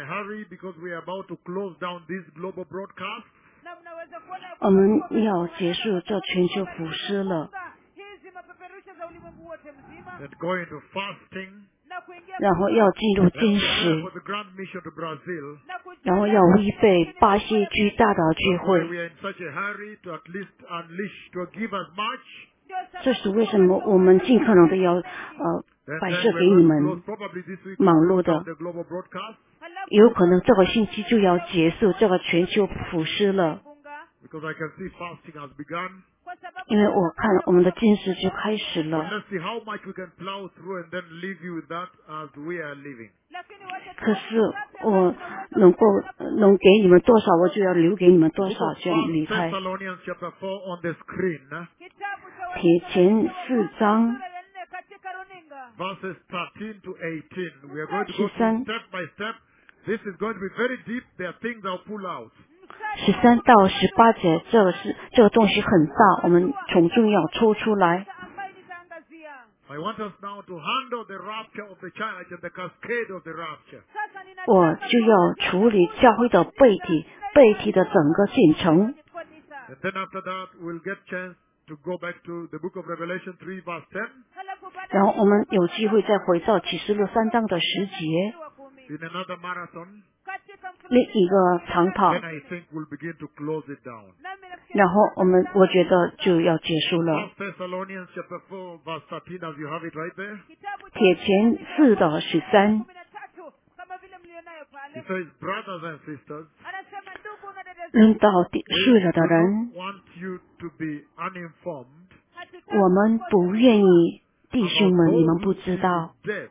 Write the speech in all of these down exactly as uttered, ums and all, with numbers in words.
hurry because we are about to close down this global broadcast. 我们要结束这全球服饰了， And go into fasting. 然后要进入 And 禁 prepare 食， for the grand mission to Brazil. 然后要预备巴西居大岛聚 That's why 会。 we are in such a hurry to at least unleash, to give as much. 这是为什么我们尽可能的要呃 And 摆 then 设 we're 给你 going to 们 close probably this week. 忙 We'll 碌 close 的 down the global broadcast. 有可能这个星期就要结束这个全球服饰了， Because I can see fasting has begun. 因为我看我们的禁食就开始 But 了。 let's see how much we can plow through and then leave you with that as we are leaving. 可是我能够能给你们多少，我就要留给你们多 Book 少， of 就离 First 开。 Thessalonians chapter four on the screen. 铁前四章 Verses thirteen to eighteen. We are going to go 十三 through step by step. This is going to be very deep. There are things I'll pull out. 十三到十八节，这个是这个东西很大，我们从中要抽出来。 I want us now to handle the rapture of the church and the cascade of the rapture. 我就要处理教会的背体，背体的整个进程。 And then after that, we'll get chance to go back to the book of Revelation three verse ten. 然后我们有机会再回到启示录三章的十节， In another marathon. 另一个长跑， Then I think we'll begin to close it down. 然后我们我觉得就要结束了。 First Thessalonians chapter four verse thirteen, as you have it right there. 铁前四的十三， It says, brothers and sisters, 论到底 we 睡了的 do 人， not want you to be uninformed 我们不愿意弟兄 about 们，你 those 们 who 不知 sleep 道。 in death.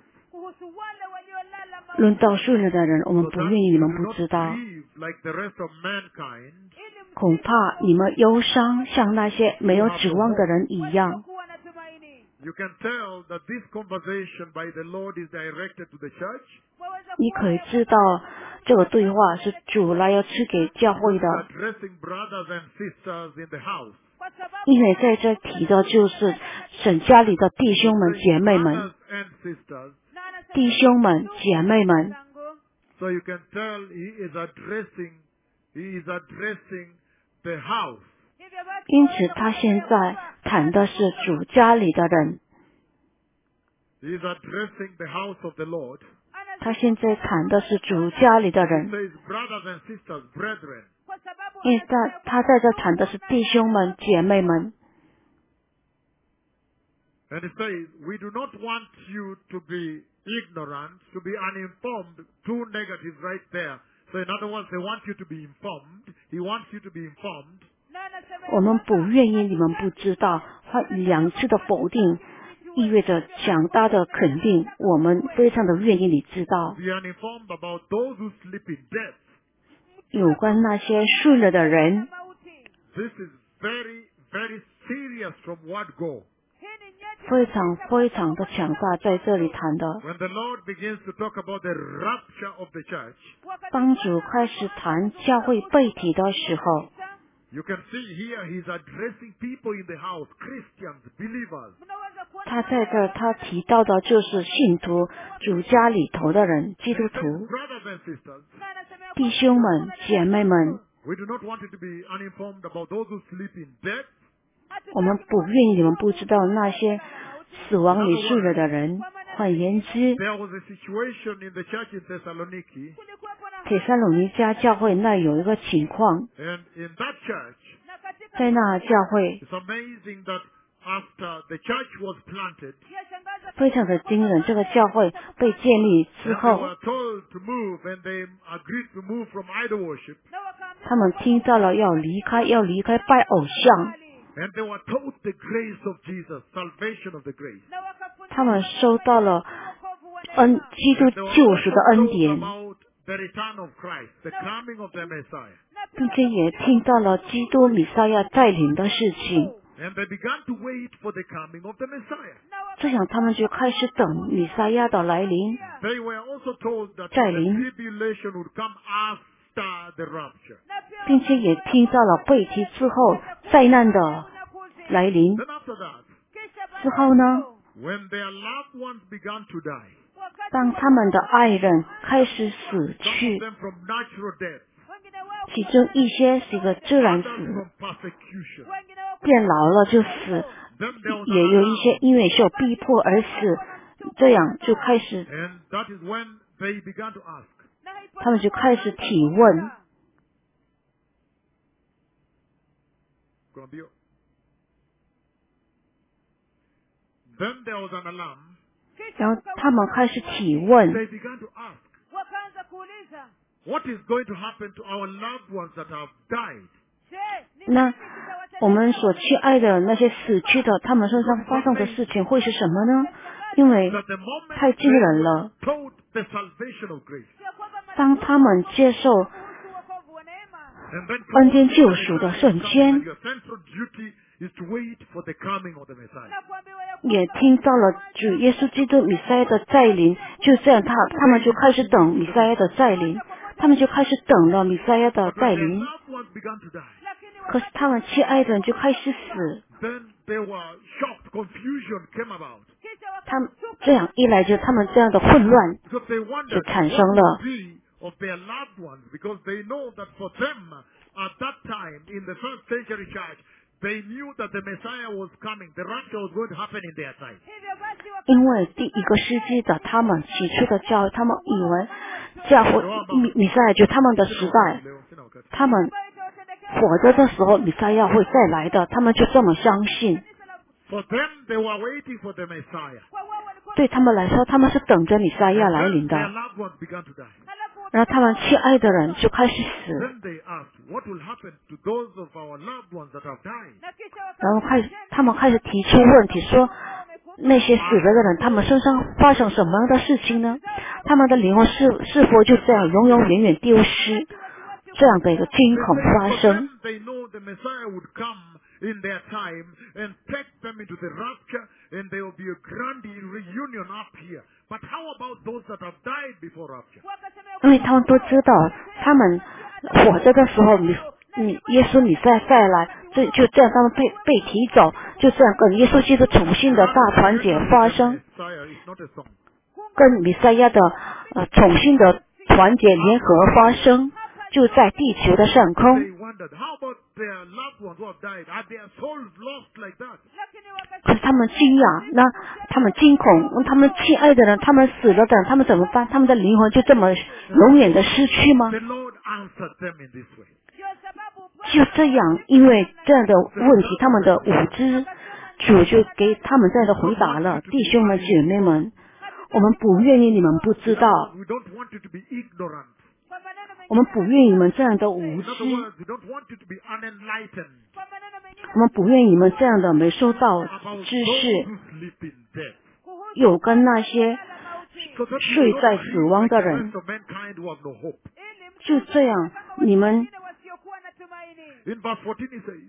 论到睡了的人，我们 So 不 that 愿意你 you 们 do 不 not 知道。 grieve like the rest of mankind. 恐怕你们忧伤，像那些没有指望的人一样。 You can tell that this conversation by the Lord is directed to the church. 你可以知道，这个对话是主来要赐给教会 He's 的， addressing brothers and sisters in the house. 因为在这提的就是神家里的弟兄们、 Saying 姐妹们、 brothers and sisters. 弟兄们、姐妹们。 So you can tell he is addressing, he is addressing the house. 因此，他现在谈的是主家里的人， He is addressing the house of the Lord. 他现在谈的是主家里的 He 人， says brothers and sisters, brethren. 因为他他在这谈的是弟兄们、姐妹们。 And he says, we do not want you to be ignorant, to be uninformed. Two negatives right there. So in other words, they want you to be informed. He wants you to be informed. 我们不愿意你们不知道，他两次的否定意味着强大的肯定，我们非常的愿意你知道。 Be uninformed about those who sleep in death. 有关那些睡了的人， This is very, very serious from word go. 非常非常的强大，在这里谈的。 When the Lord begins to talk about the rapture of the church, 当主开始谈教会背体的时候， you can see here he's addressing people in the house, Christians, believers. 他在这儿他提到的就是信徒、主家里头的人、基督 He says, 徒、 brothers and sisters, 弟兄们、姐妹们， we do not want you to be uninformed about those who sleep in death. 我们不愿意你们不知道那些死亡里睡了的人。换言之， There was a situation in the church in Thessaloniki, 铁塞鲁尼迦教会那有一个情况， and in that church, 在那教会 it's amazing that after the church was planted, 非常的惊人。这个教会被建立之 and they 后， were told to move, and they agreed to move from idol worship, 他们听到了要离开，要离开拜偶像， and they were taught the grace of Jesus, salvation of the grace. 他们收到了恩基督 And they were 救赎的 also 恩 told 典， about the return of Christ, the coming of the Messiah. 并且也听到了基督弥赛亚带领的事情。 And they began to wait for the coming of the Messiah. 这样他们就开始等弥赛亚的来临。 They were also told that 带 the 领 tribulation would come after the rapture. 并且也听到了背题之后灾难的来临 Then after that, 之后呢， when their loved ones began to die, 当他们的爱人开始死 some 去 of，them from natural death, 其中一些是一个自然 others 死， from persecution. 变老了就死， Then there was 也 an 有一些 alarm, 因为受逼迫而死，这样就开始， and that is when they began to ask. 他们就开始提问， Gonna be- Then there was an alarm. 然后他们开始提问， They began to ask, what is going to happen to our loved ones that have died? 那我们所亲爱的那些死去的，他们身上发生的事情会是什么呢？因为 That the moment 太惊人了， they were told the salvation of grace, 当他们接受 and then 恩典 told 救 the 赎的 Messiah 瞬 is coming, 间 and，your central duty is to wait for the coming of the Messiah. 也听到了主耶稣基督弥赛亚的再临，就这样他他们就开始等弥赛亚的再临，他们就开始等了弥赛亚的 But 再 when their 临。 loved ones began to die, 可是他们亲爱的人就开始死， then they were shocked, confusion came about. 他们这样一来就他们这样的混乱 Because they wondered 就产 what 生了 would be of their loved ones, because they know that for them, at that time, in the first century church, they knew that the Messiah was coming. The rapture was going to happen in their time. 因为第一个世纪的他们起初的教会，他们以为教会弥弥赛亚就他们的时代，他们活着的时候弥赛亚会再来的，他们就这么相信。 For them, they were waiting for the Messiah. 对他们来说，他们是等着弥赛亚 And 来 then 临 their 的， loved ones began to die. 然后他们亲爱的人就开始死， Then they asked, what will happen to those of our loved ones that have died? 然后开始他们开始提出问题说，那些死了的人，他们身上发生什么样的事情呢？他们的灵魂是是否就这样永永远远丢失？这样的一个惊 They 恐 say 发 for 生 them,。they know the Messiah would come in their time and take them into the rapture, and there will be a grand reunion up here. But how about those that have died before rapture? 因为他们都知道，他们活着的时候，弥弥耶稣弥赛亚再来，这就这样他们被被提走，就这样跟耶稣基督重新的大团结发生， Messiah is not a song. 跟弥赛亚的呃重新的团结联合发生，就在地球的上空。 They wondered, how about their loved ones who have died? Are their souls lost like that? 可是他们惊讶，那他们惊恐，他们亲爱的人，他们死了的人，他们怎么办？他们的灵魂就这么永远的失去吗？ The Lord answered them in this way. 就这样，因为这样的问题，他们的无知，主就给他们这样的回答了。弟兄们、姐妹们，我们不愿意你们不知道， We don't want you to be ignorant. 我们不愿意你们这样的无 In 知， other words, we don't want you to be unenlightened 我们不愿意你们这样的没受到 about 知 those 识， who sleep in death. 有跟那些 So that you 睡 will 在 not 死 live 亡 like 的 the 人， rest of mankind who have no hope. 就这样，你们 In verse fourteen he says,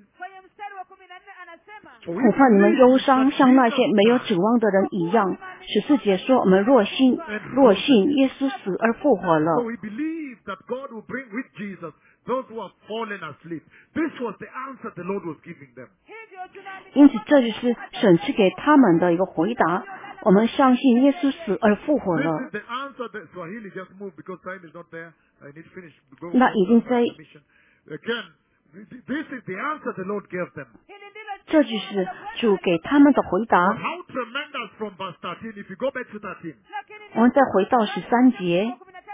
恐怕你们忧伤，像那些没有指望的人一样。十四节说，我们若信，若信耶稣死而复活了 So，we believe that God will bring with Jesus those who have fallen asleep. This was the answer the Lord was giving them. 因此这就是神赐给他们的一个回答。我们相信耶稣死而复活 This 了 is。the answer that Swahili just moved because time is not there. I need to finish. Go, 那 go 已经 to 在 the mission. Again, this is the answer the Lord gave them. 这就是主给他们的回 But 答。 how tremendous from verse thirteen, if you go back to thirteen, 我们再回到十三节，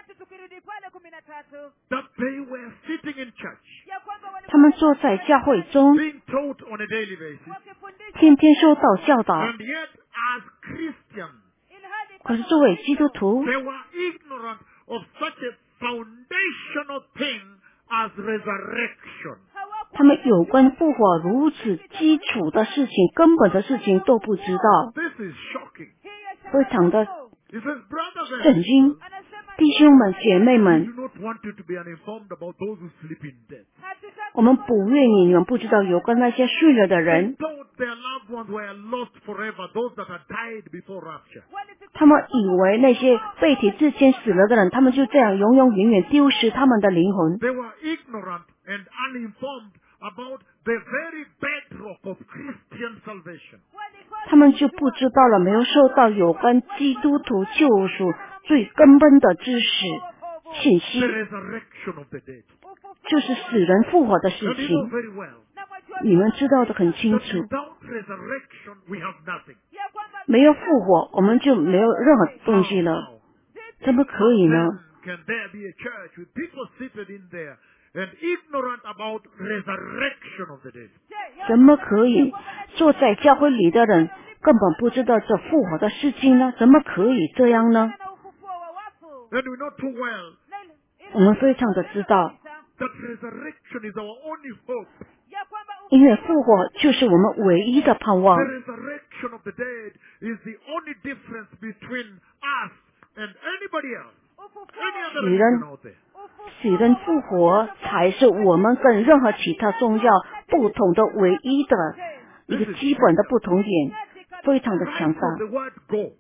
that they were sitting in church, 他们坐在教会中， being taught on a daily basis, 天天受到教导。 and yet as Christians, 可是作为基督徒， they were ignorant of such a foundational thing as resurrection. 他们有关复活如此基础的事情、根本的事情都不知道， This is shocking. 非常的 He says, brothers and 震惊 sisters,。 弟兄们、姐妹 we 们， do not want you to be uninformed about those who sleep in death. 我们不愿意你们不知道有关那些睡了的 They 人， thought their loved ones were lost forever, those that had died before rapture. 他们以为那些被提之前死了的人，他们就这样永永远远丢失他们的灵魂。 They were ignorant and uninformed about the very bedrock of Christian salvation. 他们就不知道了，没有受到有关基督徒救赎最根本的知识信息， the resurrection of the dead. 就是死人复活的事 And you know 情。 very well 你们知道的很清 that 楚， without resurrection we have nothing. 没有复活，我们就没有任何东西 How 了。 now? 怎么可以呢？ Then can there be a church with people seated in there and ignorant about resurrection of the dead? 怎么可以坐在教会里的人根本不知道这复活的事情呢？怎么可以这样呢？ And we know too well 我们非常的知道， that resurrection is our only hope. 因为复活就是我们唯一的盼望 The。resurrection of the dead is the only difference between us and anybody else, any other 死人 religion out there. 死人复活才是我们跟任何其他宗教不同的唯一的一个基本的不同点，非常的 Right 强大。 from the word go,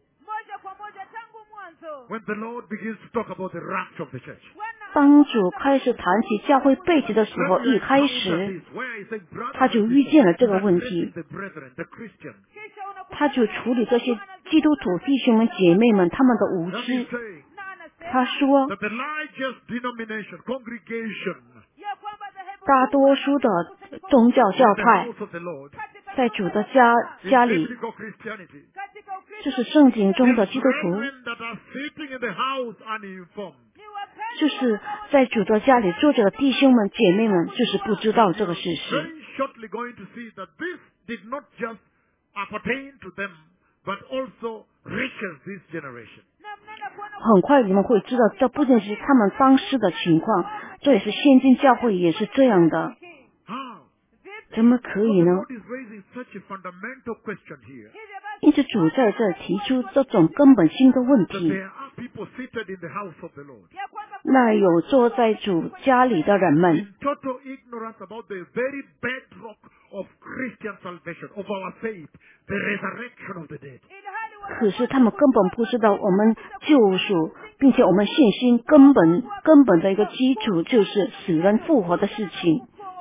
when the Lord begins to talk about the rapture of the church. 当主开始谈起教会背景的时候， When we 一开 encounter 始 this, where he said, brothers 他就 and 遇见了 sisters, 这个 he's 问 addressing 题， the brethren, the Christians. 他就处理这些基督徒弟兄们姐妹们他们的无 And 知 he's。saying 他说， that the largest denomination, congregation, 大多数的宗教 in 教 the 派 house of the Lord, 在主的家 in 家里， biblical Christianity, 就是圣经中 is 的基督徒， brethren that are sitting in the house uninformed. 就是在主的家里坐着的弟兄们姐妹们，就是不知道这个事实。 Very shortly going to see that this did not just appertain to them, but also reaches this generation. 很快你们会知道，这不仅是他们当时的情况，这也是现今教会也是这样的。 How? 怎么可以 The 呢？ Lord is raising such a fundamental question here 因此主在这提出这种根本性的问 that 题。 there are people seated in the house of the Lord 那有坐在主家里的人们， in total ignorance about the very bedrock of Christian salvation, of our faith, the resurrection of the dead. 可是他们根本不知道我们救赎，并且我们信心根本根本的一个基础就是死人复活的事情。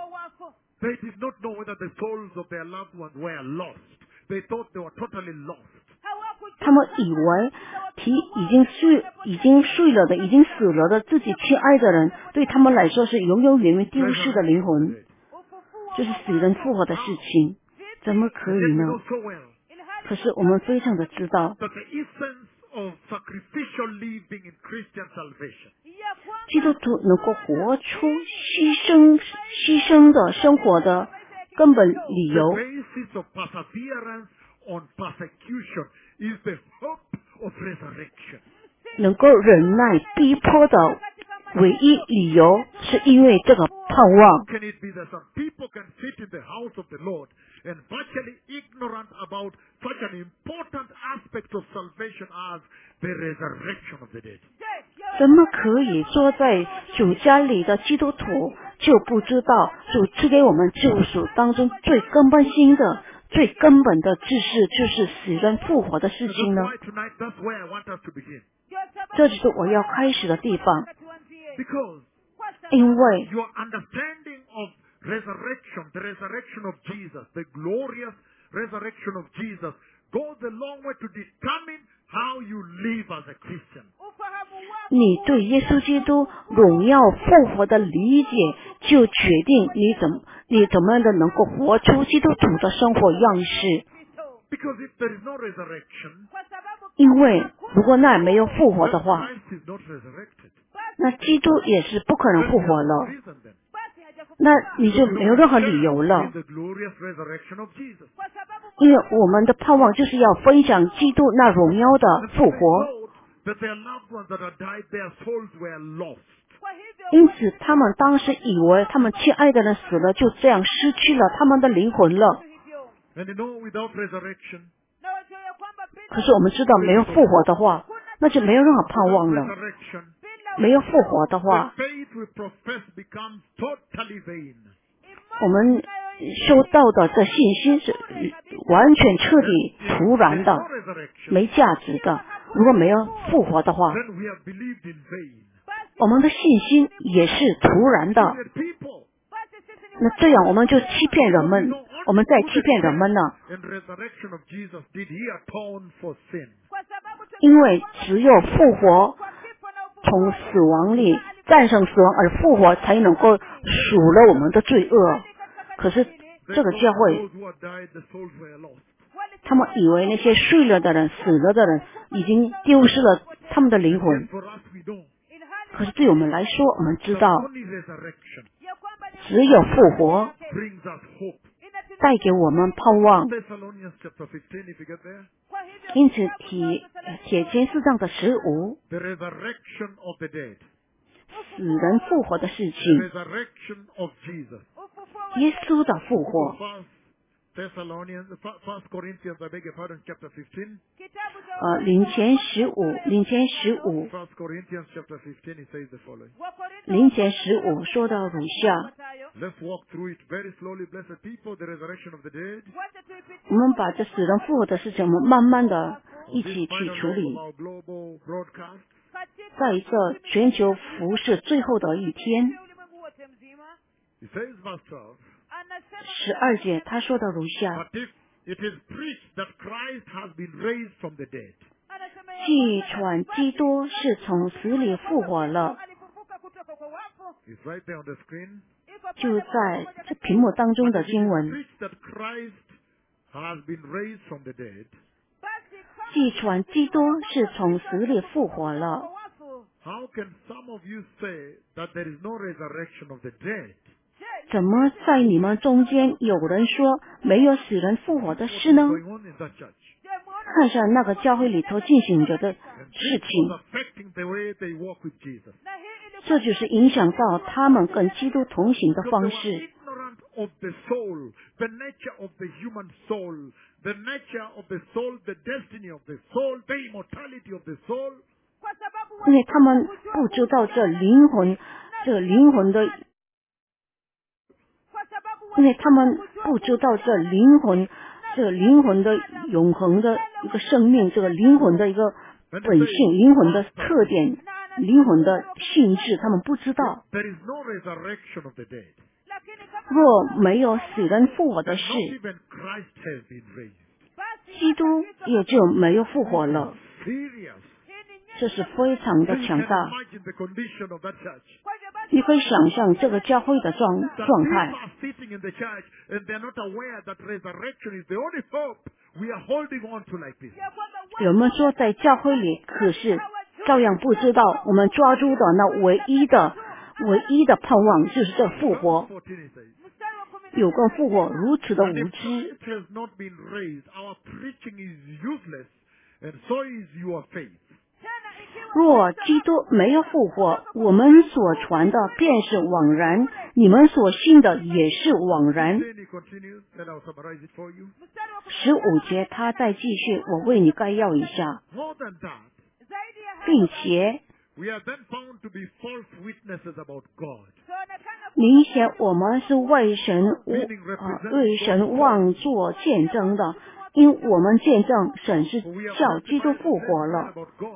They did not know whether the souls of their loved ones were lost. They thought they were totally lost. 他们以为提已经睡已经睡了的、已经死了的自己亲爱的人，对他们来说是永永远远丢失的灵魂，就是死人复活的事情，怎么可 Yet 以 we 呢 know？ so well 可是我们非常的知道， that the essence of sacrificial living in Christian salvation 基督徒能够活出牺牲牺牲的生活的根本理 the 由， basis of perseverance on persecution is the hope of resurrection. 能够忍耐逼迫的唯一理由，是因为这个盼望。 Can it be that some people can sit in the house of the Lord and virtually ignorant about such an important aspect of salvation as the resurrection of the dead? 怎么可以坐在主家里的基督徒就不知道主赐给我们救赎当中最根本性的、最根本的知识，就是死人复活的事 And 情 that's 呢？ why tonight, that's where I want us to begin. 这就是我要开始的地方， Because 因为 your understanding of resurrection, the resurrection of Jesus, the glorious resurrection of Jesus, goes a long way to determine how you live as a Christian. 你对耶稣基督荣耀复活的理解，就决定你怎么你怎么样的能够活出基督徒的生活样式。 Because if there is no resurrection, 因为如果那没有复活的 then 话， Christ is not resurrected. 那基督也是不可能 Then 复 there 活 is no 了， reason then. 那你就没有任何理由了 In。the glorious resurrection of Jesus. 因为我们的盼望就是要分享基督那荣耀的 And 复 so they 活， thought that their loved ones that had died, their souls were lost. 因此他们当时以为他们亲爱的人死了，就这样失去了他们的灵魂了。 And you know, without resurrection, 可是我们知道，没有复活的话，那就没有任何盼 without 望了。 resurrection, 没有复活的 the 话， faith we profess becomes totally vain. 我们收到的这信息是完全彻底 If 徒 there 然 is 的， no resurrection, 没价值的。如果没有复活的话， then we have believed in vain. 我们的信心也是徒然的。 Yet people, 那这样我们就欺骗人 we 们 know， 我们在 only 欺骗人们呢。 in resurrection of Jesus did he atone for sin. 因为只有复活，从死亡里战胜死亡而复活，才能够赎了我们的罪恶。可是这个教会，他们以为那些睡了的人、死了的人已经丢失了他们的灵魂。可是对我们来说，我们知道，只有复活带给我们盼望。因此提铁签四章的十五，死人复活的事情，耶稣的复活。呃，林前十五，林前十五，林前十五说到如下。我们把这死人复活的事情，我们慢慢的一起去处理。在这全球服事最后的一天，十二节他说的如下。既传基督是从死里复活了，就在这屏幕当中的经文。既传基督是从死里复活了。怎么在你们中间有人说没有死人复活的事呢？看上那个教会里头进行着的事情，这就是影响到他们跟基督同行的方式。因为他们不知道这灵魂，这灵魂的，因为他们不知道这灵魂，这灵魂的永恒的一个生命，这个灵魂的一个本性，灵魂的特点，灵魂的性质，他们不知道。若没有死人复活的事，基督也就没有复活了。这是非常的强大。你可以想象这个教会的状状态。有人说在教会里，可是照样不知道我们抓住的那唯一的、唯一的盼望就是这复活。有关复活如此的无知。若基督没有复活，我们所传的便是枉然，你们所信的也是枉然。十五节他再继续，我为你概要一下，并且明显我们是为神、呃、为神妄作见证的，因我们见证神是叫基督复活了。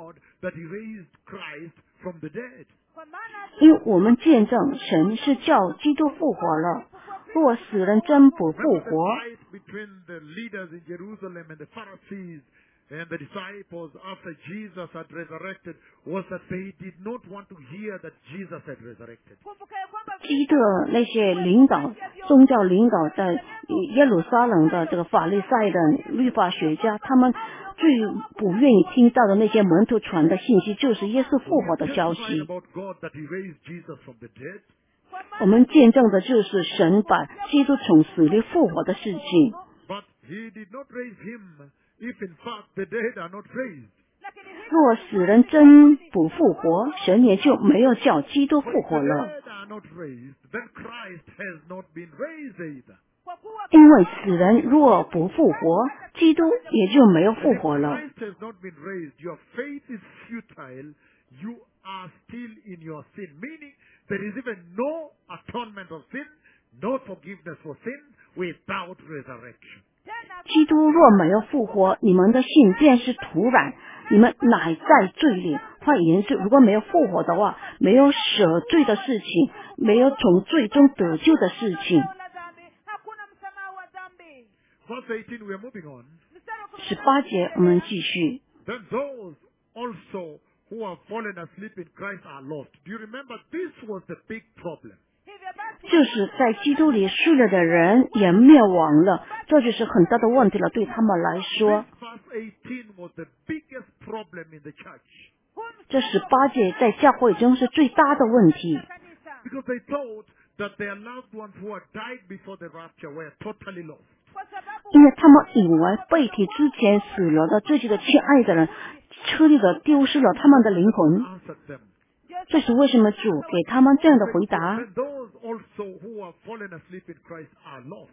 因我们见证神是叫基督复活了。若死人真不复活，And the disciples, after Jesus had resurrected, was that they did not want to hear that Jesus had resurrected. 基督那些领导、宗教领导在耶路撒冷的这个法利赛人、律法学家，他们最不愿意听到的那些门徒传的信息，就是耶稣复活的消息。我们见证的就是神把基督从死里复活的事情。 But he did not raise him. If in fact the dead are not raised. 若死人真不复活，神也就没有叫基督复活了。因为死人若不复活，基督也就没有复活了。基督若没有复活，你们的信便是徒然，你们乃在罪里。换言之，如果没有复活的话，没有舍罪的事情，没有从罪中得救的事情。十八节我们继续。 also who have fallen asleep in Christ are lost. Do you remember this was the big problem? 就是在基督里睡了的人也灭亡了，这就是很大的问题了，对他们来说。 This verse eighteen was the biggest problem in the church. 这十八节在教会中是最大的问题， Because they thought that their loved ones who had died before the rapture were totally lost. 因为他们以为被提之前死了的自己的亲爱的人，彻底的丢失了他们的灵魂。 Answered them. 这是为什么主给他们这样的回答？ Then those also who have fallen asleep in Christ are lost.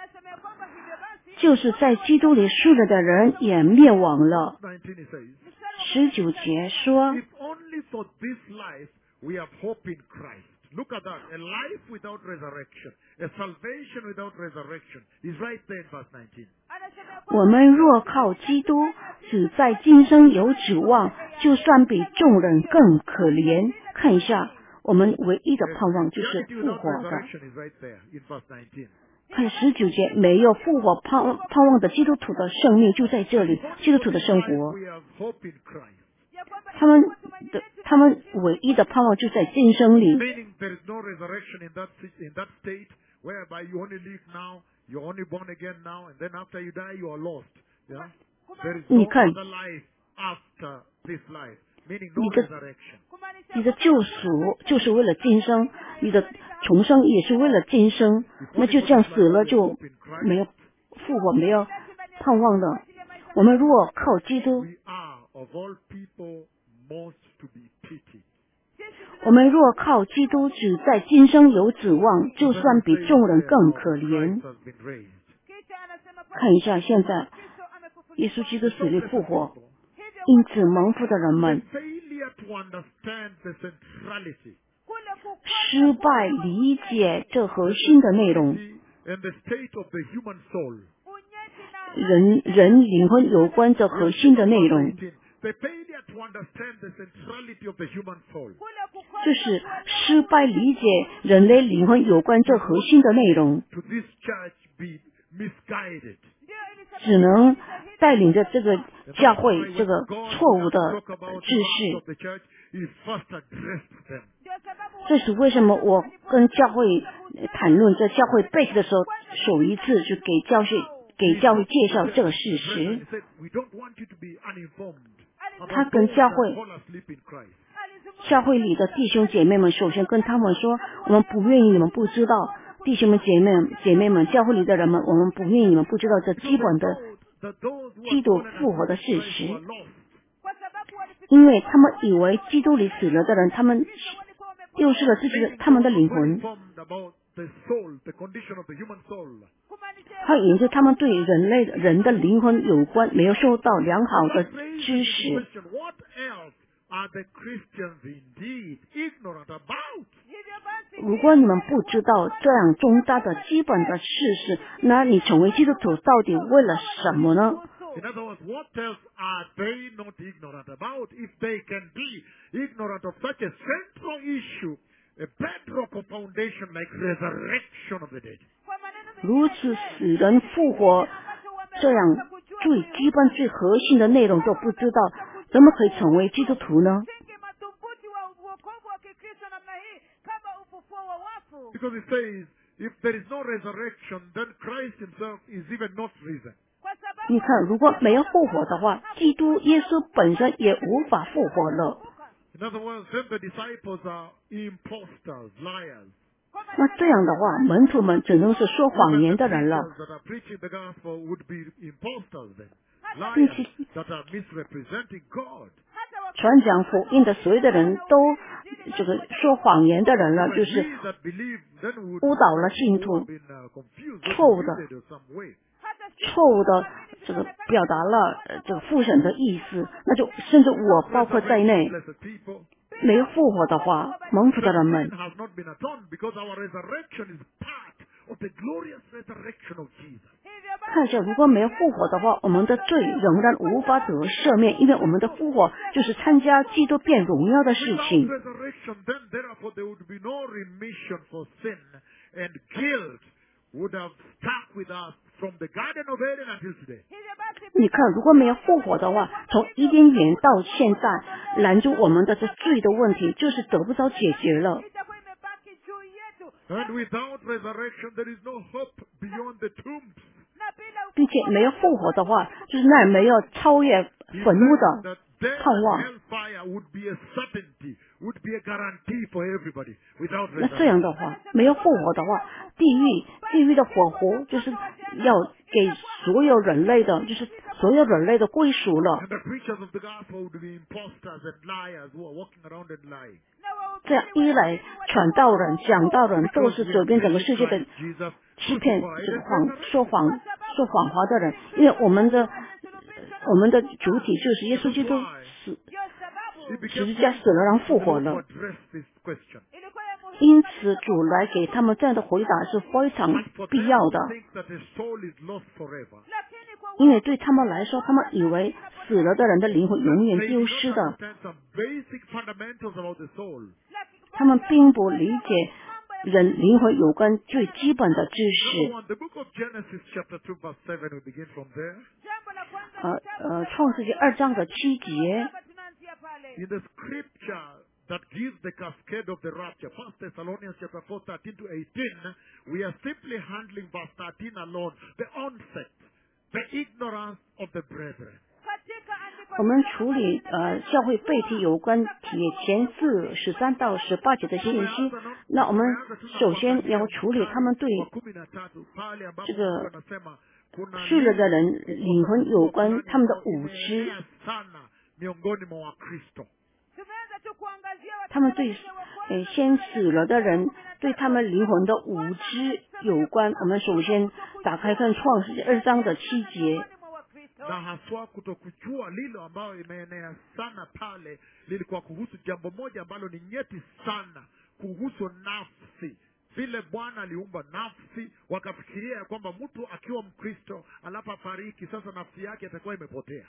就是在基督里睡了的人也灭亡了。 nineteen it says, 十九节说， if only for this life we have hope in Christ. Look at that. A life without resurrection. A salvation without resurrection is right there in verse nineteen. 我们若靠基督，只在今生有指望，就算比众人更可怜。看一下，我们唯一的盼望就是 Reality 复 without 活的。 resurrection is right there in verse nineteen. 看十九节，没有复活盼盼望的基督徒的生命就在这里，基督徒的生活， We have hope in Christ. 他们的他们唯一的盼望就在今生里。 Meaning there is no resurrection in that sit- in that state whereby you only live now, you're only born again now, and then after you die you are lost. Yeah? There is no 你看， other life after this life. Meaning no 你的 resurrection. 你的救赎就是为了今生，你的重生也是为了今生，那就这样死了就没有复活，没有盼望了。我们若靠基督， We are of all people most to be pitied. 我们若靠基督，只在今生有指望，就算比众人更可怜。 Christ has been raised. 看一下现在，耶稣基督死里复活，因此蒙福的人 The 们 failure to understand the centrality 失败理解这核心的内容， and the state of the human soul. 人人灵魂有关这核心的内容， The failure to understand the centrality of the human soul. 就是失败理解人类灵魂有关这核心的内容， To this church be misguided. 只能带领着这个 And 教 that's 会 why 这个 when God 错误 began 的 to talk about 知 the 识 heart。of the church, He first addressed them. 这是为什么我跟教会谈论这教会背景的时候，首一次就给教会给教会介绍这个事 He 实。 said, we don't want you to be uninformed. 他 about 跟 those 教 that 会 fall asleep in Christ. 教会里的弟兄姐妹们，首先跟他们说，我们不愿意你们不知道，弟兄们姐妹姐妹们，教会里的人们，我们不愿意你们不知道这基本的 That those who 基 are 督 fallen 复活的 asleep 事 in Christ 实 were，lost. 因为他们以为基督里死了的人，他们丢失了自己的 Meaning 他们的 they were 灵 not 魂， informed about the soul, the condition of the human soul. 还引致他们对人类人的灵魂有关没有受到良好的 That raises 知 the 识。 question, what else are the Christians indeed ignorant about? 如果你们不知道这样重大的基本的事实，那你成为基督徒到底为了什么呢？ In other words, what else are they not ignorant about if they can be ignorant of such a central issue, a bedrock of foundation like resurrection of the dead? 如此使人复活，这样最基本、最核心的内容都不知道，怎么可以成为基督徒呢？ Because it says, if there is no resurrection, then Christ himself is even not risen. 你看，如果没有复活的话，基督耶稣本身也无法复活了。 In other words, then the disciples are imposters, liars. 那这样的话，门徒们只能是说谎 Even 言 the 的人了。 preachers that are preaching the gospel would be imposters then. 并 Liars 且 that are misrepresenting God. 传讲福音的所有的人都这个说谎言的人了， But 就是 we that believe then would 误导了信 who 徒 have，been uh, confused, 错误的 confused in some way. 错误的这个表达了呃这个复审的意思，那就甚至我包括在内， Blessed people. 没有复活的话，蒙福的 The 人 sin 们， has not been atoned because our resurrection is part of the glorious resurrection of Jesus. 看一下，如果没有复活的话，我们的罪仍然无法得赦免，因为我们的复活就是参加基督变荣耀的事 Without 情。 resurrection, then therefore there would be no remission for sin, and guilt would have stuck with us from the Garden of Eden until today. 你看，如果没有复活的话，从伊甸园到现在，拦住我们的这罪的问题，就是得不到解决了。 And without resurrection, there is no hope beyond the tombs. 并且没有复活的话，就是那儿没有超越坟墓的盼望。 Hellfire would be a certainty, would be a guarantee for everybody without 那这样 resurrection. 的话，没有复活的话，地狱地狱的火湖就是要给所有人类的，就是所有人类的归属了。 And the preachers of the gospel would be imposters and liars who are walking around and lying. 这样一来，传道人、讲道人都 Because 是 we 走 have 遍整个 really 世界的 Christ Jesus 欺骗、 crucified 这个 and 谎、 resurrected. 说谎、说谎话的人。因为我们的我们的主体就是耶稣基督死， It 十字 became 架死了，然后复 for 活 the Lord 了。 to address this question. 因此，主来给他们这样的回答是非常 And for 必 them 要 to 的。 think that a soul is lost forever. 因为对他们来说，他们以为死了的人的灵魂永远 They 丢 do 失 not 的， understand some basic fundamentals about the soul. 他们并不理解人灵魂有关最基本的知 Number 识。 one, the book of Genesis chapter two verse seven, we begin from there. 呃呃，创世纪二章的七节， In the scripture that gives the cascade of the rapture, First Thessalonians chapter four, thirteen to eighteen, we are simply handling verse thirteen alone, the onset, the ignorance of the brethren. 我们处理呃教会背题有关铁前四十三到十八节的信息。那我们首先要处理他们对这个睡了的人灵魂有关他们的无知， miongoni mwa Wakristo. 他们对呃先死了的人对他们灵魂的无知有关。我们首先打开看创世纪二章的七节。 Na haswa kutokujua lilo ambayo imeenea sana pale lilikuwa kuhusu jambo moja ambalo ni nyeti sana kuhusu nafsi. Vile Bwana aliumba nafsi, wakafikiria kwamba mtu akiwa Mkristo anapofariki sasa nafsi yake itakuwa imepotea.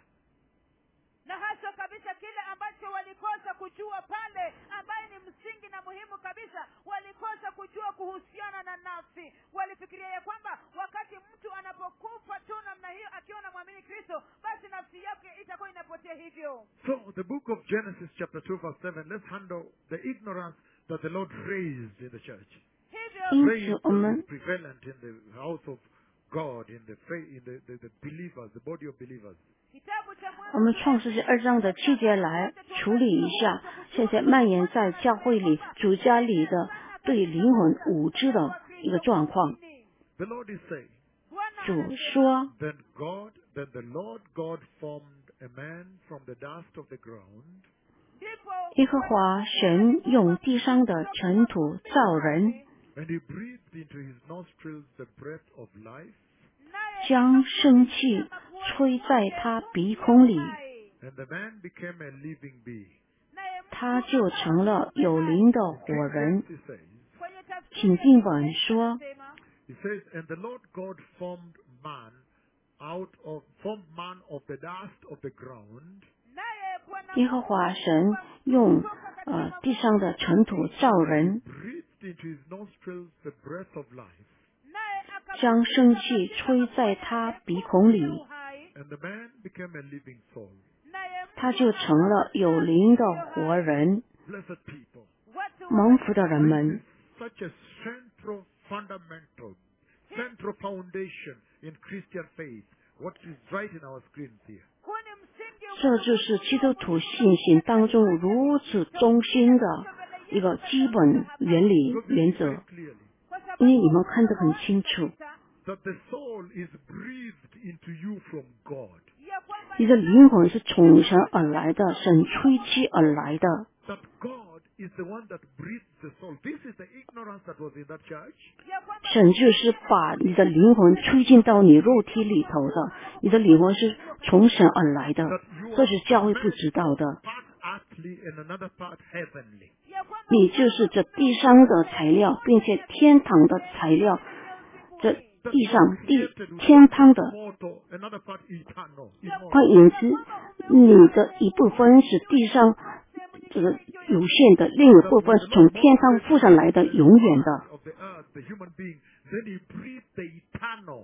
Na hasa kabisa kile ambacho walikosa kujua pale ambaye ni msingi na muhimu kabisa, walikosa kujua kuhusiana na nafsi. Walifikiria ya kwamba wakati mtu anapokufa tu namna hiyo akiwa na muamini Kristo, basi nafsi yake itakuwa inapotea hivyo. So the book of Genesis chapter two verse seven, let's handle the ignorance that the Lord raised in the church. 因 Raised 此，我们 is prevalent in the house of God, in the faith, in the, the, the believers, the body of believers. kitabu cha 我们创世纪二章的七节来处理一下，现在蔓延在教会里、主家里的对灵魂无知的一个状况。 The Lord is saying, 主说， Then God, then the Lord God formed a man from the dust of the ground, 耶和华神用地上的尘土造人， and he breathed into his nostrils the breath of life, 将生气吹在他鼻孔里， and the man became a living being. 他就成了有灵的活人。 He says, 请经文说， he says, and the Lord God formed man out of, formed man of the dust of the ground, 耶和华神用呃地上的尘土造人， breathed into his nostrils the breath of life, 将生气吹在他鼻孔里， and the man became a living soul. 他就成了有灵的活人。 Blessed people. 蒙福的人们， Such a central, fundamental, central foundation in Christian faith. What is right in our screens here. 这就是基督徒信心当中如此中心的一个基本原理 Because we 原 see 则， very clearly 因为你们看得很清楚， that the soul is breathed into you from God. 你的灵魂是从神而来的，神吹气而来的。 That God is the one that breathes the soul. This is the ignorance that was in that church. 神就是把你的灵魂吹进到你肉体里头的，你的灵魂是从神而来的， That you 这 are 是教会不知道的。 part earthly and another part heavenly. 你就是这地上的材料，并且天堂的材料，这 That 地 you 上 are 地 created with 天堂的 mortal, another part eternal. immortal. 换言之，你的一部分是地上这个有限的，另一部分是从天上附上来的永远的。 Of the earth, the human being, then he breathed the eternal,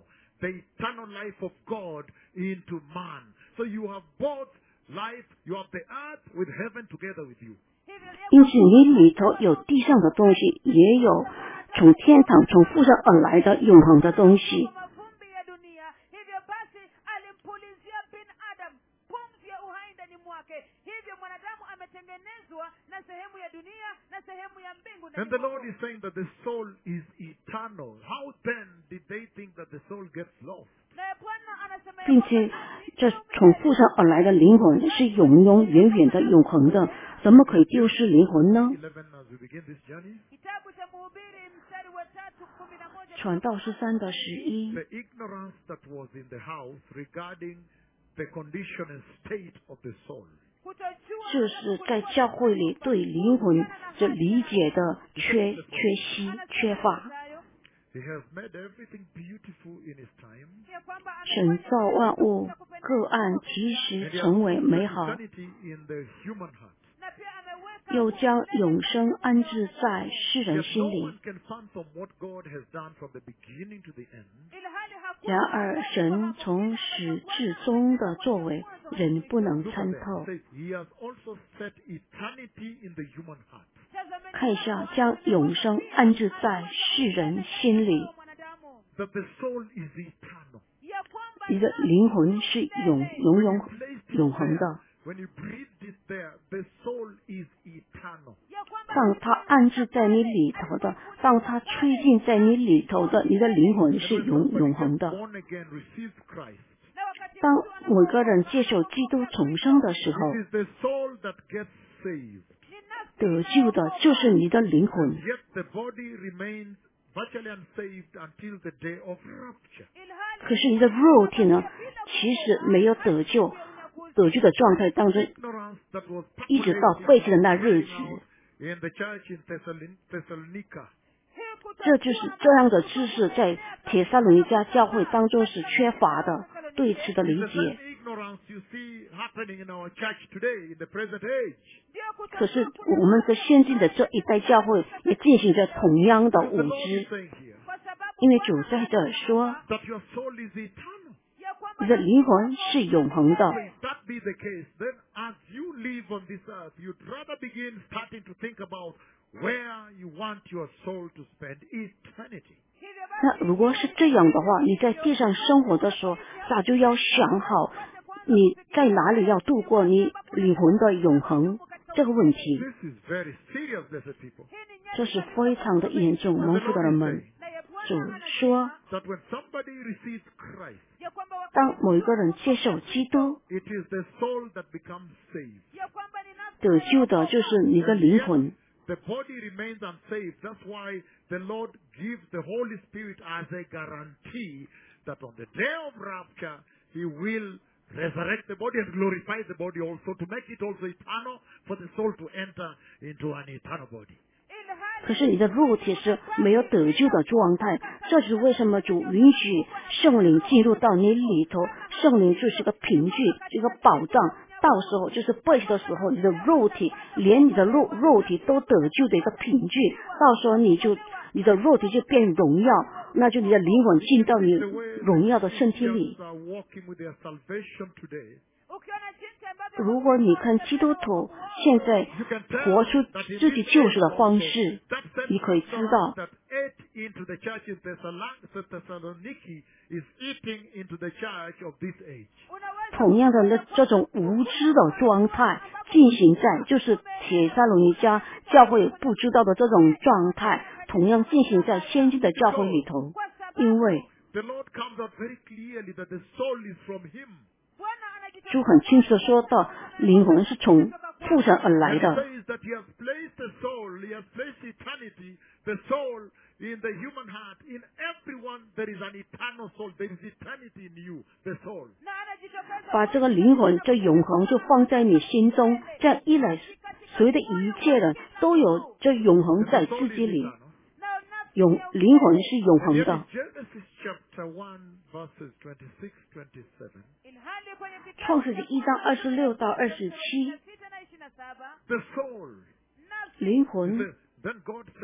the eternal life of God into man. So you have both life, you have the earth with heaven together with you. 因此你里头有地上的东西，也有从天堂从父神而来的永恒的东西。 mavumbi ya dunia. Hivyo basi alimpulizia binadamu pumzi ya uhai ndani mwake. Hivyo mwanadamu ametengenezwa na sehemu ya dunia na sehemu ya mbingu ndani And the Lord mwake. is saying that the soul is eternal. How then did they think that the soul gets lost? naye Bwana anasema ya 并 kwamba 且这从父神而来的灵魂是永永远远的永恒的，怎么可以丢失灵魂呢？ eleven, as we begin this journey, kitabu cha Mhubiri mstari wa tatu kumi na moja. 传道十三的十一， the ignorance that was in the house regarding the condition and state of the soul. kutojua 就是在教会里对灵魂这理解的缺缺席缺乏。 He has made everything beautiful in his time. ya kwamba 神造万物各按其时 And he has 成为 put 美好， eternity in the human heart. na pia ameweka 又将永生安置在世人 Yet 心 no 里 one。can fathom what God has done from the beginning to the end. ili hali hakuna 然而，神从始至终的作为，人不能 Look at 参 that. 透 It。says he has also set eternity in the human heart. 看一下，将永生安置在世人心里。 mwanadamu That the soul is eternal. ya kwamba 你的灵魂是永永 When 永 you placed it 永恒 there, 的。 when you breathed it there, the soul is eternal. ya kwamba 当它安置在你里头的，当它吹进在你里头的，你的灵魂 And 是 when 永 somebody 永恒 gets 的。 born again, receives Christ, na wakati 当 mtu 某个人接受基督重生的时候， it is the soul that gets saved. ni nafsi 得救的就是你的灵魂。 Yet the body remains virtually unsaved until the day of rapture. ilhali 可是你的肉体呢，其实没有得救，得救的状态当中， Ignorance that was 一直到废弃的那日子， in the church in Thessalon- Thessalonica. 这就是这样的知识在铁撒罗尼迦教会当中是缺乏的，对此的 It's 理 the 解。 same ignorance you see happening in our church today, in the present age. 可是我们在先进的这一代教会也进行着同样的 Because 无 the Lord is 知， saying here kwa sababu 因为主在这儿说， that your soul is eternal. ya kwamba 你的灵魂是永恒的 So。if that be the case, then as you live on this earth, you'd rather begin starting to think about where you want your soul to spend eternity. 那如果是这样的话，你在地上生活的时候，早就要想好你在哪里要度过你灵魂的永恒这个问题。 This is very serious, blessed people. 这是非常的严重， And 蒙 the 福的 Lord 人 is 们。 saying na ya Bwana 主 anasema 说， that when somebody receives Christ, ya kwamba wakati 当某一个人接受基督， it is the soul that becomes saved. ya kwamba ni nafsi 得救的就是你的灵魂。 The body remains unsaved. That's why the Lord gives the Holy Spirit as a guarantee that on the day of rapture, He will resurrect the body and glorify the body also to make it also eternal for the soul to enter into an eternal body. ilhali 可是你的肉体是没有得救的状态，这是为什么主允许圣灵进入到你里头？圣灵就是个凭据，一个保障。到时候就是背的时候，你的肉体连你的肉肉体都得救的一个凭据。到时候你就你的肉体就变荣耀，那就你的灵魂进到你 The way 荣耀的身体 Christians 里。 are walking with their salvation today, ukiona jinsi ambavyo 如果你看基督徒现在 you can tell 活出 that in 自己 this 救 age 赎的方 also, 式， that same 你可以知 ignorance 道 that ate into the church in Thessalon- Thessaloniki is eating into the church of this age. unaweza 同样的那这种无知的状态进行在，就是铁撒罗尼迦教会不知道的这种状态，同样进行在先进的教会里头。 kwa sababu 因为 The Lord comes out very clearly that the soul is from Him. Bwana anajitokeza 主很清楚的说到，灵魂是从父神而来 And 的。 says that He has placed the soul, He has placed eternity, the soul in the human heart. In everyone there is an eternal soul. There is eternity in you, the soul. 那anajitokeza 把这个灵魂、这永恒就放在你心中，这样一来，所有的一切人都有这永恒 And 在 the 自 soul is 己里， eternal. na nafsi 永灵魂是永 And 恒 yet 的 in。Genesis chapter one, verses twenty-six, twenty-seven, ilhali kwenye kitabu 创世纪一章二十六到二十七， sita na ishirini na saba the soul, nafsi 灵 he 魂 says, then God said,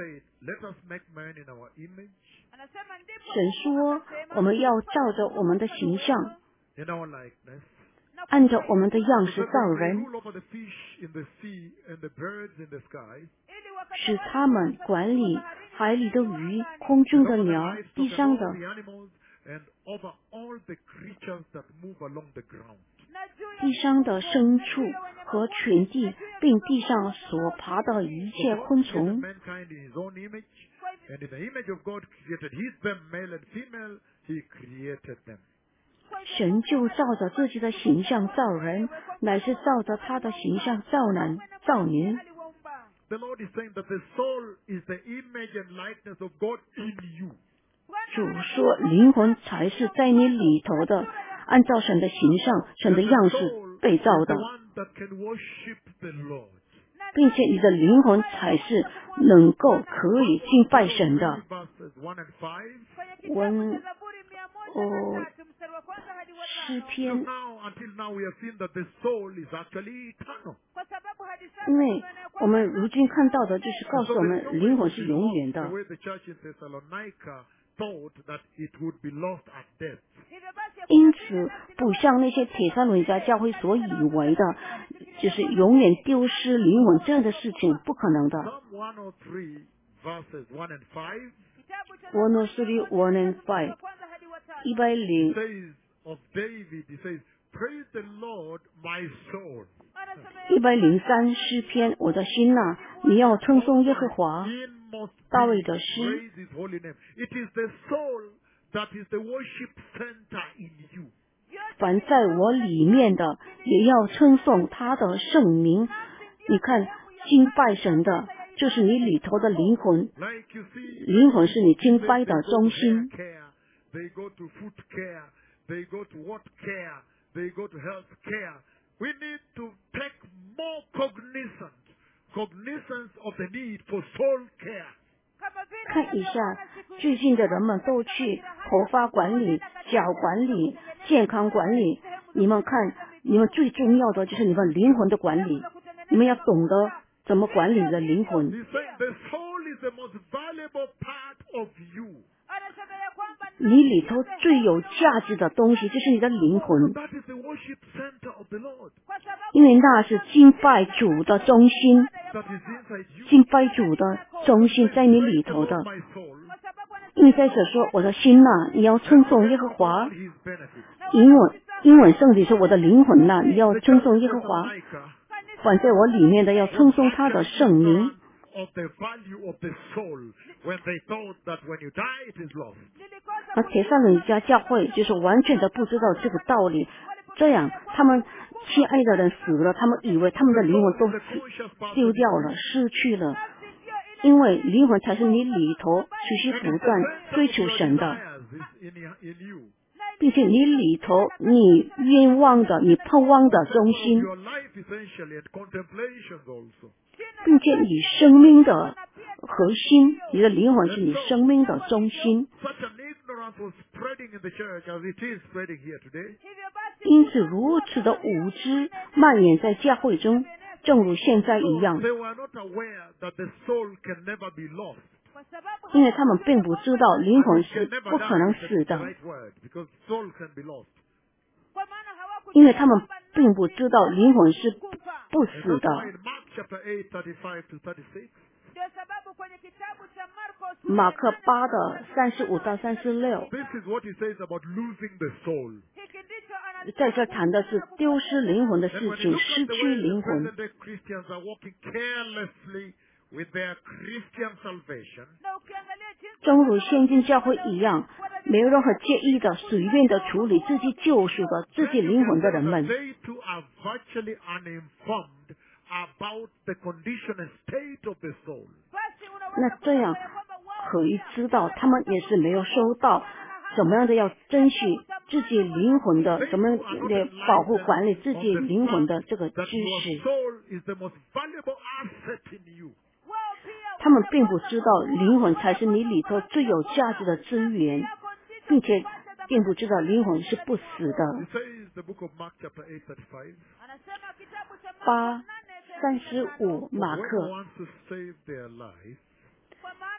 Let us make man in our image, anasema ndipo 神说我们要照着我们的形象， in our likeness. 按照我们的样 So 式 that 造 we may 人， rule over the fish in the sea and the birds in the sky. ili wakati 使他们管理海里的鱼、空 And 中的 over the 鸟、 livestock 地 and 上 all 的 the animals and over all the creatures that move along the ground. na juu ya 地上的牲畜和全地，并地上所爬的一 So 切 God 昆 created 虫。 mankind in his own image, and in the image of God created he them, male and female, he created them. 神就照着自己的形象造人，乃是照着他的形象造男造女。 aliwaumba. The Lord is saying that the soul is the image and likeness of God in you. 主说，灵魂才是在你里头的，按照神的形象、神 And 的 the 样式 soul 被 is 造 the 的， one that can worship the Lord. 并且你的灵魂才是能够可以敬拜神的。 Read verses one and five. Kwenye Wan- kitabu cha Zaburi mia moja oh, na tatu mstari wa kwanza hadi wa 诗 tano. 篇 So now, until now, we have seen that the soul is actually eternal. Kwa sababu hadi sasa 因为 tumeona ya 我们 kwamba 如今看到的就是告 And 诉 so 我 there 们 is no way 灵 it 魂 would 是 be 永 lost 远 the 的。 way the church in Thessalonica thought that it would be lost at death. hivyo basi 因此，不像那些铁三轮家教会所以为的，就是永远丢失灵魂这样的事情，不可能的。 Psalm one oh three, verses one and five, kitabu cha one oh three, one and mstari five wa kwanza hadi wa tano. 一百 it 零 says of David, he says, praise the Lord, my soul. Anasema ya 一百零三诗篇，我的心呐、你要称颂耶和华。 Inmost 大卫 being, 的诗 praise his holy name. It is the soul that is the worship center in you. 凡在我里面的，也要称颂他的圣名。你看，敬拜神的，就是你里头的灵魂。 Like you see, 灵魂是你敬 they, 拜 they 的 go 中 to hair 心。 care, they go to food care, they go to what care, they go to health care. We need to take more cognizance, cognizance of the need for soul care. kama vile 看一下，最近的人们都去头发管理、脚管理、健康管理。你们看，你们最重要的就是你们灵魂的管理。你们要懂得怎么管理你的灵魂。 He's saying the soul is the most valuable part of you. anasema ya kwamba 你里头最有价值的东西就是你的灵魂， That is the worship center of the Lord. kwa sababu 因为那是敬拜主的中心， That is inside you. 敬拜主的中心在你里 Praise the 头的。 Lord, my soul. kwa sababu anasema 因为在这说，我的心呐、你要称颂耶和华。 All his benefits. 英文英文圣经说，我的灵魂呐、你要 The 称 church 颂 in 耶和华。 Thessalonica 反在我里面的要称颂他的圣名。 of the value of the soul when they thought that when you die it is lost. 而铁萨罗尼迦教会就是完全的不知道这个道理，这样他们亲爱的人死了，他们以为他们的灵魂都 The conscious part 丢 of 掉 you. 了，失去了。 nafsi ndio ile 因为灵魂才是你里头持续 And 不 it's 断 the 追 center 求 of your 神的， desires is in, in you. 并且你里头你愿望的、你盼望的中 Of 心， your life essentially and contemplations also. 并且你生命的核心，你的灵魂是你生命的中心。 Such an ignorance was spreading in the church as it is spreading here today. hivyo basi 因此，如此的无知蔓延在教会中，正如现在一样， They were not aware that the soul can never be lost. kwa sababu 因为他们并不知道灵魂 It 是 can never 不可能 die. 死 That's the 的， right word because soul can be lost. kwa maana hawakujua 因为他们 kwamba 并不知道灵魂是 kufa. 不 And 死 that's 的。 why in Mark chapter eight, thirty-five to thirty-six, Ndio sababu kwenye kitabu cha Marko sura 马 ya 克 nane 八的三十五到三十六， this is what he says about losing the soul. hiki ndicho anasema 在这谈的是丢失灵魂的 And 事 when you 情， look 失 at the 去 way 灵 the 魂。 present day Christians are walking carelessly with their Christian salvation, 那ukiangalia jinsi 正如现今教会一样，没有任何介意的、随便的处理自己救赎的、自 then 己 you 灵 can 魂的 say 人 that 们， they too are virtually uninformed about the condition and state of the soul. basi 那 unaweza 这样 kusema ya kwamba wao 可以知道他们也是没有收到怎么样的要珍惜自己灵魂的，怎么样的保护管理自己灵魂的这个知 That your 识。 soul is the most valuable asset in you. wao pia 他们并不知道灵魂才是你里头最有价值的资源， yako ndicho 并且并不知道灵魂是不死 It 的。 says the book of Mark chapter eight, thirty-five. anasema kitabu cha 八 Marko nane 三十五 马 Whoever 克， wants to save their life kwa maana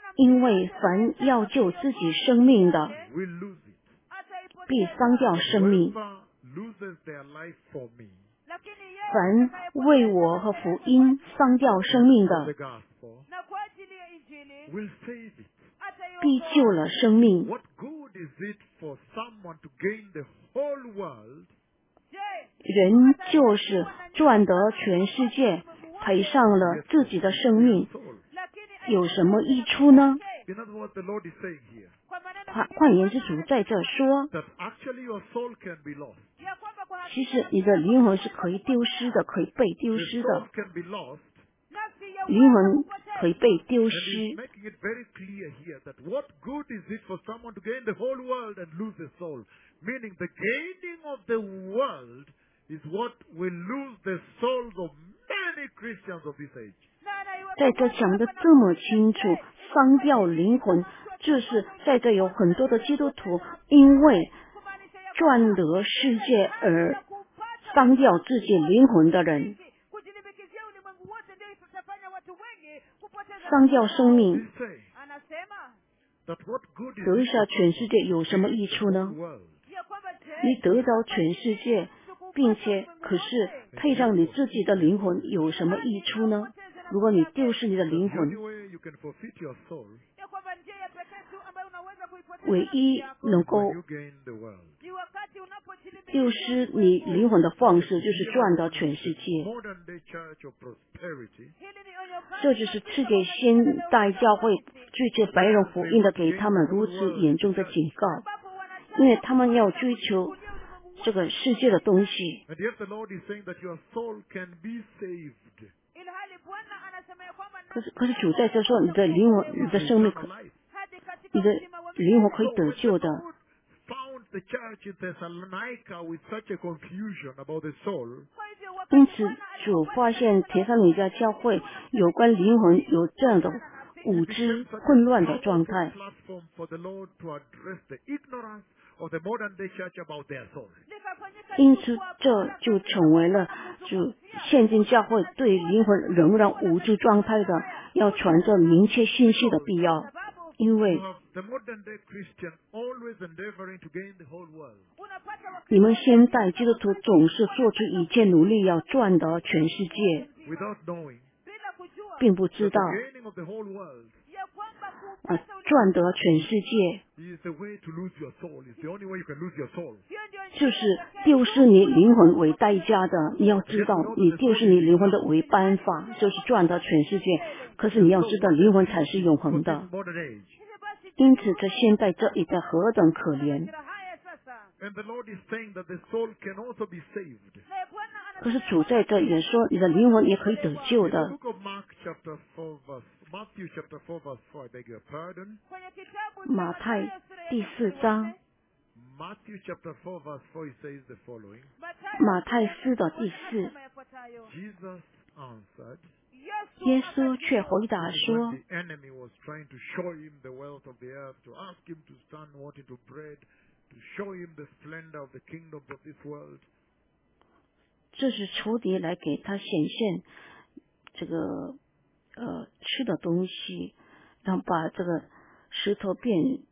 因为凡要救自己生命的， will lose it. 必丧掉生命。 Whoever loses their life for me, lakini yeye 凡为我和福音丧掉生命 for the 的， gospel, na kwa ajili ya injili will save it. 必 ataiokoa. 救了生命。 What good is it for someone to gain the whole world Je, 人就是赚得全世界，赔上了自己的生命， soul? lakini 有什么益处呢？ In other words, the Lord is saying here kwa maneno 换换言之，主在这说， that actually your soul can be lost. ya kwamba kwa 其实你的灵魂是可以丢失的，可以被丢 The 失 soul 的， can be lost. nafsi ya 灵魂可以被丢 And 失 he's。making it very clear here that what good is it for someone to gain the whole world and lose his soul? Meaning the gaining of the world is what will lose the souls of many Christians of this age. na anaiweka 在这讲的这么清楚，伤掉灵魂，就是在这有很多的基督徒因为 kumaanisha ya 赚得世界而 kupata 伤掉自己灵魂的人， kujilimbikizia ulimwengu wote ndio itafanya watu wengi kupoteza 伤掉生命， He's saying anasema that what good is 得 it 下 for 全世界有什么 the 益处呢？ world? ya kwamba je, 你得着全世界，并且可是配上你自己的灵魂，有什么益处呢？如果你丢失你的 The 灵 only 魂， way you can forfeit your soul ya kwamba njia ya pekee tu ambayo unaweza kuipoteza 唯 nafsi 一 yako 能 is when 够 you gain the world. ni wakati unapojilimbikiza 丢失你灵魂的方式，就是赚得全世界。 Modern day church of prosperity, hili ni onyo kali 这就是赐给现代教会追求白人福音的，给他们如此严重的警告， ambapo wanataka 因为他们要追求这个世界的东西。 and yet the Lord is saying that your soul can be saved. ilhali Bwana anasema ya kwamba 可是，可是主在这说，你的灵魂、你的生命可， Eternal life. hadi katika 你的 uzima wa 灵魂可以 So 得 when the 救的。 Lord found the church in Thessalonica with such a confusion about the soul, kwa hivyo wakati 因此， Bwana 主发现提上你家教会有关灵魂有这样的无 it 知 became such 混乱 a 的状 powerful 态， platform for the Lord to address the ignorance of the modern day church about their soul. likafanyika 因此这就成为了主现今教会对灵魂仍然无知状态的，要传着明确信息的必要。 sababu 因 You 为 have the modern day Christian always endeavoring to gain the whole world. unapata wakati 你们现代基督徒总是做出一切努力，要赚得全世界， Without knowing bila kujua 并不知 that 道 the gaining of the whole world ya kwamba 啊 kupata ulimwengu 赚得全世界 is the way to lose your soul. It's the only way you can lose your soul. hiyo ndio njia 就是丢失你灵魂为代价的。你要知道，你丢失你灵魂的为办法，就是赚得全世界。可是你要知道，灵魂才是永 For 恒 this 的。 modern age. hivyo basi 因此，这现代这一代何等可怜！ mazingira haya sasa And the Lord is saying that the soul can also be saved. naye Bwana 可是 anasema 主在这也说，你的灵魂也可以得救 In the 的。 book of Mark chapter four verse Matthew chapter four verse four, I beg your pardon. kwenye kitabu cha 马太 Mathayo sura ya 第 tatu 四章， Matthew chapter four verse four, he says the following. Mathayo 马太四的第四， anasema yafuatayo. Jesus answered Yesu 耶稣 akajibu, 却回答 when 说 the enemy was trying to show him the wealth of the earth, to ask him to stand wanting to bread, to show him the splendor of the kingdom of this world. 这是仇敌来给他显现这个呃吃的东西，然后把这个石头变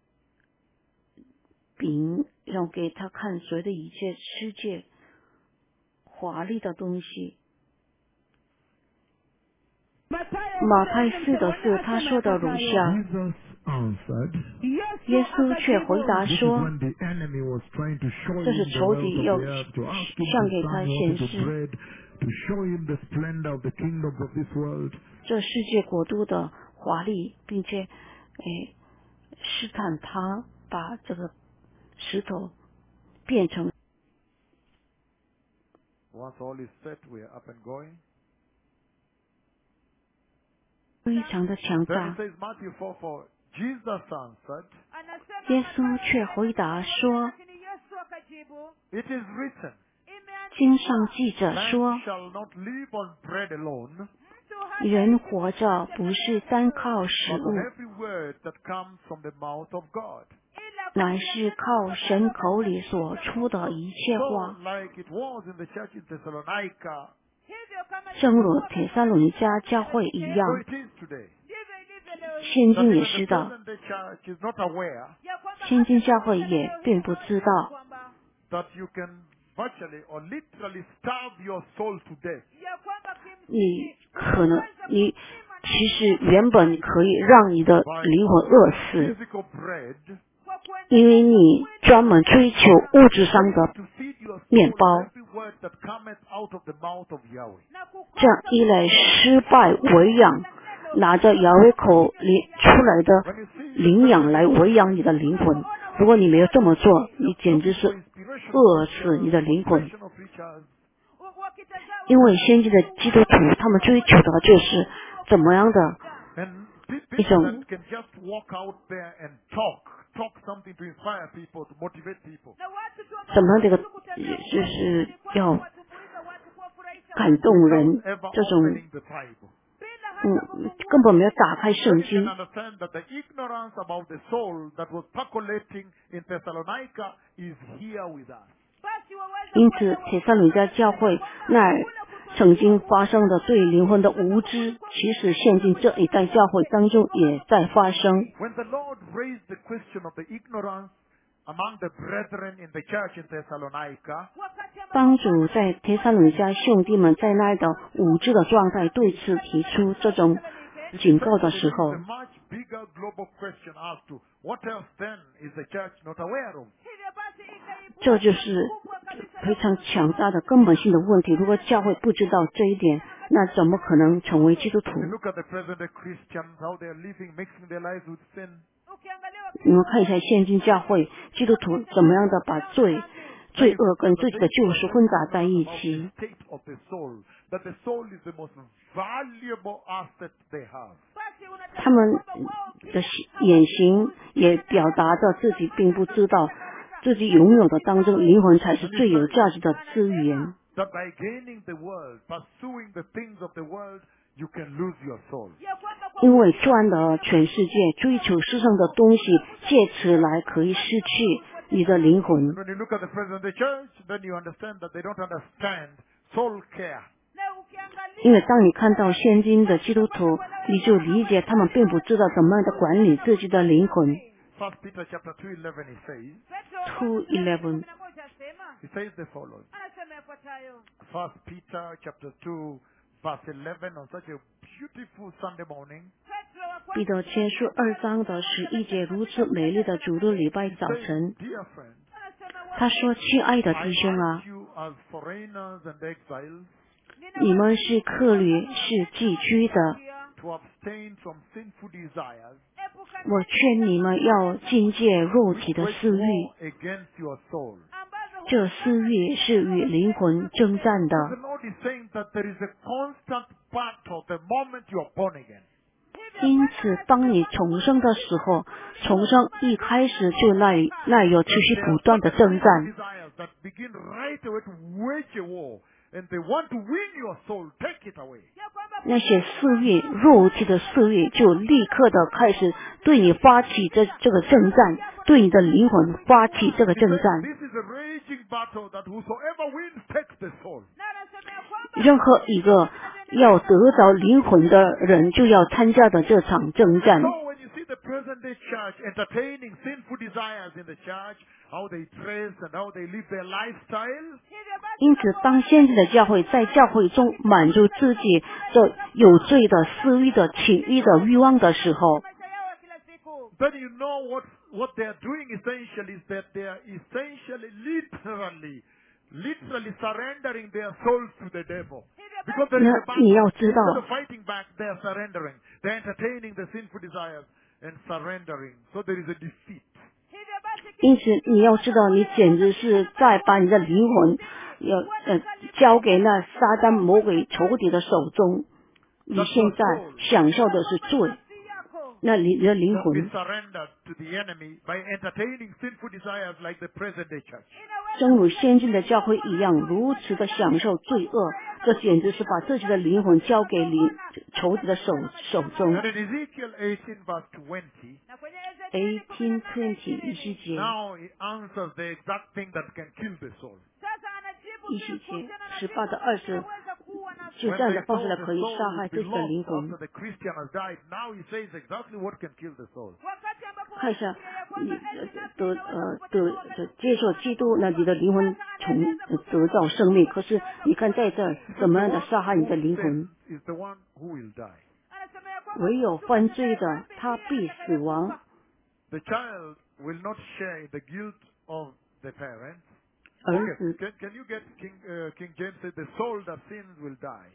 饼，然后给他看所有的一切世界华丽的东西。马太四的四，他说的如下： Jesus answered. 耶稣却回答 This is 说 when the enemy was trying to show 这 him 是 the 仇 wealth 敌 of 要 the earth, to ask him 向 to 给他 stand 显 wanting to 示 bread, to show him the splendor of the kingdom of this world. 这世界国度的华丽，并且诶试探他把这个石头变成。 Once all is set, we are up and going. 非常的强 Then 大 it。says Matthew four four, Jesus answered, anasema 耶稣却回答说 lakini Yesu akajibu, it is written, imeandikwa, 经上记着 man 说， shall not live on bread alone, mtu 人活着不是单靠食 but on 物， every word that comes from the mouth of God. ila 乃是靠神口里所出的一切 So, 话。 like it was in the church in Thessalonica, hivyo kama 正如铁撒罗尼迦教会一 so 样， it is today. ndivyo ilivyo leo 现 that 今也 even 是 the 的， present day church is not aware 现今教会也并不知道， that you can virtually or literally starve your soul to death 你可能你其实原本可以让你的灵魂饿死， physical bread 因为你专门追求物质上的 to feed your 面 soul 包， with every word that cometh out of the mouth of Yahweh. 这样一来失败为养，拿着雅威口里出来的 When you see 领养来喂养你的灵魂。如果你没有这么做，你简直 looking 是 for inspiration 饿 of 死你的 preachers, 灵魂。 motivation of preachers, 因为先进的基督徒，他们追求的就是怎么样的 and pe- 一 people 种 that can just walk out there and talk, talk something to inspire people, to motivate people. 怎么样的一个，就是要感动 Without 人， ever 这种 opening the Bible. 嗯根本没有打开 Then 圣 you can 经。 understand that the ignorance about the soul that was percolating in Thessalonica is here with us. 因此，铁萨鲁加教会那儿曾经发生的对灵魂的无知，其实现今这一代教会当中也在发生。 When the Lord raised the question of the ignorance among the brethren in the church in Thessalonica, 帮主在铁萨鲁加兄弟们在那儿的无知的状态对此提出这种 it 警 is 告的 it 时 is 候 a，much bigger global question as to what else then is the church not aware of? 这就是非常强大的根本性的问题。如果教会不知道这一点，那怎么可能成为基督徒？ When you look at the present day Christians, how they are living, mixing their lives with sin, 你们看一下现今教会基督徒怎么样的把罪、罪恶跟自己的救赎混杂在一 about 起 the。state of the soul, that the soul is the most valuable asset they have. 他们的言行也表达着自己并不知道自己拥有的当中灵魂才是最有价值的资源。 That by gaining the world, pursuing the things of the world, you can lose your soul. 因为赚了全世界，追求世上的东西，借此来可以失去你的灵魂。 And when you look at the present day church, then you understand that they don't understand soul care. 因为当你看到现今的基督徒，你就理解他们并不知道怎么样的管理自己的灵魂。 First Peter chapter two eleven, he says, two eleven he says the following. First Peter chapter two, verse eleven, on such a beautiful Sunday morning, 彼得前书二章的十一节，如此美丽的主日礼拜 he 早 says, 晨， dear friends, 他说：“亲爱的 I 弟兄啊 urge，you as foreigners and exiles 你们是客旅，是寄居的， to abstain from sinful desires 我劝你们要禁戒肉体 which 的 wage 私欲， war against your soul. 这私欲是与灵魂征战 So 的。 the Lord is saying that there is a constant battle the moment you are born again. 因此，当你重生的时候，重生一开始就那那有持续 There 不 are 断的 certain 征 sinful 战。 desires that begin right away to wage a war, and they want to win your soul, take it away. 那些私欲、肉体的私欲，就立刻的开始对你发起这这个征战，对你的灵魂发起这个 He 征 says, 战。 this is a raging battle that whosoever wins takes the soul. 任何一个要得着灵魂的人，就要参加的这场征战。 So when you see the present day church entertaining sinful desires in the church, how they dress and how they live their lifestyle, 因此，当现在的教会在教会中满足自己这有罪的私欲的情欲的欲望的时候， then you know what, what they are doing essentially is that they are essentially, literally, literally surrendering their souls to the devil. Because there is a 那你要 battle. 知道 Instead of fighting back, they are surrendering. They are entertaining the sinful desires and surrendering. So there is a defeat. 因此你要知道，你简直是在把你的灵魂要呃交给那撒旦魔鬼仇敌的手中。你现在享受的是罪，那你的灵 That we 魂 surrendered to the enemy by entertaining sinful desires like the present day church. 正如先进的教会一样，如此的享受罪恶，这简直是把自己的灵魂交给灵仇敌的手手中。 And in Ezekiel eighteen verse twenty, eighteen twenty 一西节， now he answers the exact thing that can kill the soul. 一西节十八到二十就这样的方式来可以杀害自己的灵魂。看一下，你得呃得得接受基督，那你的灵魂从得到生命。可是你看在这儿，怎么样的杀害你的灵魂？唯有犯罪的，他必死亡。 The child will not share the guilt of the parents. 儿子 Can, can you get King, uh, King James said the soul that sins will die.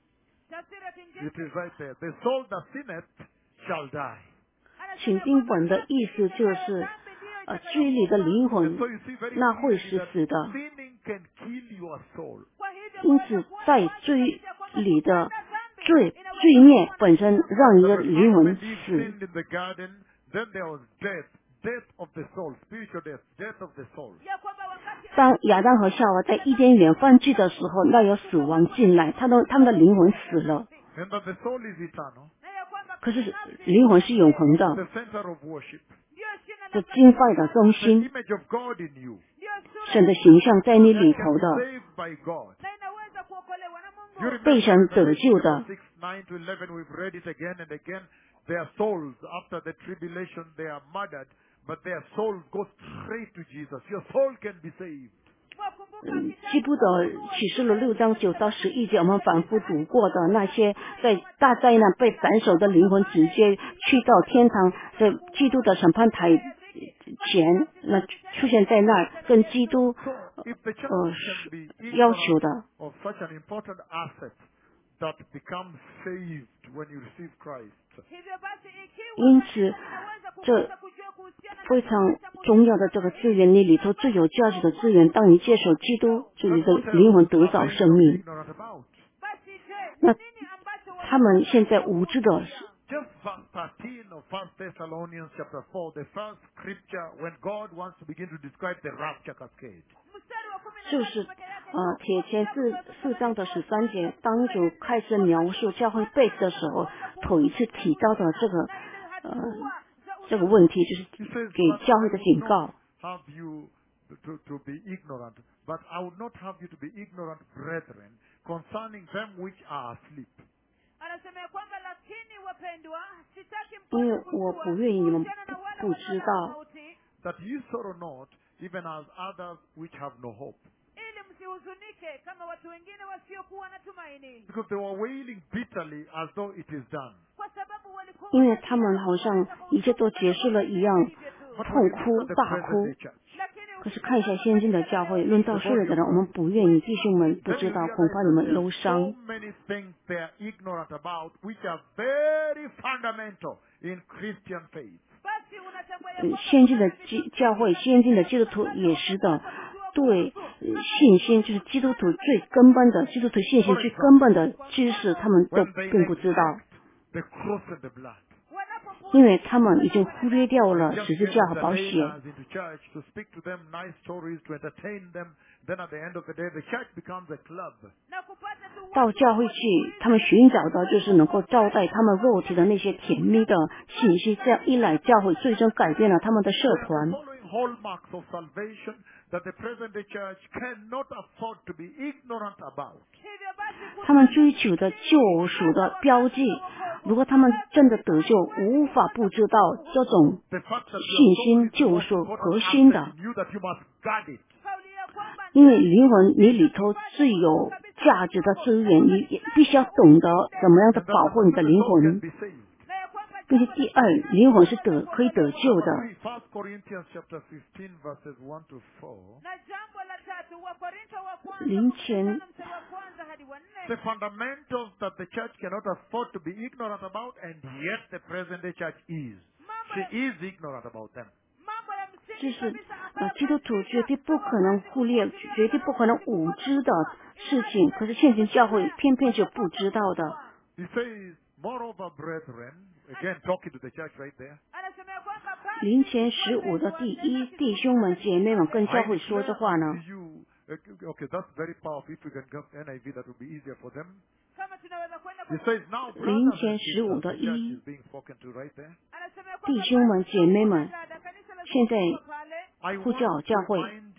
It is right there. The soul that sinneth shall die. 请经本的意思就是，呃，罪里的灵魂 So you see very 那会 clearly 是 that 死的。 sinning can kill your soul. 因此，在罪里的罪罪孽本身让你的 The 灵魂 Adam and Eve 死。 sinned in the garden, then there was death, death of the soul, spiritual death, death of the soul. 当亚当和夏娃在伊甸园犯罪的时候，那有死亡进来，他们他们的灵魂死了。 And that the soul is eternal, 可是灵魂是永恒 the 的， center of worship, 这敬拜的中 the 心， image of God in you. 神的形象在你 That 里 can 头 be 的， saved by God. 那inaweza kuokolewa na Mungu. You remember 被神拯 Revelation 救的。 six, nine to eleven, we've read it again and again. Their souls, after the tribulation, they are murdered, but their souls go straight to Jesus. Your soul can be saved. 嗯，记不得启示录六章九到十一节，我们反复读过的那些在大灾难被斩首的灵魂，直接去到天堂，在基督的审判台前，那出现在那儿，跟基督 So, if the church 呃 can be 要求的。 ignorant of such an important asset that becomes saved when you receive Christ, hivyo basi ikiwa 因此 inaweza 这 kukosa kujua kuhusiana na 非常重要的这个资源，你里头最有价值的资源，当你接受基督，就你 then 的 what 灵魂 else 得 are 着 they 生 not 命。 ignorant about? basi je, Na- ni nini ambacho 他们现在无知的， Just verse thirteen of First Thessalonians chapter four, the first scripture when God wants to begin to describe the rapture cascade. mstari wa kumi na 就 tatu 是 peke yake 呃铁前四四章的十三节，当主开始描述教会背的时候，头一次提到的这个呃这个问题，就是 He says, 给 "But 教 I 会的 would 警 not 告。 have you to, to be ignorant, but I would not have you to be ignorant, brethren, concerning them which are asleep." anasema ya kwamba lakini wapendwa, sitaki 因为 mpate 我 kujua 不愿意你们 kuhusiana na wale 不知 waliolala 道， mauti, That ye sorrow not, even as others which have no hope. ili msihuzunike kama watu wengine wasiokuwa na tumaini, Because they were wailing bitterly as though it is done. kwa sababu walikuwa 因为他们好像一切都结束了一样， But 痛 when you 哭 look at the 大 present 哭 day。church, lakini 可是看一下先进的教会，论到世的人，我们不愿意弟兄们不 then 知 you 道， realize 恐怕你 that 们 there 忧 are 伤 so。many things they are ignorant about, which are very fundamental in Christian faith. basi unatambua ya 嗯， kwamba 先进的基教会，先进的基督徒也是的，对呃信心就是基督徒最根本的基督徒信心最根本的知识，他们都 When they 并不知道， neglect the cross and the blood. 因为他们已经忽略掉 They 了 just 十字 get 架和 the 宝血。 layers into church to speak to them nice stories, to entertain them. Then at the end of the day, the church becomes a club. 那kupata tu 到教会去，他们寻找的就是能够招待他们肉体的那些甜蜜的信息。这样一来，教会最终改变了他们的社 They are 团。 following hallmarks of salvation that the present day church cannot afford to be ignorant about. hivyo basi 他们追求的救赎的标记，如果他们真的得救，无法不知道这种 The fact that 信 your 心 soul is the 救 most 赎 important 核心 asset 的， in you that you must guard it. kauli ya kwamba 因为灵魂你里头最有价值的资源，你也必须要懂得怎么样的 And that 保 the 护你的 soul 灵 can 魂， be saved. 那ya kwamba 并且第二，灵魂是得可以得救的。 Three, First Corinthians chapter fifteen verses one to four. na jambo la tatu Wakorintho wa kwanza 零 kumi na 前 tano mstari wa kwanza hadi wa The nne fundamentals that the church cannot afford to be ignorant about, and yet the present day church is. She is ignorant about them. mambo ya 就 msingi 是 kabisa 呃， ambayo 基督徒绝对不可能忽略，绝对不可能无知的事情。可是现今教会偏偏就不知道的。 He says, moreover, brethren, again talking to the church right there. anasema ya kwamba basi 零前十五的第一弟兄们姐妹们跟教 I 会说这 declare 话呢 to，you, okay, that's very powerful. If we can get N I V, that would be easier for them. kama tunaweza kwenda He kwa says, now, 零 brothers 前 and 十五 sisters, 的 the church 一 is being spoken to right there. anasema ya 弟 kwamba 兄们姐妹们， dada kanisa la 现在 Kristo pale I 呼 want 叫 to 教会， remind you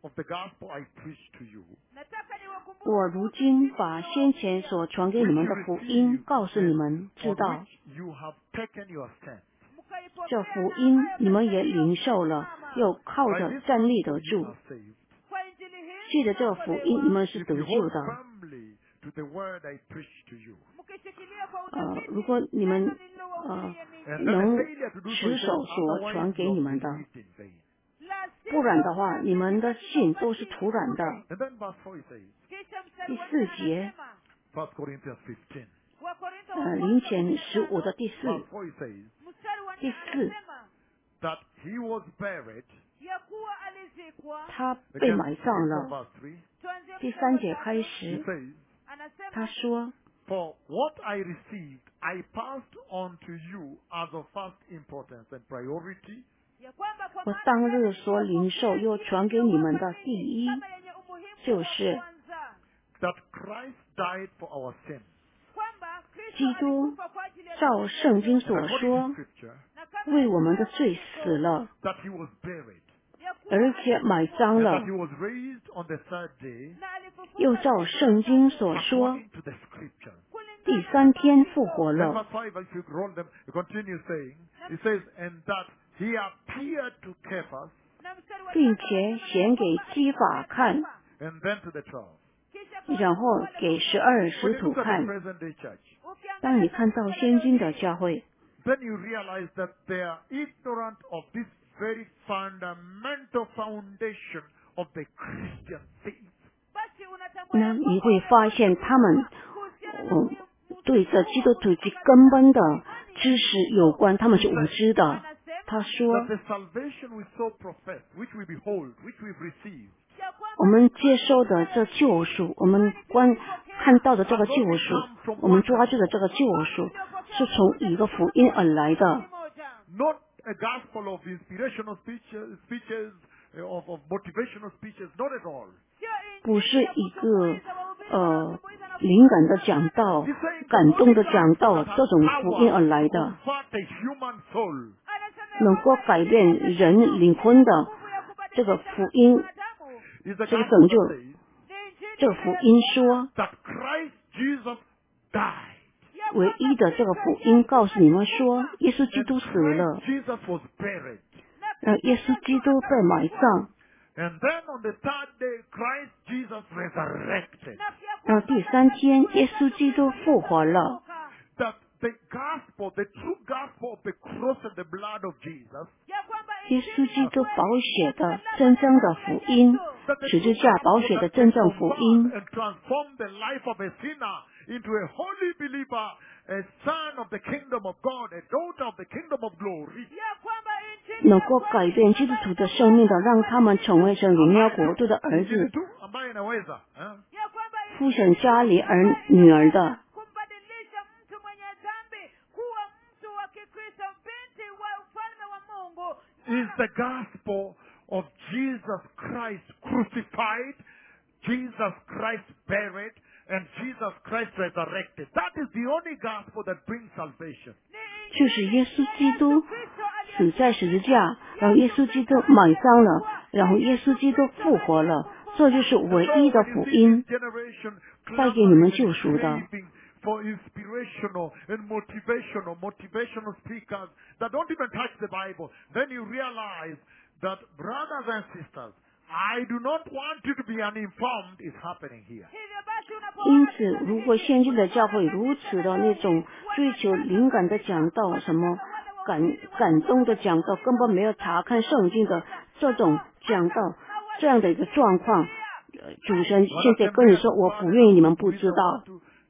of the gospel I preached to you, nataka niwakumbushe 我如今把先前所传给你 which 们 you 的福音 received 告诉你 and 们知 on 道， which you have taken your stand. mkaipokea 这 na 福音 ambayo 你们也 katika 领受了， kusimama. 又靠 By 着 this 站立得 gospel you 住。 are saved. Kwa injili hii 记得这个福音，你 mnaokolewa. 们是 If 得 you 救 hold 的。 firmly to the word I preached to you. mkishikilia kwa 呃， uthabiti 如果你们 neno 呃 nililowahubiri ninyi. And then a 能 failure to do so 持 is 守 that 所 otherwise 传 you 给 have 你们的， believed in vain. La 不然的 sivyo 话，你们的信都是徒然的。 And then verse four he says, kisha mstari wa 第四 nne 节 anasema First Corinthians fifteen. Wakorintho 呃， wa 零 kwanza 前 kumi 十 na 五的 tano 第 Verse 四， four he says, mstari wa nne 第四 anasema that he was buried. ya kuwa alizikwa. 他被 Again, 埋 read 葬 from 了。 verse three. Tuanzie 第 mstari 三 wa 节 tatu. 开 He 始， says, 他 Anasema 说 For what I received, I passed on to you as of first importance and priority, ya kwamba kwa 我 maana 当日 yale 所领受 niliyopokea 又传给你们的第一， kama yenye umuhimu 就 wa 是 kwanza that Christ died for our sins. kwamba Kristo 基督 alikufa kwa ajili ya 照 dhambi 圣经 And 所 according to 说， Scripture, na kama 为我们的 ilivyo 罪 maandiko, 死了， that he was buried, ya kuwa 而且埋葬 and 了 that he，was raised on the third day, na alifufuka 又照 siku 圣 ya 经 tatu 所说， according to the Scripture. 第 kulingana 三 na 天 maandiko. 复活 Then 了， verse five, if you roll them, you continue saying, it says, and that he appeared to Cephas, 那mstari wa 并 tano 且 anasema 显给 kwamba 基法看， and then to the twelve. kisha 然后 kwa 给 wale 十二 kumi. 使 When you 徒 look at the 看。 present day church, 当你 Ukiangalia 看到 kanisa 现今的 leo hii, 教会， then you realize that they are ignorant of this very fundamental foundation of the Christian faith. basi unatambua 那 ya 你 kwamba 会发现他们， kuhusiana na 嗯， muhimu- 对这基督徒最根本的知识有关，他们是无知的。 anasema 他 That 说， the salvation we so profess, which we behold, which we've received, ya kwamba 我们接受的这救赎，我们观看到的这个救赎，我们抓住的这个救赎，是从一个福音而来的， ni moja. not a gospel of inspirational speeches, speeches uh, of, of motivational speeches, not at all. Sio injili 不是 ya 一个 kutumbuiza wahubiri 呃 wanaotumbuiza na 灵感的讲道、 He's saying 感 the 动 only 的讲 gospel 道 that 这 has 种福音而 power 来 to 的， convert a human soul anasema 能够改变人灵魂的 nguvu ya kubadilisha 这个福音， wanadamu. is the 这个 gospel 拯救 that says Ni injili 这个福音说， that Christ Jesus died ya 唯一的这个福音告诉你们说，耶稣基 and 督死了 Christ，Jesus was buried. 呃，耶稣基督被埋葬， And then on the third day, Christ Jesus resurrected. na pia 然后第三天耶稣基督复活了。 That the gospel, the true gospel of the cross and the blood of Jesus, ya kwamba 耶稣基督宝血的真正的福音， that the 十字 true 架宝 gospel 血的 that 真 can 正福音 convert，and transform the life of a sinner into a holy believer, a son of the kingdom of God, a daughter of the kingdom of glory. ya kwamba injili 能够改变基督徒的生命的，让他们成为神荣耀国度的儿 Injili 子， tu ambayo inaweza eh? ya kwamba 复神家里儿女儿的。 kumbadilisha mtu mwenye dhambi kuwa mtu wa Kikristo, binti wa ufalme wa Mungu. is the gospel of Jesus Christ crucified, Jesus Christ buried, and Jesus Christ resurrected. That is the only gospel that brings salvation. 就是耶稣基督死在十字架，然后耶稣基督埋葬了，然后耶稣基督复活了，这就是唯一的 So 福 when you see 音 this generation 带给你们 clamoring 救 and 赎的。 craving for inspirational and motivational, motivational speakers that don't even touch the Bible, then you realize that, brothers and sisters, I do not want you to be uninformed is happening here. 因此，如果现今的教会如此的那种追求灵感的讲道，什么感感动的讲道，根本没有查看圣经的这种讲道，这样的一个状况，呃主神现在跟你说，我不愿意你们不知道。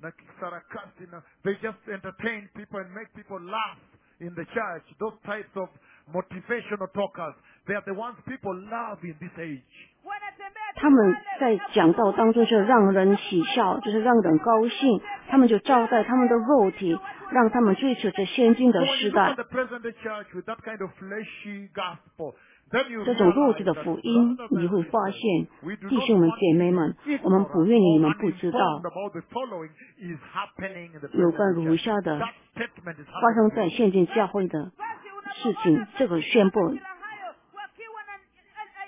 They just entertain people and make people laugh in the church. Those types of motivational talkers, they are the ones people love in this age. 他们在讲道当中就让人喜笑，就是让人高兴，他们就招待他们的肉体，让他们追求这先进的 So when 时 you look 代 at。the present day church with that kind of fleshy gospel, then you 这种肉体 realize 的 that 福音， brothers 你 and 会发 sisters, 现， we do 弟 not 兄们、 want 姐妹们，我们不愿意你们不知道 uninformed about the following is happening in the 有 present 关 day 如 church. 下的 That statement is 发生 happening. 在现今教会的事情。这个宣布，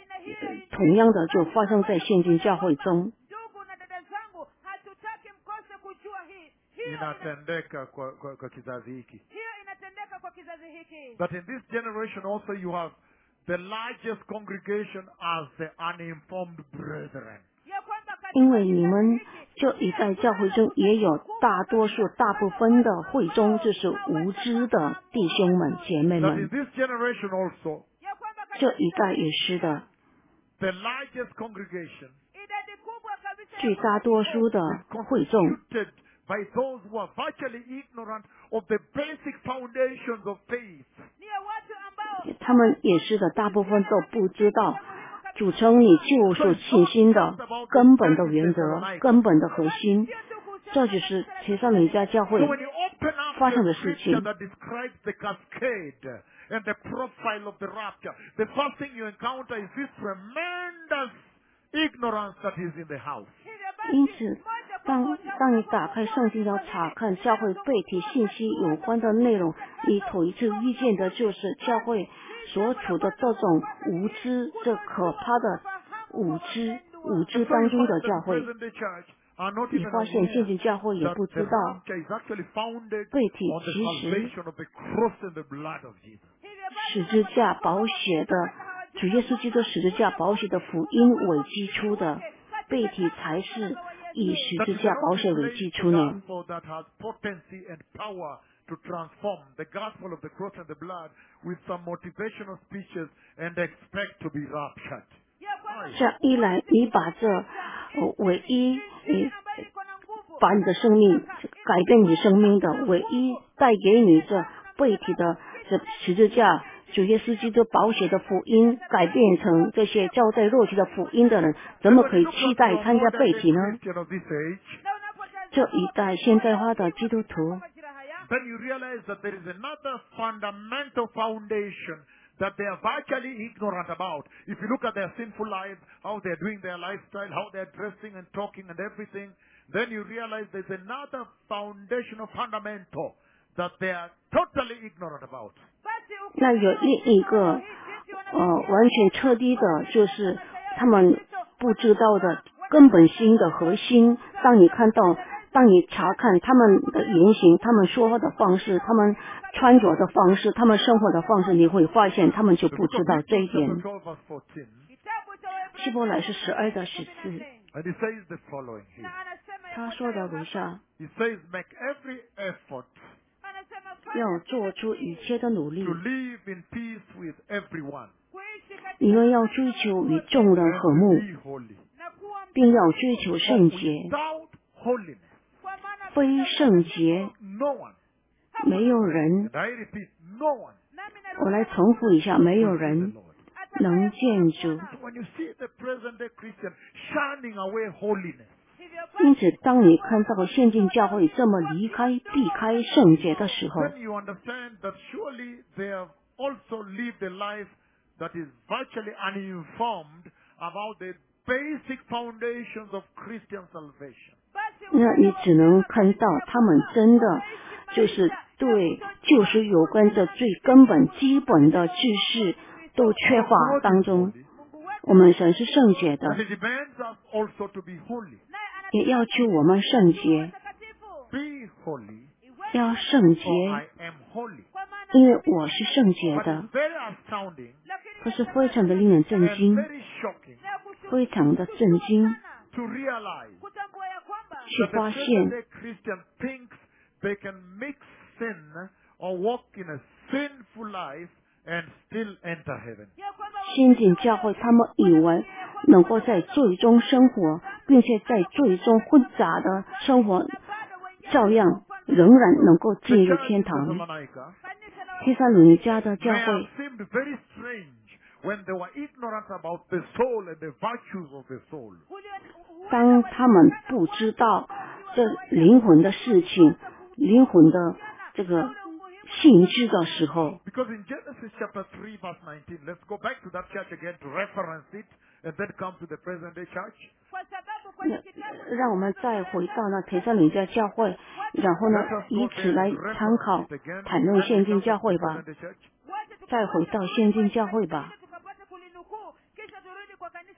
同样的就发生在现今教会中。 Ndugu na dada zangu, hatutaki mkose kujua hii. Hiyo inatendeka kwa, kwa, kwa kizazi hiki. hiyo inatendeka kwa kizazi hiki. That in this generation also you have the largest congregation as the uninformed brethren. Ya kwamba katika 因为你们 kizazi hiki, 这一代教会中也有大多数、大部分的会中就是无知的弟兄们、姐妹 That in 们， this generation also ya kwamba katika 这一代也是的， the largest congregation idadi kubwa kabisa ya 绝大多数的会众 constituted by those who are virtually ignorant of the basic foundations of faith. ni ya watu ambao 他们也是的，大部分都不知道组成你救赎信心的根本的原则、根本的核心。 sio tu kusema 这就是提撒罗尼迦教 So 会 when you open up 发生 the 的事 scripture 情。 that describes the cascade and the profile of the rapture, the first thing you encounter is this tremendous ignorance that is in the house. 因此，当当你打开圣经要查看教会背体信息有关的内容，你头一次遇见的就是教会所处的这种无知，这可怕的无知、无知 So 当 you 中 find 的 that 教 the 会。 present day church are not 你 even 发现现 aware 今教会也 that 不 the 知道 rapture is actually founded 背体 on the 其实 salvation of the cross and the blood of Jesus. 十字架宝血的主耶稣基督十字架宝血的福音为基础的，背体才是以十 That 字 you 架 cannot 宝血为 replace 基 the 础呢。 gospel that has potency and power to transform the gospel of the cross and the blood with some motivational speeches and expect to be raptured. ya kwamba 这样一来，你把这呃唯一呃 ambayo iko na nguvu 把你的生命改变你生命的唯一带给你这背体的这十字架主耶稣基督宝血的福音，改变成这些教在肉体的福音的人，怎么可以期待参加背体呢？ Christian of this age, 那unapotazama 这一代现代化的基督徒， majira haya then you realize that there is another fundamental foundation that they are virtually ignorant about. If you look at their sinful lives, how they're doing their lifestyle, how they're dressing and talking and everything, then you realize there's another foundational fundamental that they are totally ignorant about. basi 那有另一个呃完全彻底的，就是他们不知道的根本性的核心。当你看到，当你查看他们的言行、他们说话的方式、他们穿着的方式、他们生活的方式，你会发现他们就 The 不 book 知 of 道这一 Hebrews 点。 chapter twelve verse fourteen, kitabu cha Waebrania 希伯来是十二到十四， and he says the following here. na anasema 他说的 yafuatayo 如 hapa. 下： He says, make every effort Anasema fanya 要做出一切的努力， to live in peace with everyone kuishi katika 你们要追求与众人 and 和 to 睦， be holy. na kuwa 并要追求 For 圣洁。 without holiness, kwa maana 非圣洁， no one, 没有人。 and I repeat, no one nami 我 narudi 来重复一下，没有 will see the 人 Lord. 能见主。 So when you see the present day Christian shunning away holiness, hivyo 因 basi 此，当你看到现今教会这么离开、避开圣洁的时候， then you understand that surely they have also lived a life that is virtually uninformed about the basic foundations of Christian salvation. 那你只能看到他们真的就是对救赎有关的最根本、基本的知识都缺乏当中。 Mungu wetu 我们神是圣洁 And 的， he demands us also to be holy. naye 也要求我们圣洁， anatakatifu Be holy, 要圣 for 洁， I am holy. kwa maana 因为我是圣洁 But 的 it's。very astounding 可是非常的令人震 and 惊， very shocking 非常的震惊， to realize kutambua ya kwamba 去 that the 发 present 现 day Christian thinks they can mix sin or walk in a sinful life and still enter heaven. ya kwamba 先进教会他们以为能够在罪中生活，并且在罪中混杂的生活， bado wengi 照样仍然能够 The 进入 church 天 in 堂。 Thessalonica kanisa la 帖撒罗尼迦的教 may 会 have seemed very strange when they were ignorant about the soul and the virtues of the soul. 当他们不知道这灵魂的事情、灵魂的这个性质的时候， Because in Genesis chapter three verse nineteen, let's go back to that church again to reference it and then come to the present day church. kwa sababu 那 kwenye kitabu 让我们再回到那帖撒罗尼迦教会，然后呢 Let us 以 go 此 there 来 and 参考 reference it again. 谈论 Then 现 we 今 come 教 to 会 the 吧 present day church. wote 再回到现今教会吧。 tukapata kulinukuu kisha turudi kwa kanisa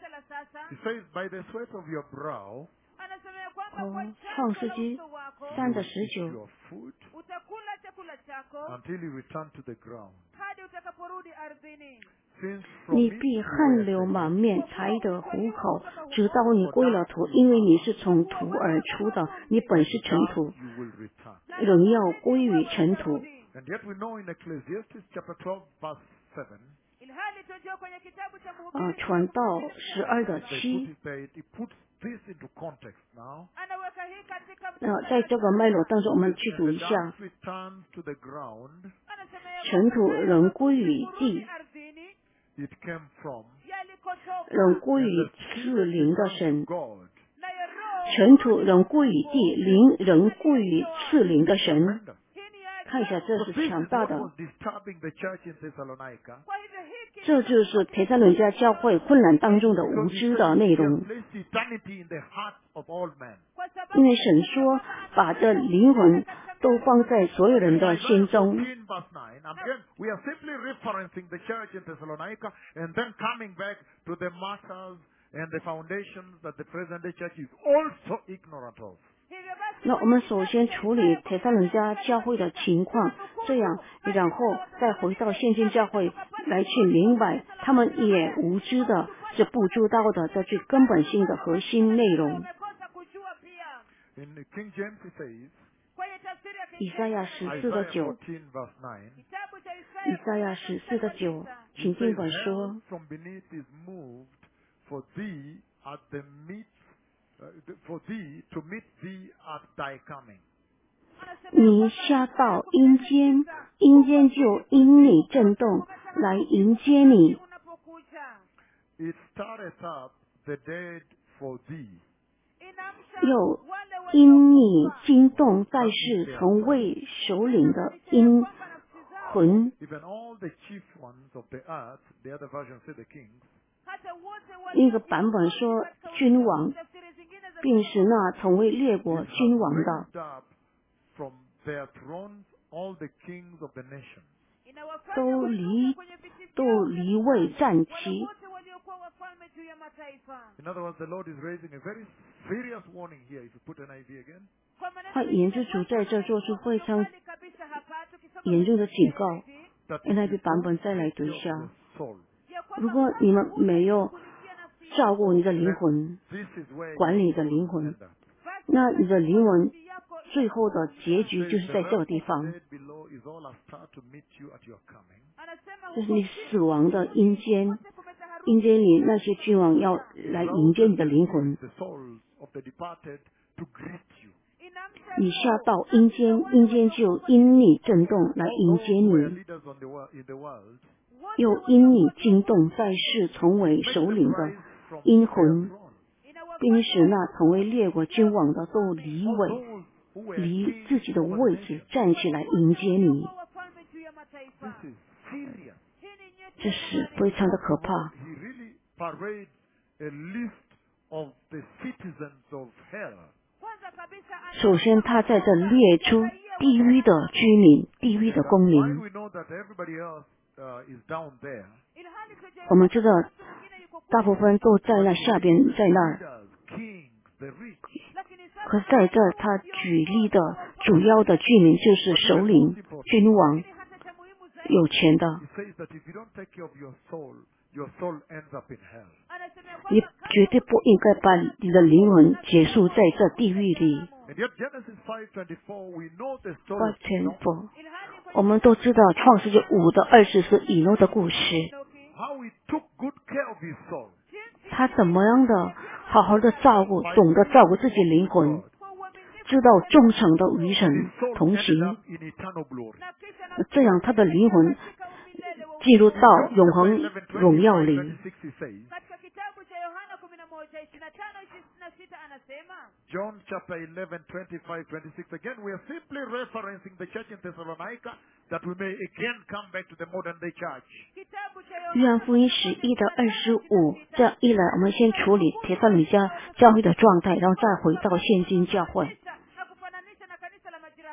It says, by the sweat of your brow, anasema ya kwamba kwa 哦，创 jasho 世 la 纪 uso wako 三 you 的 will 十 eat 九， your food utakula chakula chako until you return to the ground. hadi utakaporudi ardhini. Since from 你 it 必 you 汗 were 流 taken, 满面，才得糊口，直到你归了土，因为你是从土而出的，你本是尘 thus 土， you will return. 仍要归于尘土。 And yet we know in Ecclesiastes chapter twelve, verse seven, Ilhali tunajua kwenye kitabu cha 啊， Mhubiri 传道十二的 they put 七， it there, it puts this into context now. anaweka hii katika 呃，在这个脉络当中，我们去 And 读 the 一下， dust returns to the ground anasema ya 尘土 kwamba 仍归于 kurudi 地， ardhini it came from, yalikotoka 仍归 and 于 the 赐 spirit 灵的 returns to 神。 God. nayo roho 尘土仍归于地，灵仍归于赐灵的神。 Tremendous. hii ni ya 看一下，这 So 是 this 强 is 大 what 的， was disturbing the church in Thessalonica. kwa hivyo hiki 这就是铁三轮家教会混乱当中的 Because 无 he 知 says 的内 he 容 has。placed eternity in the hearts of all men. kwa 因 sababu 为神说，把这灵魂都放在所有人 In 的 Isaiah 心中。 fourteen verse nine, again, we are simply referencing the church in Thessalonica and then coming back to the matters and the foundations that the present day church is also ignorant of. hivyo basi 那我们首先处理铁三轮家教会的情况，这样，然后再回到现今教会来去明白，他们也无知的，是不知道的这最根本性的核心内容。 wamekosa kujua pia In the King James it says, kwenye tafsiri ya 以赛亚十四的 Isaiah 九， fourteen verse nine, kitabu cha 以 Isaya 赛亚十四的九， it 请经 says, 本 hell 说， from beneath is moved for thee at the meet, uh, for thee to meet thee at thy coming. 你下到阴间，阴间就因你震动来迎接你。 unapokuja It starteth up the dead for thee. inamsha 又 wale 因你惊动在世从未首领的阴 kwamba nafsi zao 魂， Even all the chief ones of the earth, the other version say the kings, hata wote 另一个版本说君王， tafsiri zingine za 并是那从未列国 have 君王的， raised up from their thrones all the kings of the nations. inawafanya 都 wainuke 离 kwenye viti 都 vyao 离位站 wale 齐。 wote waliokuwa wafalme juu ya mataifa. In other words, the Lord is raising a very serious warning here. If you put an I V again, kwa maneno 他 mengine, 严之主在这做出非常 kali kabisa hapa tukisoma 严重的警告。 hivi, that N I V if you 版本 don't 再来 take 读一 care 下 of。the soul, ya kwamba 如果你们没有 kushughulikia nafsi 照顾你的灵魂， this is where 管理 your 的 soul 灵 will 魂， end up. 那你的灵魂 nafsi yako 最后的结局 Says 就是 the 在这个 realm 地 of the 方， dead below is all astir to meet you at your coming. anasema 这是你死亡的阴间，阴间里那些君王要来迎接你的灵魂。 The souls of the departed to greet you. 你下到阴间，阴间就因你震动来迎接 Those who were 你， leaders on the world, in the world, 又因你惊动在世从为 make 首 them 领的 rise from 阴 their 魂， throne. 并使那从为列国君王的都离 All 位， those who were 离 kings 自己的 over the 位置 nations. 站起来迎接你， wafalme juu ya mataifa. This is serious. Hii ni nyeti 这是非常的可怕。 He really parades a list of the citizens of hell. 可 kabisa ana- 首先，他在这列出地狱的居民、地狱的 That's 公 why 民。 we know that everybody else uh, is down there. ilhali tujue 我们知道， mwingine yuko 大部分都在那下边，在那儿。 Leaders, kings, the rich. lakini sasa 可是在这儿，他举例的主要的居民就是首领、君王、 hata cha muhimu zaidi 有钱的。 He says that if you don't take care of your soul, your soul ends up in hell. anasema ya 你 kwamba 绝对不应该把你的灵魂结束在这地狱里。 And yet Genesis five twenty-four, we know the story Five of ten Enoch, four， ilhali kwa 我们都知道创世纪五的二十是以诺的故事， Enoki, how he took good care of his soul. 他怎么样的好好的照顾，懂得照顾自己灵魂， God. kwa uaminifu 知道忠诚的与 And 神 his soul 同 ended 行， up in eternal glory. na kisha na 这样他的灵魂 katika umilele wa 进入到 John 永 chapter 恒 eleven, 荣耀 twenty-five, 里。 twenty-six, he says, katika kitabu cha Yohana kumi na moja ishirini na tano ishirini na sita anasema John chapter eleven, twenty-five, twenty-six. Again, we are simply referencing the church in Thessalonica that we may again come back to the modern day church. kitabu cha 约翰 Yohana 福音十一到二十五，这样一来，我们先处理铁萨里加教会的状态，然后再回到现今教会。 na kufananisha na kanisa la majira haya.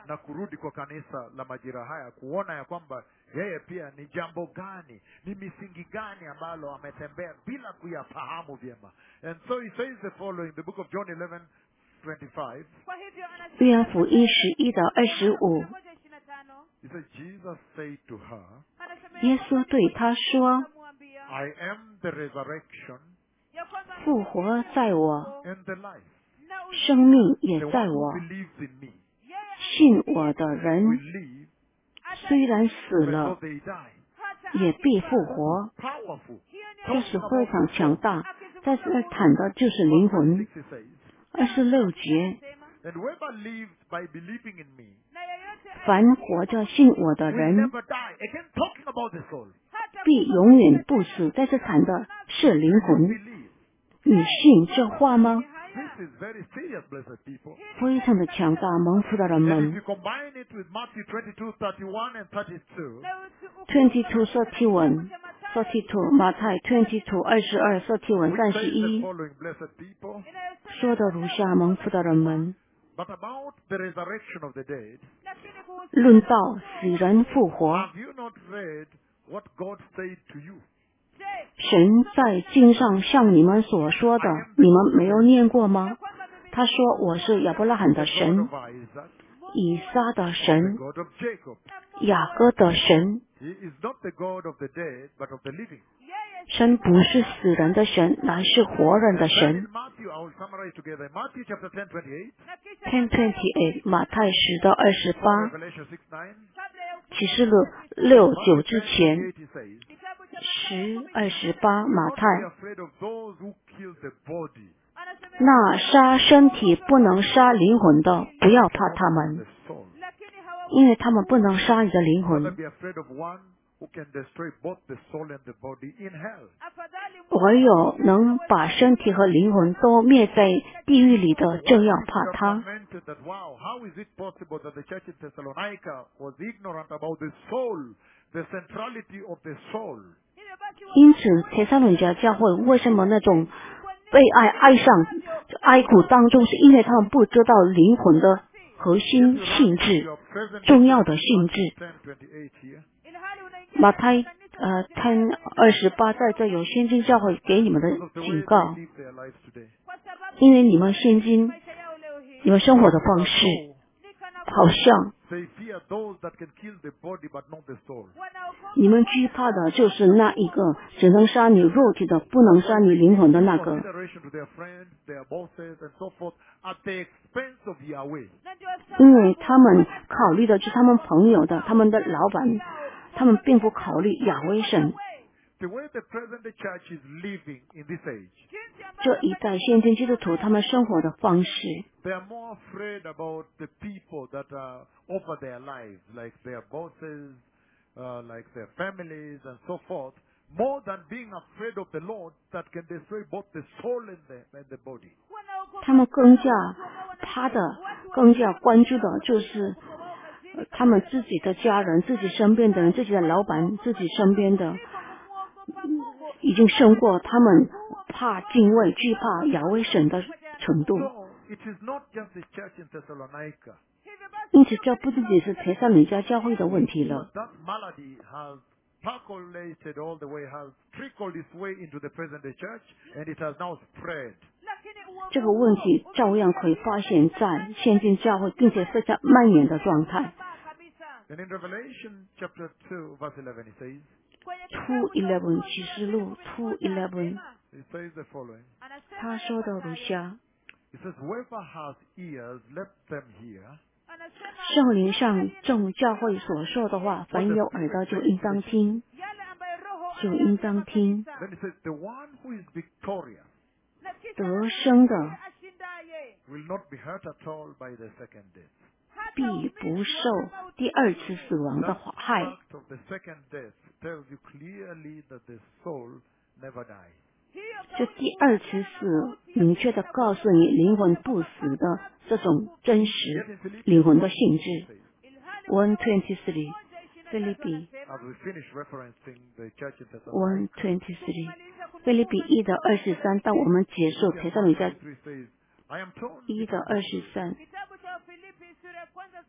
na kurudi kwa kanisa la majira haya kuona ya kwamba yeye pia ni jambo gani, ni misingi gani ambalo ametembea bila kuyafahamu vyema. And so he says the following, the book of John eleven twenty-five. kwa hivyo anasema 约翰福音十一到二十五， moja ishirini na tano He said, Jesus said to her, anasema 耶稣对他说 akamwambia I am the resurrection ya kwamba 复活在我， and the life. 那uzima 生命也 The 在 one who 我。 believes in me yeye 信我的 will 人， live 虽然死 even though 了， they die. hata 也必复活。 Powerful. hiyo ni 这是非常强大。在这儿谈的就是灵 Verse 魂。 twenty-six he says, 二十六节， anasema and whoever lives by believing in me na yeyote 凡活着信我的 will 人， never die. Again, talking about the soul. hata 必永远不死。在这谈的是灵魂。 Believe. 你信这话吗？ This is very serious, blessed people. 非常的强大，蒙福的人 And if 们 you。combine it with Matthew twenty-two, thirty-one and thirty-two, twenty-two, thirty-one, thirty-two，马太 twenty-two，二十二 thirty-one， which 三十 says the 一， following, blessed people, 说的如下：蒙福的人们， but about the resurrection of the dead, lakini kuhusu 论到死人复活， have you not read what God said to you? je 神在经上向你们所说的，你们没有念过吗？ kwamba mimi 他说：“我是亚伯拉罕 The 的 God 神， of Isaac, 以撒的 the 神， God of Jacob. 雅各的神。 He is not the God of the dead, but of the living. yeye 神不是死人的神，乃是活人的 Then 神 in。Matthew, I will summarize together. Matthew chapter ten, twenty-eight, na kisha ten twenty-eight，马太十到二十八， Revelation six, nine, kabla ya 启示录六九之 Matthew 前， ten, twenty-eight, he says, kitabu cha 十二十八，马 Don't 太 be afraid of those who kill the body, anasema 那杀身体不能杀灵魂的，不要怕 but 他 not 们， the soul. lakini hawa 因为他们不能杀你的灵 Rather 魂。 be afraid of one who can destroy both the soul and the body in hell. afadhali 唯有能把身体和灵魂都灭在地狱里的，正要 One week 怕 we have 他。 commented that, wow, how is it possible that the church in Thessalonica was ignorant about the soul, the centrality of the soul? hivyo basi 因此，铁萨伦家教会为什么那种被爱爱上哀苦当中，是因为他们不知道灵魂的核心 If you 性 run 质 into。your present 重要的性质。 ten twenty-eight here, ilhali unaingia 马太呃 ten 二十八，在这有先知教会给你们的 because of the way 警 they 告， live their lives today. kwa sababu 因为你们现今 maisha yao leo hii 你们生活的方式， So ni kana 好像 they fear those that can kill the body but not the soul. wanaogopa 你们惧怕的就是那一个只能杀你肉体的，不能杀你灵魂的那个。 Consideration to their friends, their bosses, and so forth at the expense of Yahweh. na ndio 因为他们考虑的是他们朋友的、他们的老板，他们并不考虑亚威神。 The way the present day church is living in this age, jinsi 这 ambavyo 一代现今基督徒他们生活的方式， they are more afraid about the people that are over their lives, like their bosses, uh, like their families, and so forth, more than being afraid of the Lord that can destroy both the soul and the, and the body. 他们更加怕的、更加关注的就是呃他们自己的家人、自己身边的人、自己的老板、自己身边的，已经胜过他们怕敬畏、惧怕亚威神的程度。 So, it is not just the church in Thessalonica. 因此，这不仅仅是铁萨米加教会的问题 But 了。 that malady has percolated all the way, has trickled its way into the present day church, and it has now spread. 这个问题照样可以发现在现今教会，并且非常蔓延的状态。 And in Revelation chapter two, verse eleven, it says, two eleven 启示录 two eleven， it says the following. 他说的如下： It says, whoever has ears, let them hear. 圣灵上众教会所说的话，凡有耳朵就应当听， yale ambayo roho 就应当听。 Then it says, the one who is victorious na kisha 得生的 ashindaye will not be hurt at all by the second death. 必不受第二次死亡的 That 害。 fact of the second death tells you clearly that the soul never dies. 这第二次死明确的告诉你，灵魂不死的这种真 Yet 实 in Philippians 灵魂的 one, 性 it 质。 says, one twenty three 菲利比 as we finish referencing the church in one Thessalonica, twenty three 菲利比一的二十三，当我们结束 Philippians 铁萨米加 one twenty-three says, I am torn 一的 between 二十三， kitabu cha Wafilipi sura ya kwanza ishirini na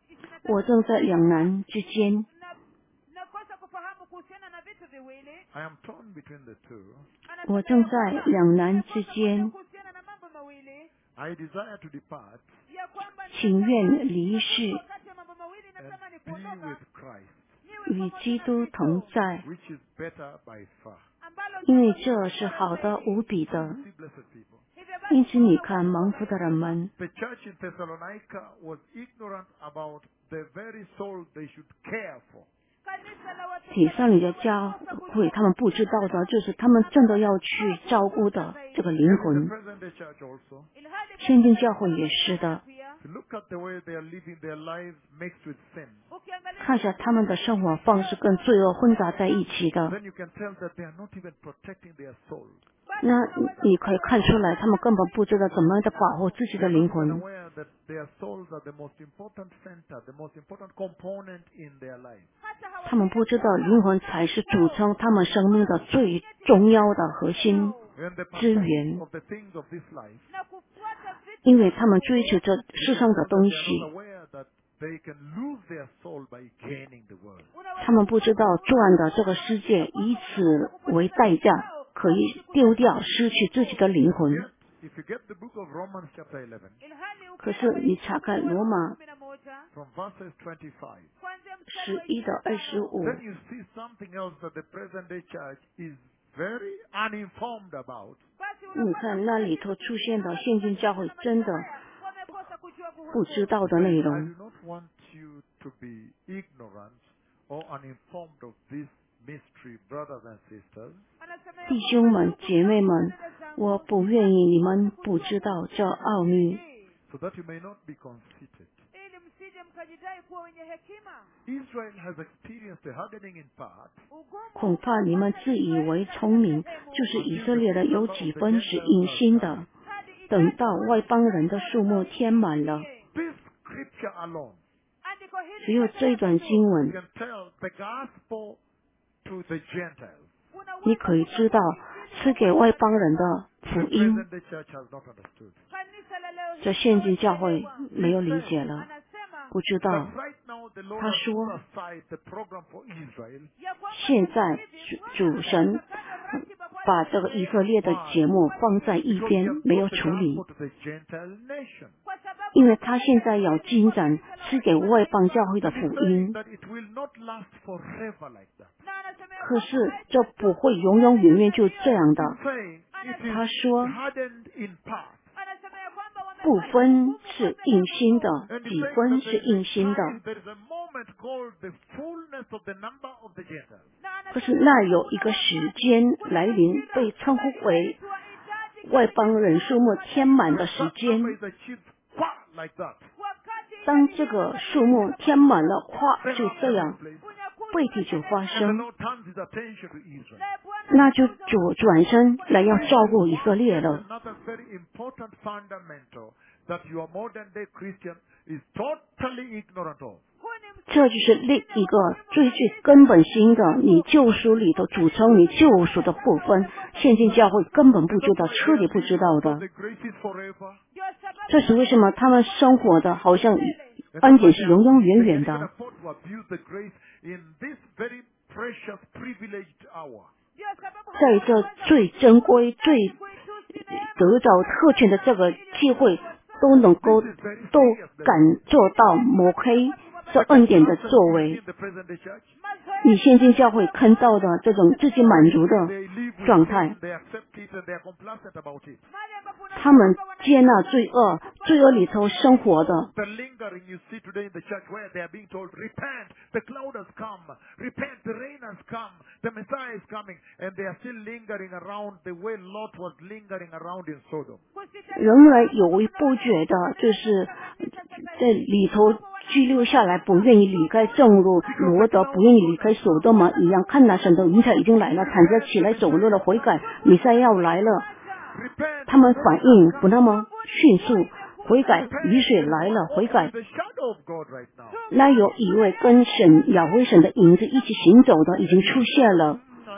我正在两难之间， na- nakosa kufahamu kuhusiana na vitu viwili. I am torn between the two. 我正在两难之间， kuhusiana na mambo mawili I desire to depart ya kwamba 情愿离世， wakati ya mambo mawili nasema ni and be kuondoka with Christ, 与基督同在， which is better by far. 因为这是好的无比的。 See, blessed people. 因此你看，蒙福的人们， The church in Thessalonica was ignorant about the very soul they should care for. 铁撒里的教会，他们不知道的，就是他们真的要去照顾的这个灵 In the 魂。 present day church also, 现今教会也是的， if you look at the way they are living their lives mixed with sin, 看一下他们的生活方式跟罪恶混杂在一起的， then you can tell that they are not even protecting their soul. 那你可以看出来，他们根本不知道怎么样的保护自己 They 的 are 灵 not even 魂。 aware that their souls are the most important center, the most important component in their life. 他们不知道灵魂才是组成他们生命的最重要的核心， When they 资 partake 源 of the things of this life, 因为他们追求着世上的东 they 西， are not aware that they can lose their soul by gaining the world. 他们不知道赚的这个世界以此为代价，可以丢掉失去自己的灵魂。 Yet, if you get the book of Romans chapter eleven, 可是你查看罗马 from verses twenty-five, 十一到二十五， then you see something else that the present day church is very uninformed about. 你看那里头出现的现今教会真的不知道的内 I 容。 do not want you to be ignorant or uninformed of this mystery, brothers and sisters. 弟兄们、姐妹们，我不愿意你们不知道这奥秘， So that you may not be conceited. ili msije mkajidai kuwa wenye hekima. Israel has experienced a hardening in part, 恐怕你们自以为聪明，就是以色列人有几分是隐心的。等到外邦人的数目填满了， this scripture alone andiko hili 只有这段经文， can tell the gospel to the Gentiles. 你可以知道赐给外邦人的 The 福音。 present day church has not understood. kanisa la leo hii 这现今教会没有理解了， anasema 不知道 But right now the Lord 他 has 说 put aside the program for Israel. ya kwamba 现在主主神把这个以色列的节目放在一 Because he 边， has 没有 brought the 处理， gospel to the Gentile nation. kwa sababu 因为他现在要进展赐给外邦教会的 He's 福 saying 音。 that it will not last forever like that. na anasema ya 可是这不会永永远远就这样的。 He's saying it 他 is 说 hardened in part. anasema ya kwamba wame 部分是硬心的， And he's 几 saying 分 that 是 there is 硬 a 心的。 time, there is a moment called the fullness of the number of the Gentiles. na anasema 可是那有一个时间来临，被称呼为 tuhitaji 外邦人数目填满的时 That 间。 number is achieved qua like that. wakati 当这个数目填满了，咵就这样， unyakuzi 背体就发 And the 生， Lord turns his attention to Israel. naye Bwana 那就转转身来要照顾以色列了。 Another very important fundamental that your modern day Christian is totally ignorant of. huu ni msingi 这就是另一个最最根本性的，你救赎里头组成你救赎的部分，现今教会根本不知道，彻底不知道 So 的。 the grace is forever. ndio sababu 这是为什么他们生活的好像恩典是永永远 They 远 can even 的。 afford to abuse the grace in this very precious, privileged hour. ndio sababu 在这最珍贵、最 kuitusi neema 得着特权的这个机会，都能够都感受到抹黑这恩典的作为 In。the present day church, 你现今教会看到的这种自己满足的 they live with 状态 sin, they accept it, and they are complacent about it. mahali ambapo 他们接纳罪恶，罪恶里头生活的， The lingering you see today in the church where they are being told, repent, the cloud has come, repent, the rain has come, the Messiah is coming, and they are still lingering around the way Lot was lingering around in Sodom. 仍然有一不觉的，就是在里头拘留下来，不愿意离开正路，罗德不愿意离开所多玛一样，看那神的云彩已经来了，躺着起来走路了，悔改，弥赛亚要来了， Repent, 他们反应不那么迅速，悔改，雨水来了，悔改。 the shadow of God right now. 那有一位跟神亚威神的影子一起行走的已经出现了。 I, I'm not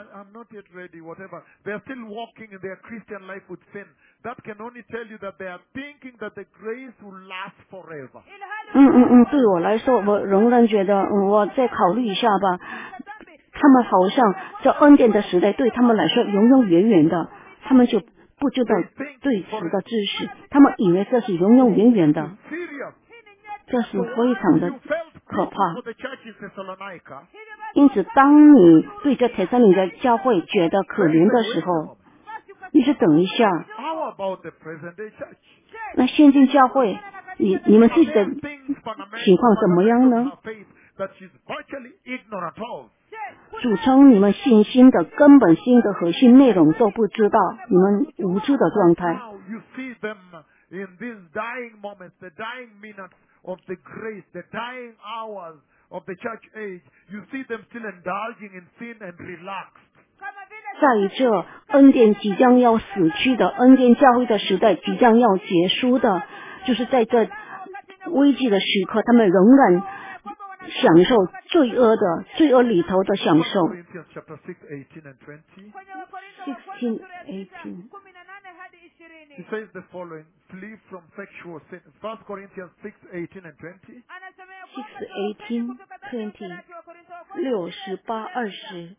not yet ready, whatever. They are still walking in their Christian life with sin. That can only tell you that they are thinking that the grace will last forever. 嗯嗯嗯，对我来说，我仍然觉得，嗯，我再考虑一下吧。他们好像这恩典的时代对他们来说永永远远的，他们就不知道对此的知识，他们以为这是永永远远的， Serious. 这是非常的 You felt 可 pity 怕 for。the church in Thessalonica. 因此，当你对这铁三里的教会觉得可怜的时候，你就等一下。 How about the present day church? 那现今教会，你你们自己的 Things fundamental 情况怎么样呢？ her faith that she's virtually ignorant of. 组成你们信心的根本性的核心内容都不知道，你们无知的状态。 Now you see them in these dying moments, the dying minutes of the grace, the dying hours of the church age. You see them still indulging in sin and relaxed. 在这恩典即将要死去的恩典教会的时代即将要结束的，就是在这危机的时刻，他们仍然享受罪恶的罪恶里头的享受。 Corinthians chapter six, eighteen and twenty. sixteen, eighteen. He says the following: flee from sexual sin. First Corinthians six, eighteen and twenty. six, eighteen, twenty. 六十八二十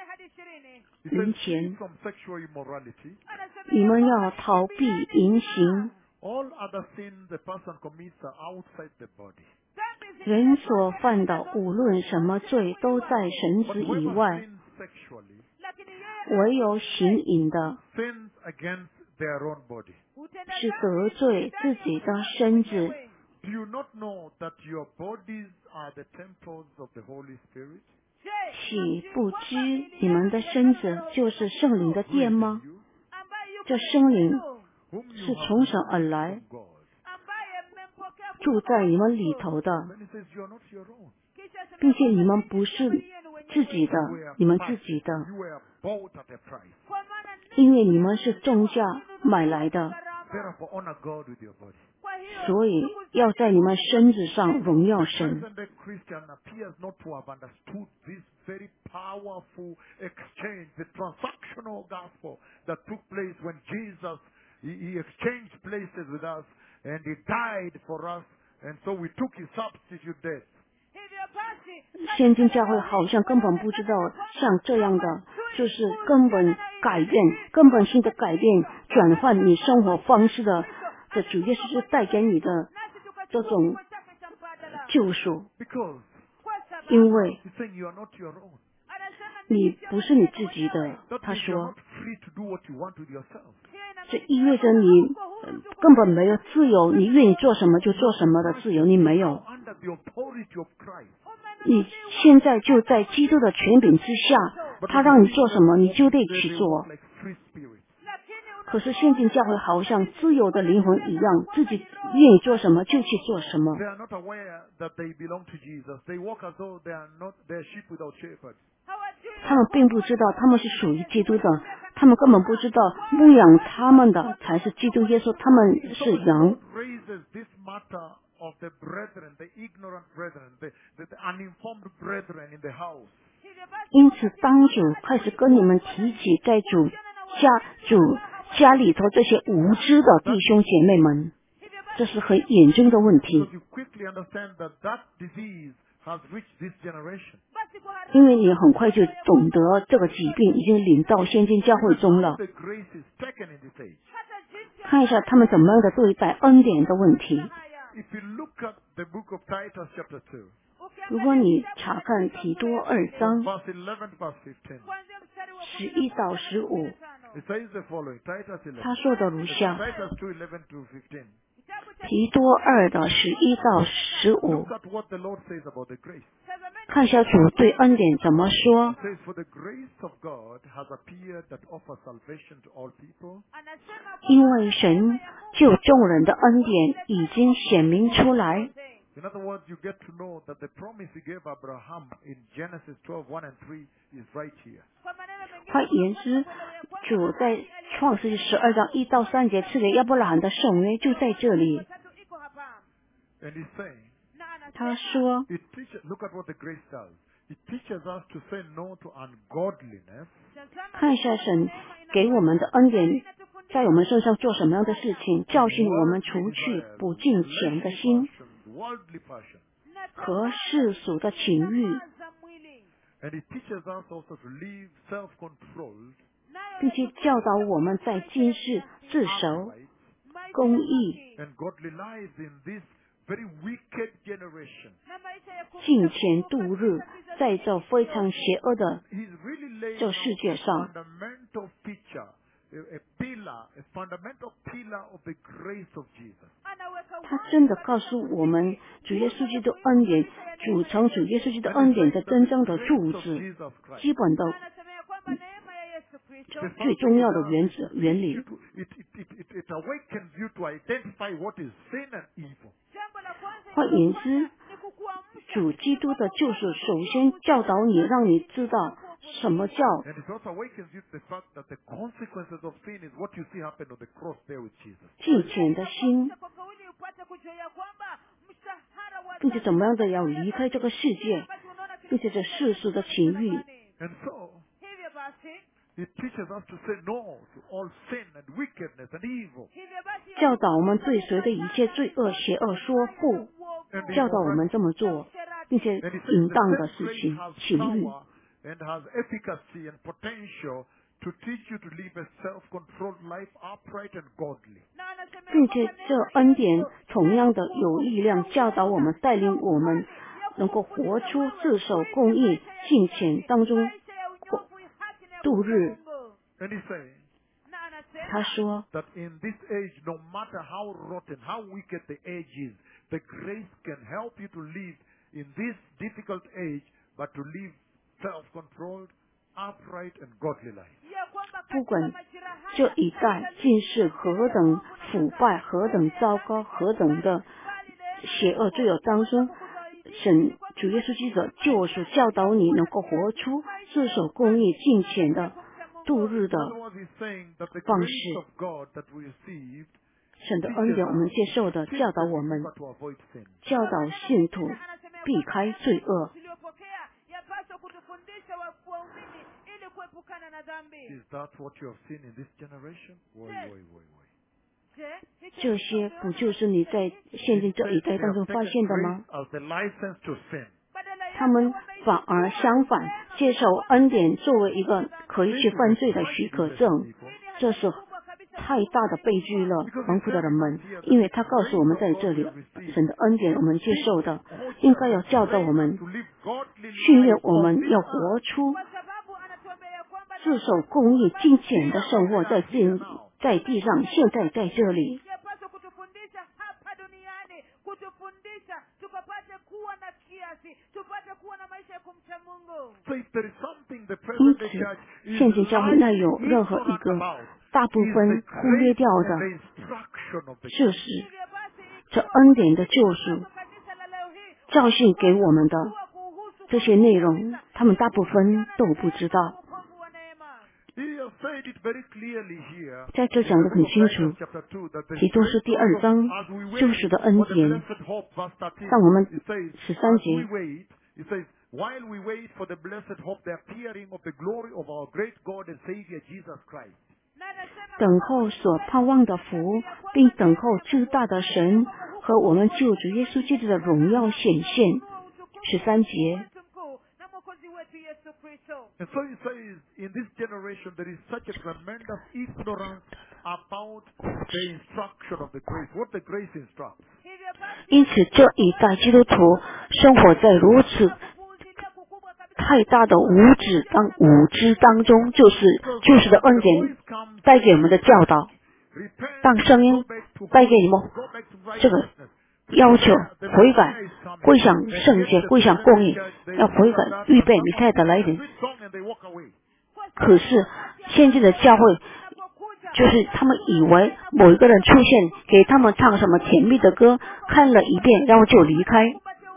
He 零 says flee 钱， from sexual immorality. 你们要逃避淫行。 All other sins the person commits are outside the body. 人所犯的无论什么罪，都在神 But 子以 whoever 外， sins sexually 唯有行淫的 sins against their own body. 是得罪自己的身子。 Do you not know that your bodies are the temples of the Holy Spirit? 岂不知你们的身子就是圣灵的 Who is 殿 in 吗？ you? 这圣灵 Whom you 是 have 从神而 received 来， from God. 住在你们里头的， Then he says you are not your own. 并且你们不是自己的 You， were 你们自 purchased. 己的， You were bought at a price. 因为你们是重价买来的， Therefore, honor God with your body. 所以要在你们身子上荣耀 The 神。 present day Christian appears not to have understood this very powerful exchange, the transactional gospel that took place when Jesus, he, he exchanged places with us and he died for us, and so we took his substitute death. 现今教会好像根本不知道像这样的，就是根本改变、根本性的改变、转换你生活方式的的主耶稣是带给你的这种救赎， Because 因为 he's saying you are not your own. 你不是你自己的。 That 他 means you are 说 not，free to do what you want with yourself. 这意味着你呃根本没有自由，你愿意做什么就做什么的自由，你没有。 Under the authority of Christ. 你现在就在基督的权柄之下，他让你做什么，你就得去 They 做 walk。like free spirits. 可是现今教会好像自由的灵魂一样，自己愿意做什么就去做什么。 They are not aware that they belong to Jesus. They walk as though they are not their sheep without shepherds. 他们并不知道他们是属于基督的，他们根本不知道牧养他们的才是基督耶稣，他们 So 是 when 羊 God。raises this matter of the brethren, the ignorant brethren, the, the, the uninformed brethren in the house, 因此，当主开始跟你们提起在主家主家里头这些无知的弟兄姐妹们，这是很严重的问 because 题， you quickly understand that that disease has reached this generation. 因为你很快就懂得这个疾病已经临到现今教会中了。 The grace is taken in this age. 看一下他们怎么样的对待恩典的问题。 If you look at the book of Titus chapter two, 如果你查看提多二 from 章 verse eleven to verse fifteen, 十一到十五， it says the following, Titus 他 eleven. 说的如下： Titus two, eleven to fifteen. 提多二的十一到十五 Look，at what the Lord says about the grace. 看一下主对恩典怎么说。 It says, for the grace of God has appeared that offers salvation to all people. 因为神救众人的恩典已经显明出来。 In other words, you get to know that the promise he gave Abraham in Genesis twelve, one and three is right here. 换言之，主在创世纪十二章一到三节赐给亚伯拉罕的圣约就在这里。 And he's saying, 他说 it teaches, look at what the grace does. It teaches us to say no to ungodliness. 看一下神给我们的恩典在我们身上做什么样的事情，教训我们除去不敬虔的心 worldly passion. 和世俗的情欲， And it teaches us also to live self-controlled, 并且教导我们在今世自守、 upright, 公义、 and godly lives in this very wicked generation. 敬虔度日，在这非常邪恶的 He's really laying 这 out 世界 a 上， fundamental feature, a, a pillar, a fundamental pillar of the grace of Jesus. 他真的告诉我们，主耶稣基督恩典组成主耶稣基督恩典的真正的柱子， Jesus Christ. 基本的 The 最重要的原则原理。 It, it, it, it, it awakens you to identify what is sin and evil. 换言之，主基督的救赎首先教导你，让你知道什么叫 And it also awakens you to the fact that the consequences of sin is what you see happen on the cross there with Jesus. 敬虔的心，并且怎么样的要离开这个世界，并且这世俗的情欲。 And so, it teaches us to say no to all sin and wickedness and evil. 教导我们对谁的一切罪恶、邪恶说不， And 教导我们这么做，并且 And it says 淫 the 荡的 same 事 grace 情、 has 情欲， power and has efficacy and potential to teach you to live a self-controlled life, upright and godly. 并且这恩典同样的有力量，教导我们、带领我们能够活出自守、公义、敬虔当中度日。 And he's saying 他说， that in this age, no matter how rotten, how wicked the age is, the grace can help you to live in this difficult age, but to live self-controlled, upright and godly life. 不管这一代今世何等腐败、何等糟糕、何等的邪恶罪恶当中，神主耶稣基督的救赎教导你能够活出自守、公义、敬虔的度日的 In other words, he's saying that the 方 grace 式。 of God that we received 神的恩典，我们接受的，教导我们， to avoid sin. 教导信徒避开罪恶。 Is that what you have seen in this generation? Woi, woi, woi, woi. 这些不就是你在现今这一代当中发现的吗？ As the license to sin. 他们反而相反，接受恩典作为一个可以去犯罪的许可证，这是太大的悲剧了，蒙福的人们，因为他告诉我们在这里，神的恩典我们接受的，应该要教导我们， To live godly 训练我们要活出自守、公义、敬虔的生活，在地在地上，现在在这里。 So if there is something the 因 present day 此 church，is 现今教会内有 lacking 任何一 ignorant 个 about 大部 is 分 the 忽略 grace 掉 and 的 the instruction of the 事实，这恩典的救赎教训给我们的这些内容，他们大部分都不知道。 He has said it very clearly here. 在这讲得很清楚， Chapter two, that the 提多书第二章 as we wait 救赎的恩 for the 典， blessed hope, verse thirteen, 让我们 it says, 十三 as 节 we wait, it says, while we wait for the blessed hope, the appearing of the glory of our great God and Savior Jesus Christ. 等候所盼望的福，并等候至大的神和我们救主耶稣基督的荣耀显现。十三节， And so he says, in this generation, there is such a tremendous ignorance about the instruction of the grace, what the grace instructs. 因此这一代基督徒生活在如此太大的无知当无知当中，就是就是的恩典带给我们的教导。当声音带给你们这个要求悔改、归向圣洁、归向公义，要悔改，预备弥赛亚的来临。可是现在的教会，就是他们以为某一个人出现，给他们唱什么甜蜜的歌，看了一遍，然后就离开。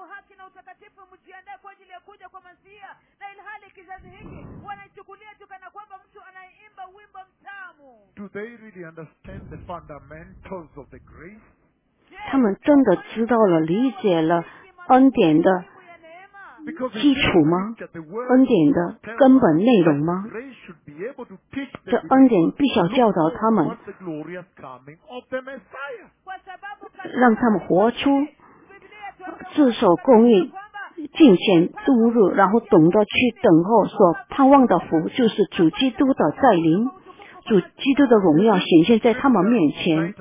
Do they really understand the fundamentals of the grace? 他们真的知道了、理解了恩典的基础吗？恩典的根本内容吗？这恩典必须要教导他们，让他们活出自守公义、敬虔度日，然后懂得去等候所盼望的福，就是主基督的再临，主基督的荣耀显现在他们面前。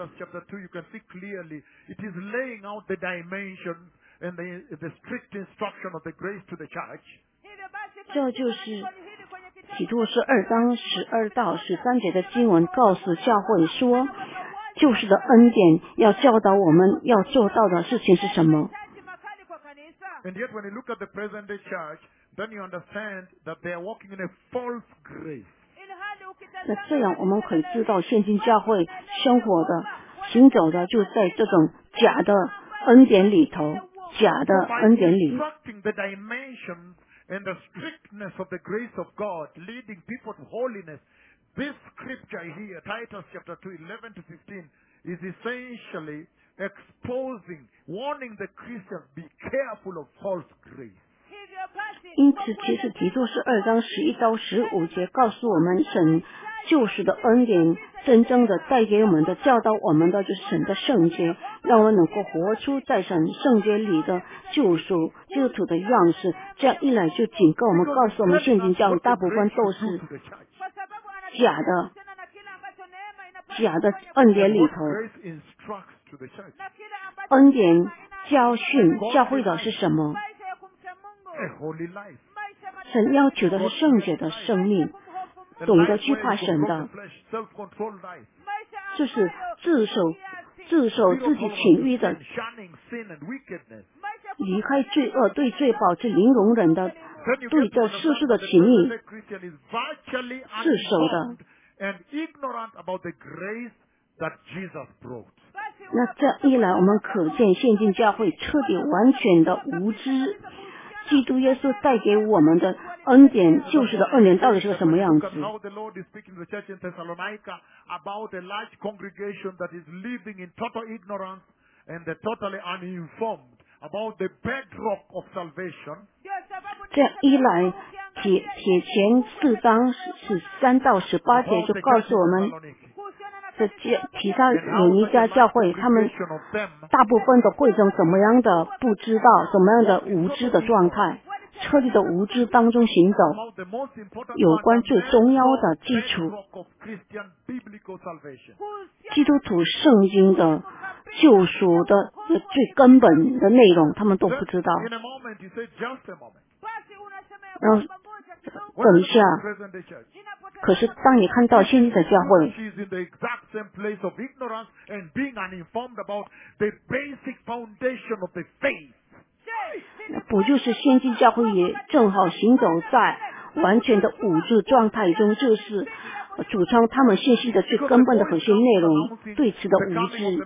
这就是启示录二章十二到十三节的经文告诉教会说，救世的恩典要教导我们要做到的事情是什么。 And yet when you look at the present day church, then you understand that they are walking in a false grace. 那这样我们可以知道现今教会生活的行走的就在这种假的恩典里头，假的恩典里。 And the strictness of the grace of God leading people to holiness. This scripture here, Titus chapter two, eleven to fifteen, is essentially exposing, warning the Christians, be careful of false grace. 因此，其实提多是二章十一到十五节告诉我们，神救赎的恩典，真正的带给我们的、教导我们的，就是神的圣洁，让我们能够活出在神圣洁里的救赎基督徒的样式。这样一来，就警告我们，告诉我们，现今教会大部分都是假的、假的恩典里头。恩典教训教会的是什么？神要求的是圣洁的生命，懂得惧怕神的，就是自守自守自己情欲的，离开罪恶，对罪保持零容忍的，对这世事的情欲自守的。那这一来，我们可见现今教会彻底完全的无知，基督耶稣带给我们的恩典，救赎的恩典到底是个什么样子？ 这样一来，铁铁前四章十三到十八节就告诉我们，这提撒罗尼迦教会，他们大部分的会众怎么样的不知道，怎么样的无知的状态，彻底的无知当中行走。有关最重要的基础，基督徒圣经的救赎的最根本的内容，他们都不知道。然后等一下，可是当你看到现在的教会，不就是现今教会也正好行走在完全的无知状态中，就是主张他们信息的最根本的核心内容，对此的无知。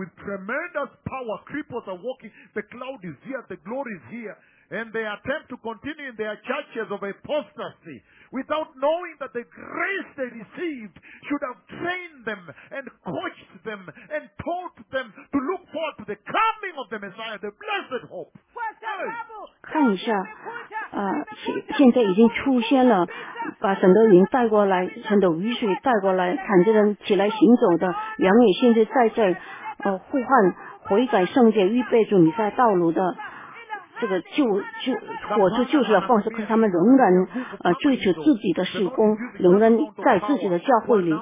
And they attempt to continue in their churches of apostasy without knowing that the grace they received should have trained them and coached them and taught them to look forward to the coming of the Messiah, the blessed hope. 看一下，呃，现现在已经出现了，把神的灵带过来，神的雨水带过来，喊着人起来行走的羊也现在在这呃呼唤悔改圣洁预备主弥赛道路的。这个救救活出救赎的方式，可是他们仍然呃追求自己的事工，仍然在自己的教会里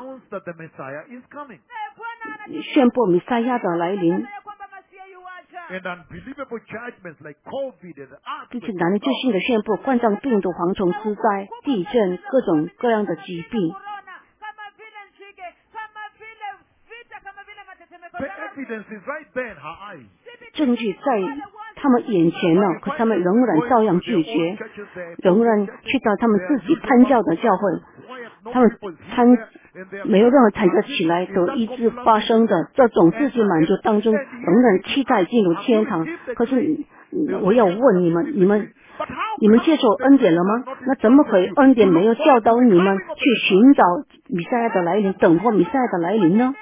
宣布弥赛亚的来临，并且难以置信的宣布冠状病毒、蝗虫之灾、地震、各种各样的疾病。证据在他们眼前呢，可他们仍然照样拒绝，仍然去到他们自己参教的教会，他们参没有任何参加起来得医治发生的这种自己满足当中，仍然期待进入天堂。可是我要问你们，你们你们接受恩典了吗？那怎么可以恩典没有教导你们去寻找弥赛亚的来临，等候弥赛亚的来临呢？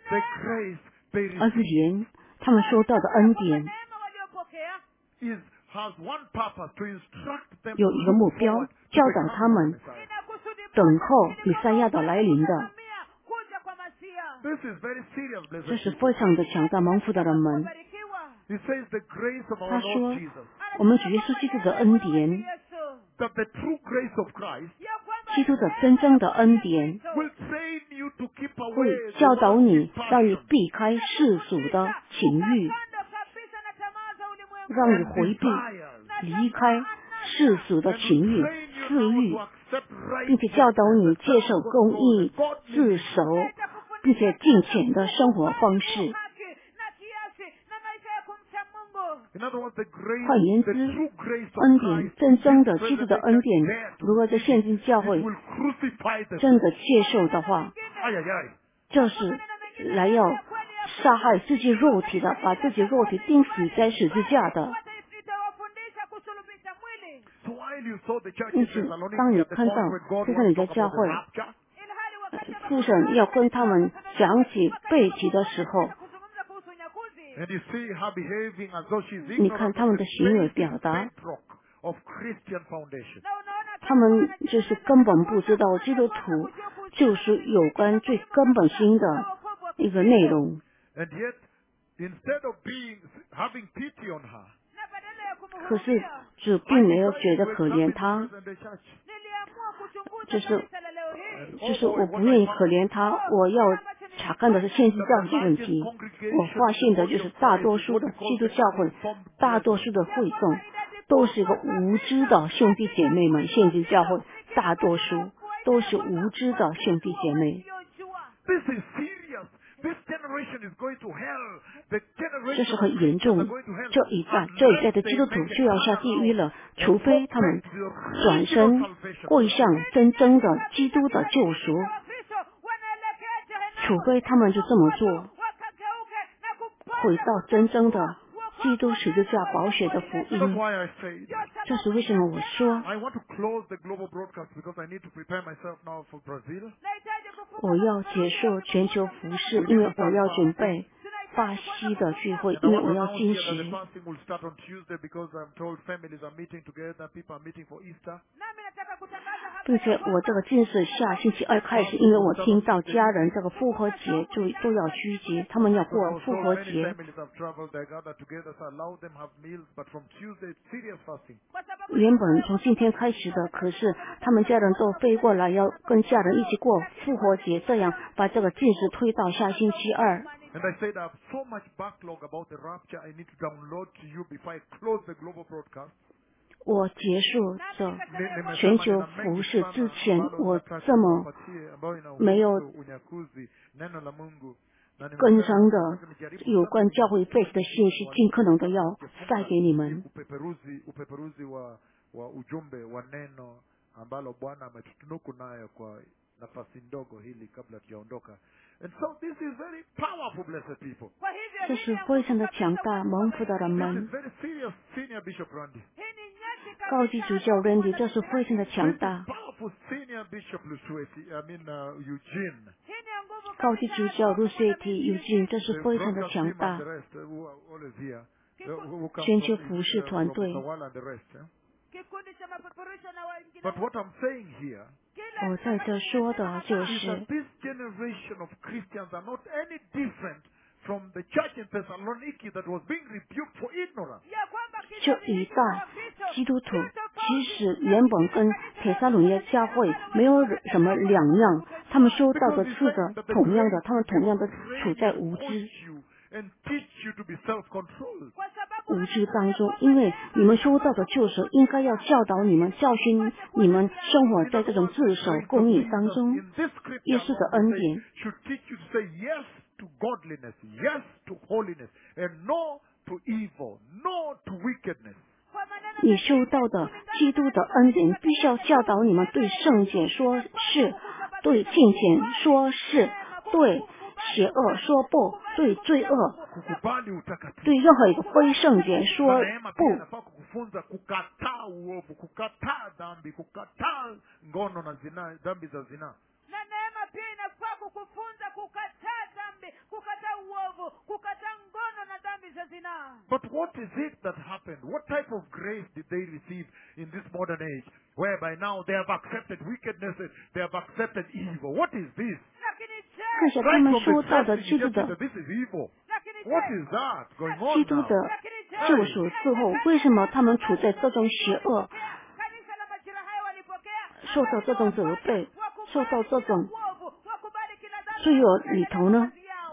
the grace they 二 receive 十年他们收到的恩典 neema waliopokea is has one purpose to instruct them 有一个目标， forward to 教 the 导 coming 他 of 们 the Messiah. ina kusudi 等候 moja, 弥赛亚的来临的。 kutazamia kuja kwa Masia. This is very serious, 这 blessed 是 people. 非常的强大蒙福的人们。 Wabarikiwa. He says the grace of 他 our 说 Lord Jesus, 我们主耶稣基督的恩典， Yesu. that the true grace of Christ Ya kwamba 基督的真正的恩典 will train you to keep 会 away the 教导 worldly 你，让你 passion 避开世俗的情欲， kando kabisa na tamaa za ulimwengu. 让你 and 回避 desires, 离开世俗的 and 情 will 欲、 train you 私 now 欲 to，accept 并且教导 righteousness 你 and 接受公 self-control 义 and、godliness. 自守，并且尽虔的生活方式。 Haki na kiasi na maisha ya kumcha Mungu. In other words, the grace, 换言 the 之， true grace of 恩典 Christ, 真正 in 的 this 基督的 present 恩 day 典 can dare，to 如果在 receive 现今教 it 会 will crucify them. 真的接受的话， Ay, ay, ay. 就是来要杀害自己肉体的，把自己肉体钉死在十字架的。 Itawafundisha kusulubisha mwili. So while you saw the church 因 in 此， Thessaloniki 当你 at the 看 point 到 when God 在这 wants 里 to 的 talk 教 about the 会， rapture, Ilhali wakati ambapo 父神要跟他们讲起背起的时候， kuzungumza kuhusu unyakuzi. and you see her behaving as though she's 你看 ignorant 他们 of 的 the 行为 basic 表达， bedrock of Christian foundation. Na unaona 他们就是根本不知道基督徒就是有关最根本性的一个内容。 And yet, instead of being having pity on her, na badala ya 可是 kumhurumia 主并没有觉得可怜他， present day church. niliamua kuchunguza 就是 kanisa la leo hii. 就是我不愿意可怜他，我要查看的是现今教会问题。我发现的就是大多数的基督教会，大多数的会众都是一个无知的兄弟姐妹们。现今教会大多数都是无知的兄弟姐妹。 Wasiojua. This is serious. This generation is going to hell. The 这 generation 是 of 很严 Christians 重 are going to hell. 这一代这一代的基督徒就要下地狱了，除非他们转身归向真正的基督的救赎， Wakristo wanaelekea jehanamu. 除非他们就这么做， Wakageuke na kupanda 回到真正的基督十字架宝血的福 That's 音。 why I said 这是为什么我说 I want to close the global broadcast because I need to prepare myself now for Brazil. nahitaji kufunga 我要结束全球服饰，因为我要准备巴西的聚会， And I 因为 want to 我要 announce 禁 here that the 食。 fasting will start on Tuesday because I'm told families are meeting together, people are meeting for Easter. nami nataka kutangaza hapa 并且我这个禁食下星期二开始，因为我听到家人这个复活节就都要聚集，他们要 So I 过 was 复 told 活 many 节。 families have traveled, they gather together, so allow them have meals. But from Tuesday, it's serious fasting. kwa sababu 原本从今天开始的，可是他们家人都飞过来，要跟家人一起过复活节，这样把这个禁食推到下星期二。 And I said I have so much backlog about the rapture I need to download to you before I close the global broadcast. 我结束这 Nimesema 全球 nina mengi 服饰 sana 之前， ambalo 我 nataka 这么 kuwapatie, ambayo inahusu 没有 unyakuzi, neno la Mungu. Na 跟 nimesema 上的 nataka nijaribu 有 sana 关教会 base 的信息，尽可能的要带给你们。 upeperuzi upeperuzi wa, wa ujumbe wa neno ambalo Bwana ametutunuku nayo kwa nafasi ndogo hili kabla tujaondoka. And so this is very powerful, blessed people. kwa hivyo 这 hii 是 ni 非常的强大， nguvu 蒙福的人 This is 们。 very serious, Senior Bishop Randy. hii ni nyeti kabisa. 高级主教 Randy， 这是非常的 This 强 is 大。 powerful, Senior Bishop Lusweti, I mean uh, Eugene. Hii ni nguvu 高级主教 Luceti 有劲，这是 The 非常的 broadcast 强 team and 大 the。rest uh, who are always here. Uh, who who come 全球 from, 服饰 uh, 团 from 队。 Sawala and the rest. eh? kikundi cha mapeperusho na wengine But what I'm saying here 我在这说的就 is 是 that，this generation of Christians are not any different from the church in Thessaloniki that was being rebuked for ignorance. ya kwamba 这一代基督徒，即使原本跟铁萨鲁尼亚教会没有什么两样，他们收到的 Because 是 he 的 said that the 同样的， grace 他们 will 同样的 train 处在 you, 无知 coach you, and teach you to be self-controlled. kwa sababu 无知当中，因为你们收到的救赎，应该要教导你们、教训你们生活 In 在 other 这种 words, 自守 grace 公 of 义 Jesus 当中。 in this scripture 耶稣的 Lord, 恩 we say, 典 should teach you to say yes to godliness, yes to holiness, and no to evil, no to wickedness. kwa maneno 你收到的基督的恩典，必须要教导你们对圣洁说是，对敬虔说是，对邪恶说不，对罪恶， Kukubali utakatifu. 对任何一个非圣洁 Na 说 neema pia 不。 inafaa kukufunza kukataa uovu, kukataa dhambi, kukataa ngono na zinaa, dhambi za zinaa. na neema pia inafaa kukufunza kukataa dhambi, what is it that happened? What type of grace did they receive in this modern age, whereby now they have accepted wickedness, they have accepted evil? What is this? 看下他 Right 们 from 说 the 到的 first 基 thing, 督 you just see 的 that this is evil. What is that going on 基督 now? 的救赎之后，为什么他们处在这种邪恶，受到这种责备，受到这种罪恶里头呢？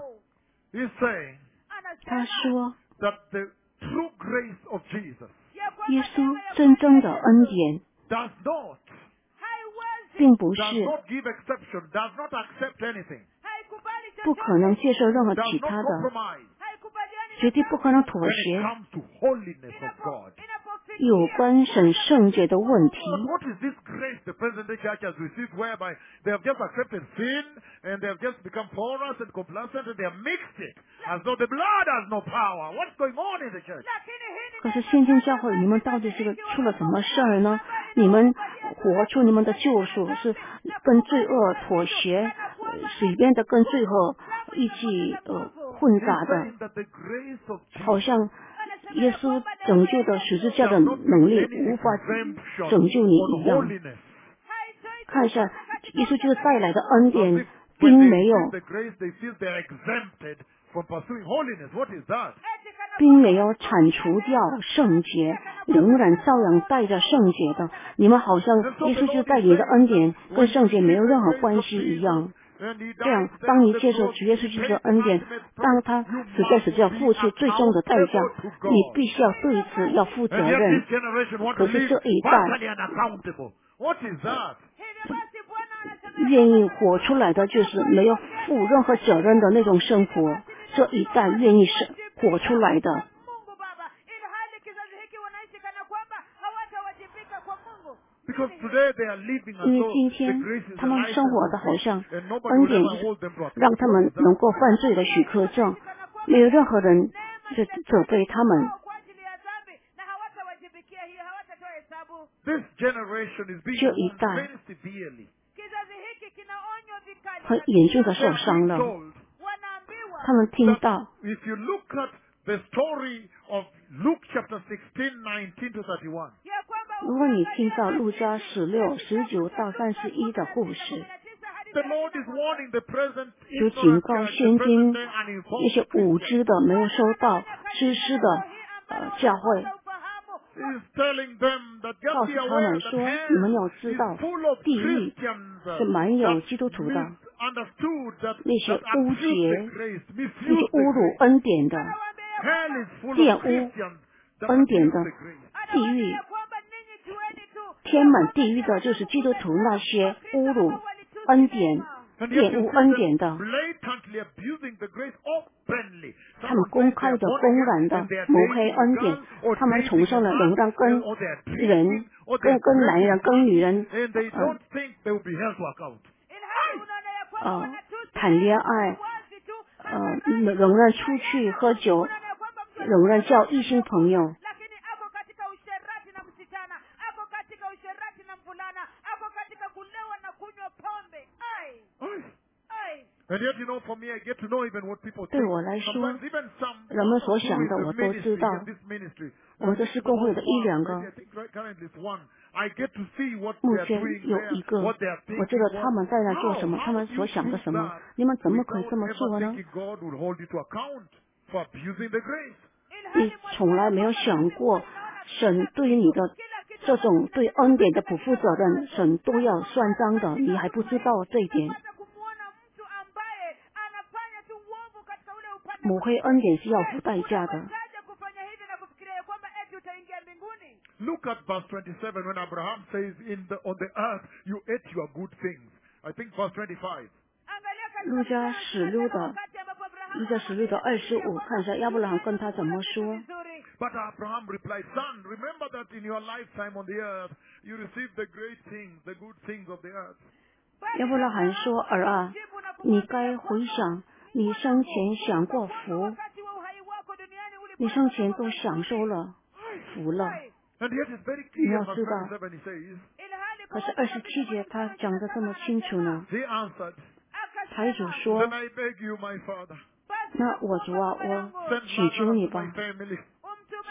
He's saying 他说， that the true grace of Jesus 耶稣真正的恩典， does not, 并不 does 是 not give exception, does not accept anything, 不可能接受任何 does 其 not 他的， compromise 绝对不可能妥 when 协 it comes to holiness of God. 有关神圣洁的问题。 But what is this grace the present day church has received, whereby they have just accepted sin and they have just become porous and complacent and they have mixed it as though the blood has no power? What's going on in the church? 可是现今教会，你们到底是个出了什么事儿呢？你们活出你们的救赎，是跟罪恶妥协，呃是里边的跟罪恶一起呃混 He's 杂的， saying that the grace of 好 Jesus 像耶稣拯救的十字架的 does not 能 give 力 any 无法 exemption 拯救你 on 一样。 holiness. 看一下耶稣就是带来的恩 As 典， if 并 when they 没有 receive the grace, they feel they are exempted from pursuing holiness. What is that? 并没有铲除掉圣洁，仍然照样带着圣洁的。你们好像耶稣就带你的恩典跟圣洁没有任何关系一样。这样，当你接受主耶稣基督的恩典，当他死在十字架付出最终的代价，你必须要对此要负责 And yet 任 this。generation want to 可是 live 这一代 totally unaccountable. What is that? 愿意活出来的就是没有负任何责任的那种生活，这一代愿意是活出来的。 Mungu Baba, ili hali kizazi hiki wanaishi kana kwamba hawatawajibika kwa Mungu. Because today they are living as 因为 though 今 the 天 grace is 他 a 们 license 生活的 of 好 God, 像 and nobody 恩 will 典 ever hold them to account. 让他们能够犯罪的许可证，没有任何人去责备他们。 Kwa ajili ya dhambi na hawatawajibikia hiyo, hawatatoa hesabu. This generation is being 这一 warned 代 very severely. Kizazi hiki kinaonywa vikali. 很严重的受 They're 伤 being 了。 told Wanaambiwa 他们听 that 到， if you look at the story of Luke chapter sixteen, nineteen to thirty-one, ya kwamba 如果你听到路加十六十九到三十一的故事， the Lord is warning the present 就警 ignorant 告 church, 现 the 今 present day 那 uninformed 些无 Christians. 知的、没有收到知识的呃教会， He is telling them that 告 just 诉 be 他 aware 们 that 说， hell 你们要知 is 道， full of 地狱 Christians 是满有 that 基督徒的， misunderstood that, 那些 that 污 abuse the 洁、 grace, 那些 misuse 侮 the 辱 grace. 恩典的、 Hell is full 玷 of 污 Christians that 恩典 abuse 的 the grace. 地狱，填满地狱的就是基督徒那些侮辱恩典、 And yet 玷 you 污 see 恩 them 典的。 blatantly abusing the grace openly. 他们公开的、公然的抹黑恩典，他们崇尚了仍然跟人、跟跟男人、跟女人， and they 呃 don't think they will be held to account. 呃谈恋爱，呃仍然出去喝酒，仍然交异性朋友。 lakini ako katika usherati na msichana, ako katika usherati na mvulana, ako katika kulewa na kunywa pombe. Ai, Aye. ai. And yet, you know, for me, I get to know even what people 对 think. 我来说， Sometimes even some 人们所 who 想 is 的 the 我都知 ministry, 道。 in this ministry, 我们这是工会的一两 maybe 个 I，think right currently it's one. I get to see what 目 they are 前 doing 有 there, 一个， what they are 我知 thinking, 道他们在那做什么， how, 他 how 们 do 所 you 想的 choose 什么 that？ 你们怎么可以 Without 这么 ever 做呢？ thinking God will hold you to account for abusing the grace. 你从来没有想过，神对于你的这种对恩典的不负责任，神都要算账的，你还不知道这一点。 Kumuona mtu ambaye anafanya tu uovu katika ule upande. 抹黑恩典是要付代价的。 Unawezaje kufanya hivi na kufikiria ya kwamba eti utaingia mbinguni? Look at verse twenty-seven when Abraham says, "In the on the earth you ate your good things." I think verse twenty-five. Angalia katika 路加十六的， wakati ambapo Abrahamu 路加十六的二十五，看一下亚伯拉罕跟他怎么说。 vizuri. But Abraham replied, "Son, remember that in your lifetime on the earth you received the great things, the good things of the earth." 亚伯拉罕说：“儿啊，你该回想你生前享过福， Wakati wa uhai wako duniani ulikuwa 你生前都享受了福了。 And yet it's very 你 clear 要 in verse 知道， twenty-seven he says, ilhali 可是二十七节他讲的这么清楚呢。 he answered, 台主说 "Then I beg you, my father, 那我主啊，我 send 祈求 manna 你 to my 吧， family,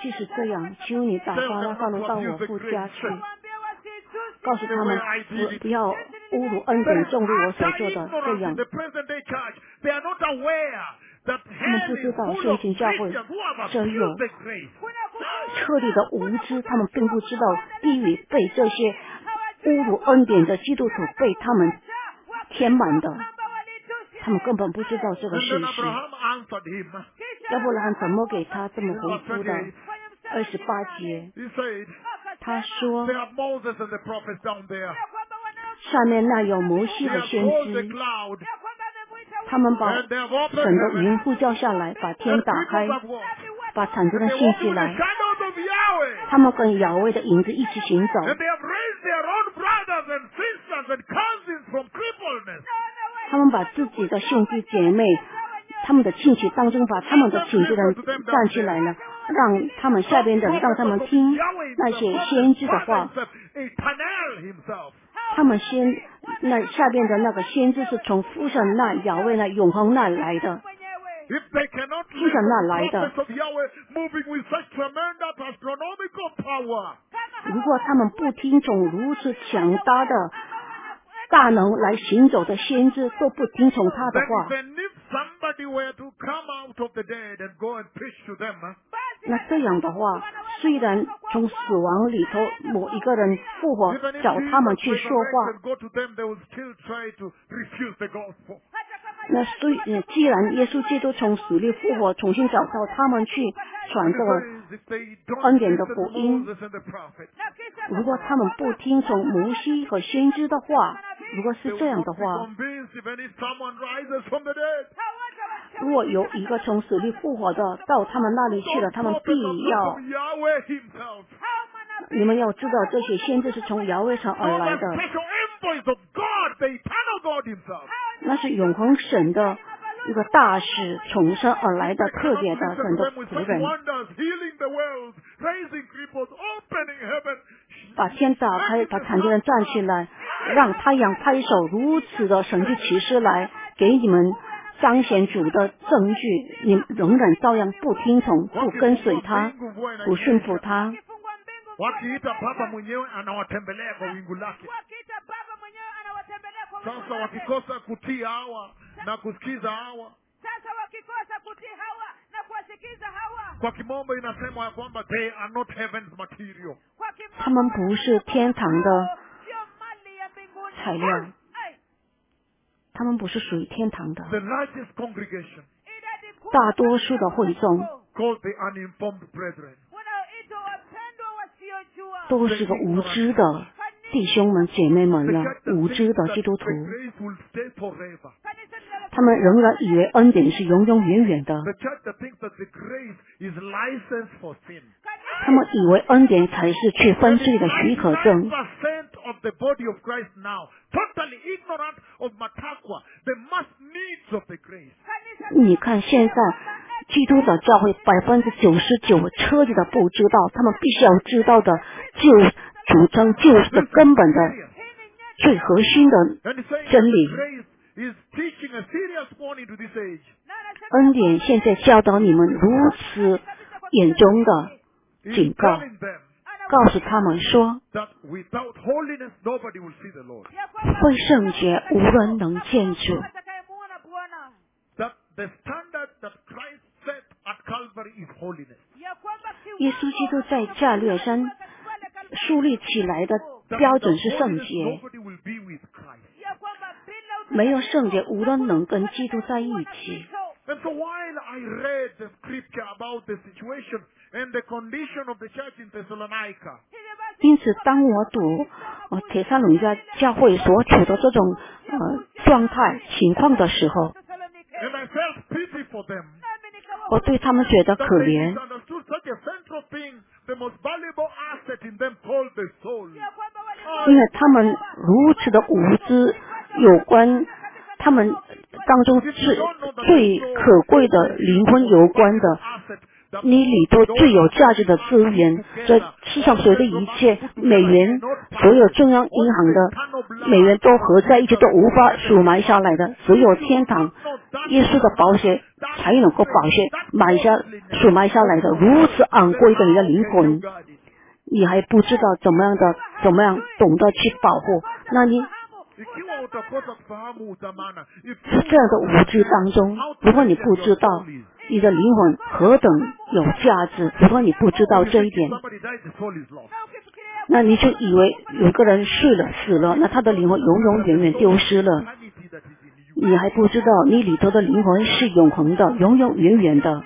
即使这样，求你打发拉撒路到我父家去，告诉他们不不要侮辱恩典，正如我所做的这样。他们不知道圣经教会真有彻底的无知，他们并不知道地狱被这些侮辱恩典的基督徒被他们填满的，他们根本不知道这个事实。亚伯拉罕怎么给他这么回复的？二十八节，他说下面那有摩西和先知，他们把神的云呼叫下来，把天打开，把产生的信息来，他们跟亚威的影子一起行走，他们把自己的兄弟姐妹，他们的亲戚当中把他们的亲戚人站起来了，让他们下边的人让他们听那些先知的话。他们先那下边的那个先知是从父神那亚威那永恒那来的，父神那来的。如果他们不听从如此强大的大能来行走的先知，都不听从他的话，那这样的话，虽然从死亡里头某一个人复活找他们去说话，那虽既然耶稣基督从死里复活，重新找到他们去传这个恩典的福音，如果他们不听从摩西和先知的话，如果是这样的话，如果有一个从死里复活的到他们那里去了，他们必要，你们要知道这些先知是从亚威城而来的，那是永恒神的一个大使，从神而来的特别的神的仆人，把天打开，把残疾人站起来，让太阳拍手，如此的神迹奇事来给你们彰显主的证据，你仍然照样不听从，不跟随他，不顺服他。 Sasa wakikosa kutii hawa na kusikiza hawa, kwa kimombo inasemwa ya kwamba they are not heaven's material. 他们不是天堂的材料，他们不是属于天堂的。 The largest congregation, 大多数的会众 called the uninformed brethren, 都是个无知的弟兄们姐妹们了，无知的基督徒，他们仍然以为恩典是永永远远的，他们以为恩典才是去分罪的许可证。你看现在基督的教会百分之九十九彻底的不知道，他们必须要知道的就主张就是的根本的最核心的真理。恩典现在教导你们如此严重的警告，告诉他们说，非圣洁无人能见主。耶稣基督在加略山树立起来的标准是圣洁，没有圣洁无人能跟基督在一起。因此当我读呃帖撒罗尼迦教会所处的这种呃状态情况的时候，我对他们觉得可怜，因为他们如此的无知，有关他们当中最最可贵的灵魂有关的，你里头最有价值的资源，这世上所有的一切美元，所有中央银行的美元都合在一起，都无法数埋下来的，只有天堂耶稣的宝血才能够保鲜买下所买下来的如此昂贵的你的灵魂，你还不知道怎么样的怎么样懂得去保护，那你在这样的无知当中，如果你不知道你的灵魂何等有价值，如果你不知道这一点，那你就以为有个人睡了死了，那他的灵魂永永远远丢失了，你还不知道你里头的灵魂是永恒的，永永远远的。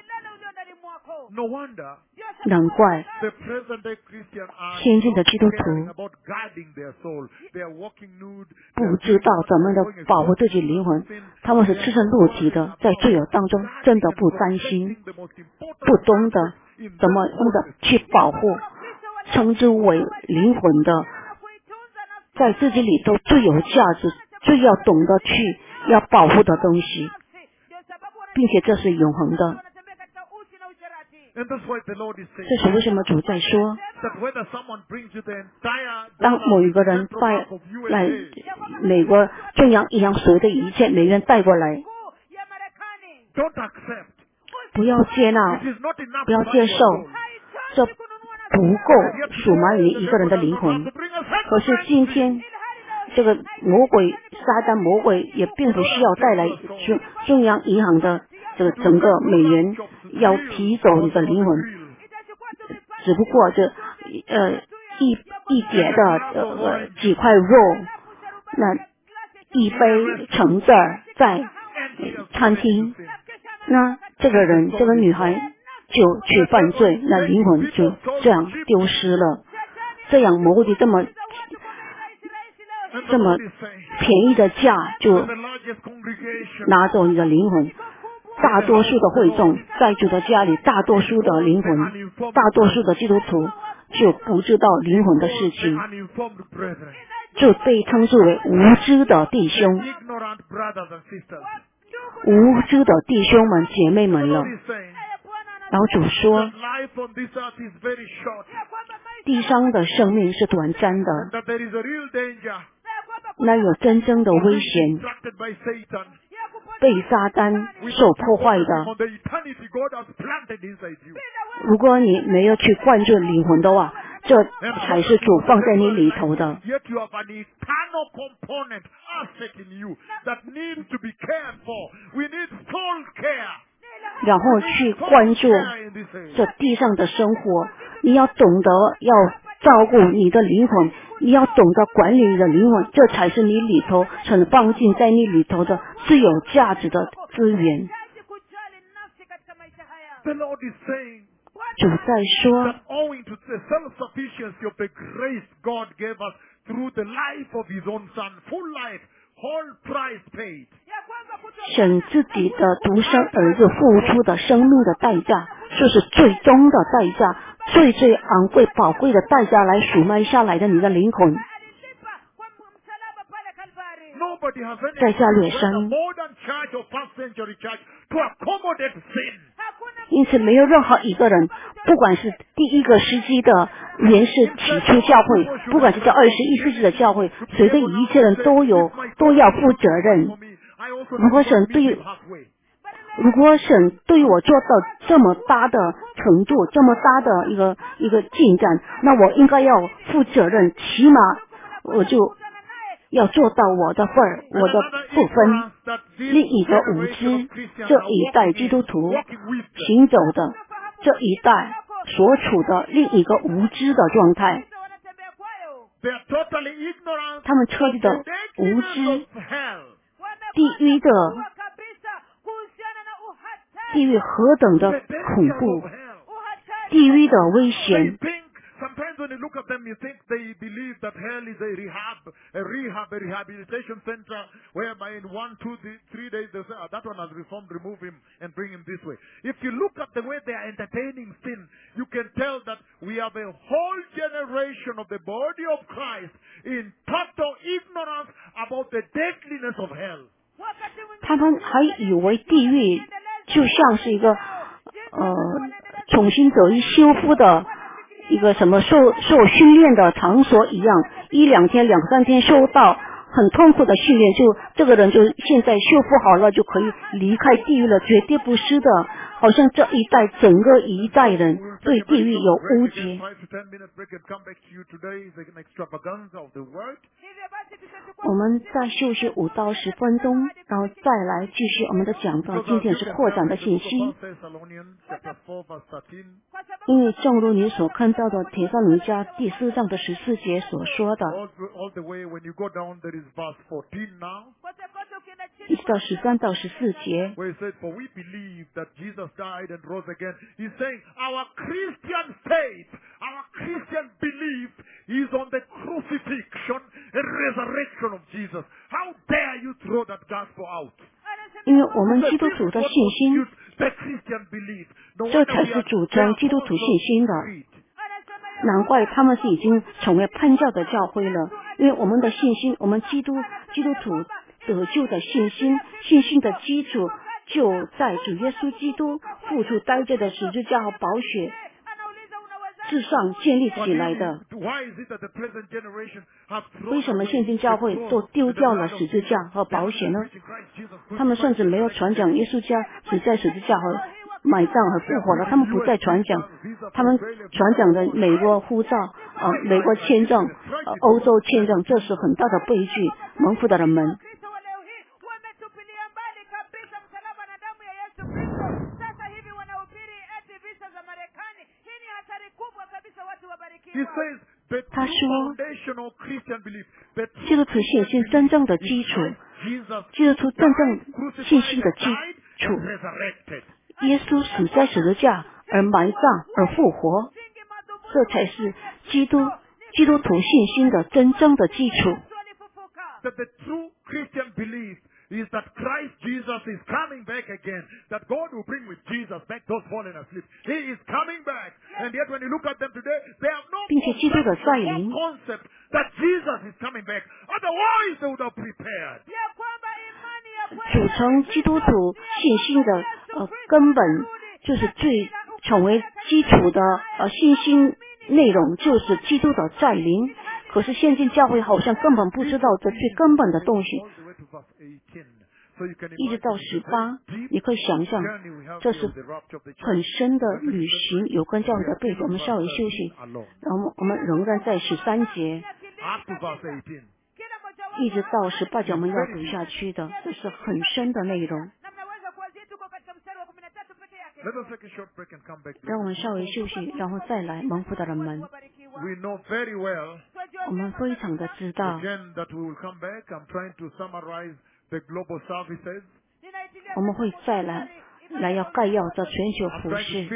难怪现今的基督徒不知道怎么样的保护自己灵魂，他们是赤身裸体的，在罪恶当中真的不担心，不懂得怎么样的去保护称之为灵魂的，在自己里头最有价值最要懂得去要保护的东西，并且这是永恒的。这是为什么主在说，当某一个人带来美国中央银行所有的一切美元带过来，不要接纳，不要接受，这不够赎买你一个人的灵魂。可是今天这个魔鬼撒旦魔鬼也并不需要带来中中央银行的这个整个美元要提走你的灵魂，只不过这呃一一节的呃几块肉，那一杯橙汁在餐厅，那这个人这个女孩就去犯罪，那灵魂就这样丢失了。这样魔鬼这么这么便宜的价就拿走你的灵魂。大多数的会众在主的家里，大多数的灵魂，大多数的基督徒就不知道灵魂的事情，就被称之为无知的弟兄，无知的弟兄们姐妹们了。然后主说，地上的生命是短暂的，那有真正的危险，被撒旦所破坏的。如果你没有去关注灵魂的话，这才是主放在你里头的。然后去关注这地上的生活，你要懂得要照顾你的灵魂，你要懂得管理你的灵魂，这才是你里头曾放进在你里头的最有价值的资源。主在说，神自己的独生儿子付出的生命的代价，就是最终的代价，最最昂贵宝贵的代价来赎买下来的你的灵魂。在加略山，因此没有任何一个人，不管是第一个世纪的原始起初教会，不管是在二十一世纪的教会，随着一切人都有都要负责任。如果神对如果神对我做到这么大的程度，这么大的一个一个进展，那我应该要负责任，起码我就要做到我的份儿，我的部分。另一个无知，这一代基督徒行走的这一代所处的另一个无知的状态，他们彻底的无知，地狱的地狱何等的恐怖，地狱的危险。 Sometimes when you look at them, you think they believe that hell is a rehab, a rehab, a rehabilitation center, whereby in one, two, three, three days they say, oh, that one has reformed, remove him and bring him this way. If you look at the way they are entertaining sin, you can tell that we have a whole generation of the body of Christ in total ignorance about the deadliness of hell. 他们还以为地狱就像是一个呃重新得以修复的一个什么受受训练的场所一样，一两天两三天受到很痛苦的训练，就这个人就现在修复好了，就可以离开地狱了，绝对不是的。好像这一代整个一代人对地狱有误解。我们再休息五到十分钟，然后再来继续我们的讲道。今天是扩展的信息，因为正如你所看到的帖撒罗尼迦第四章的十四节所说的，一直到十三到十四节。 is on the crucifixion and resurrection of Jesus. How dare you throw that gospel out? 因为我们基督徒的信心，这才是主张基督徒信心的。难怪他们是已经成为叛教的教会了，因为我们的信心，我们基督基督徒得救的信心，信心的基础就在主耶稣基督付出代价的十字架和宝血之上建立起来的。为什么现今教会都丢掉了十字架和宝血呢？他们甚至没有传讲耶稣家只在十字架和埋葬和复活了，他们不再传讲，他们传讲的美国护照、呃、美国签证、呃、欧洲签证，这是很大的悲剧。蒙福的人们，他说，基督徒信心真正的基础，基督徒真正信心的基础，耶稣死在十字架而埋葬而复活，这才是基督基督徒信心的真正的基础。 Is that Christ Jesus is coming back again, that God will bring with Jesus back those fallen asleep. He is coming back, and yet when you look at them today, they have no, 并且基督的再临 concept that Jesus is coming back. Otherwise, they would have prepared. 组成基督徒信心的呃根本就是最成为基础的呃信心内容，就是基督的再临。可是现今教会好像根本不知道这最根本的东西。一直到十八，你可以想象，这是很深的旅行，有关教会的背景。我们稍微休息，然后我们仍然在十三节，一直到十八节，我们要读下去的，这是很深的内容。让我们稍微休息，然后再来。蒙福的人们，我们非常的知道，我们会再来来要概要这全球服事。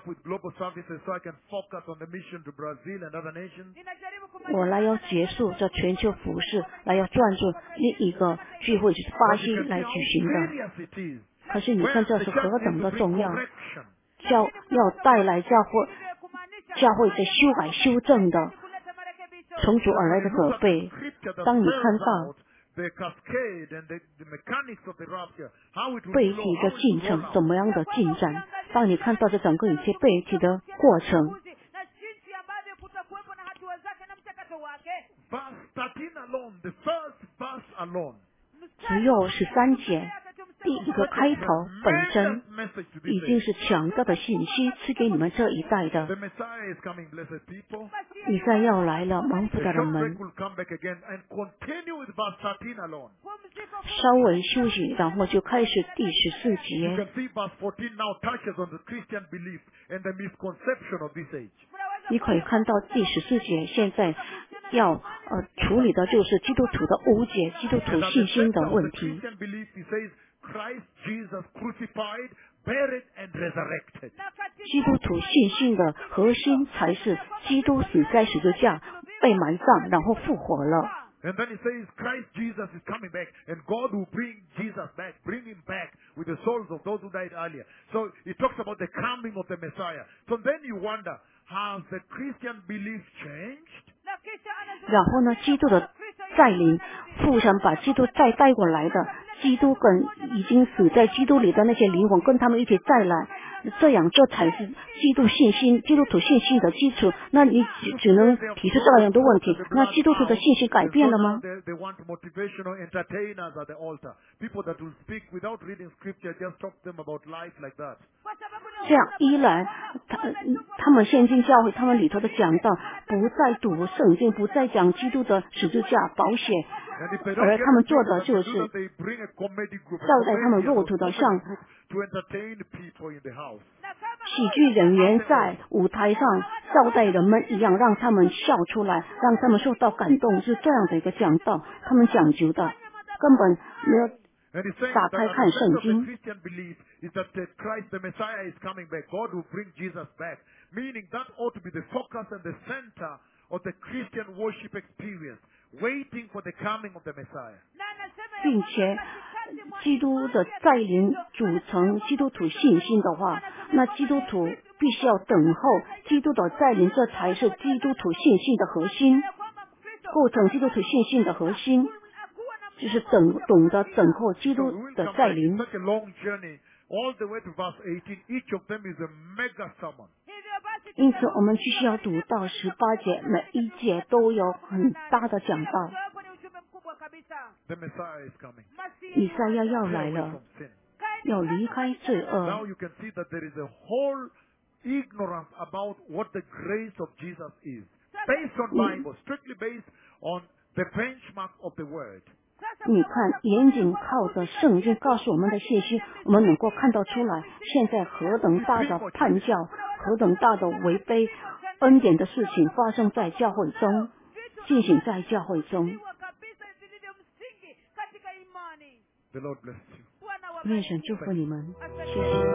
我来要结束这全球服事，来要专注另一个聚会，就是巴西来举行的。可是你看这是何等的重要，教要带来教会教会的修改修正的从主而来的责备。当你看到背体的进程怎么样的进展，当你看到这整个一切背体的过程，只有十三节第一个开头本身已经是强大的信息赐给你们这一代的。以赛要来了，蒙福的人们，稍微休息，然后就开始第十四节。你可以看到第十四节现在要呃处理的就是基督徒的误解，基督徒信心的问题。基督徒信心的核心才是基督死在十字架，被埋葬，然后复活了。 And then it says Christ Jesus is coming back, and God will bring Jesus back, bring him back with the souls of those who died earlier. So it talks about the coming of the Messiah. So then you wonder, has the Christian belief changed? 然后呢，基督的再临，父神把基督再带过来的，基督跟已经死在基督里的那些灵魂跟他们一起再来， 这样这才是基督信心、基督徒信心的基础。那你只只能提出这样的问题，那基督徒的信心改变了吗？ They, they want motivational entertainers at the altar. People that will speak without reading scripture, just talk to them about life like that. 这样一来，他他们现今教会他们里头的讲道不再读圣经，不再讲基督的十字架宝血，而他们做的就是照在他们骆驼的上。 To entertain people in the house. 喜剧人员在舞台上招待人们一样，让他们笑出来，让他们受到感动，是这样的一个讲道。他们讲究的根本没有 And he's saying 打 that 开 the 看 sense 圣 of the 经。 Christian belief is that the Christ, the Messiah, is coming back. God will bring Jesus back. Meaning that ought to be the focus and the center of the Christian worship experience, waiting for the coming of the Messiah. 并且基督的再临组成基督徒信心的话，那基督徒必须要等候基督的再临，这才是基督徒信心的核心，构成基督徒信心的核心，就是等懂得等候基 So 督 we will 的 come 再 back. 临 It's。such a long journey, all the way to verse eighteen. Each of them is a mega sermon. 因此，我们必须要读到十八节，每一节都有很大的讲道。 The Messiah is coming. 以赛亚要 Stay 来 away 了 from，sin. 要离开罪 Now 恶。 you can see that there is a whole ignorance about what the grace of Jesus is. Based on Bible, strictly based on the benchmark of the Word. 你看，严谨靠着圣经告诉我们的信息，我们能够看到出来，现在何等大的叛教，何等大的违背恩典的事情发生在教会中，进行在教会中。 The Lord bless you. 愿神祝福你们，谢谢。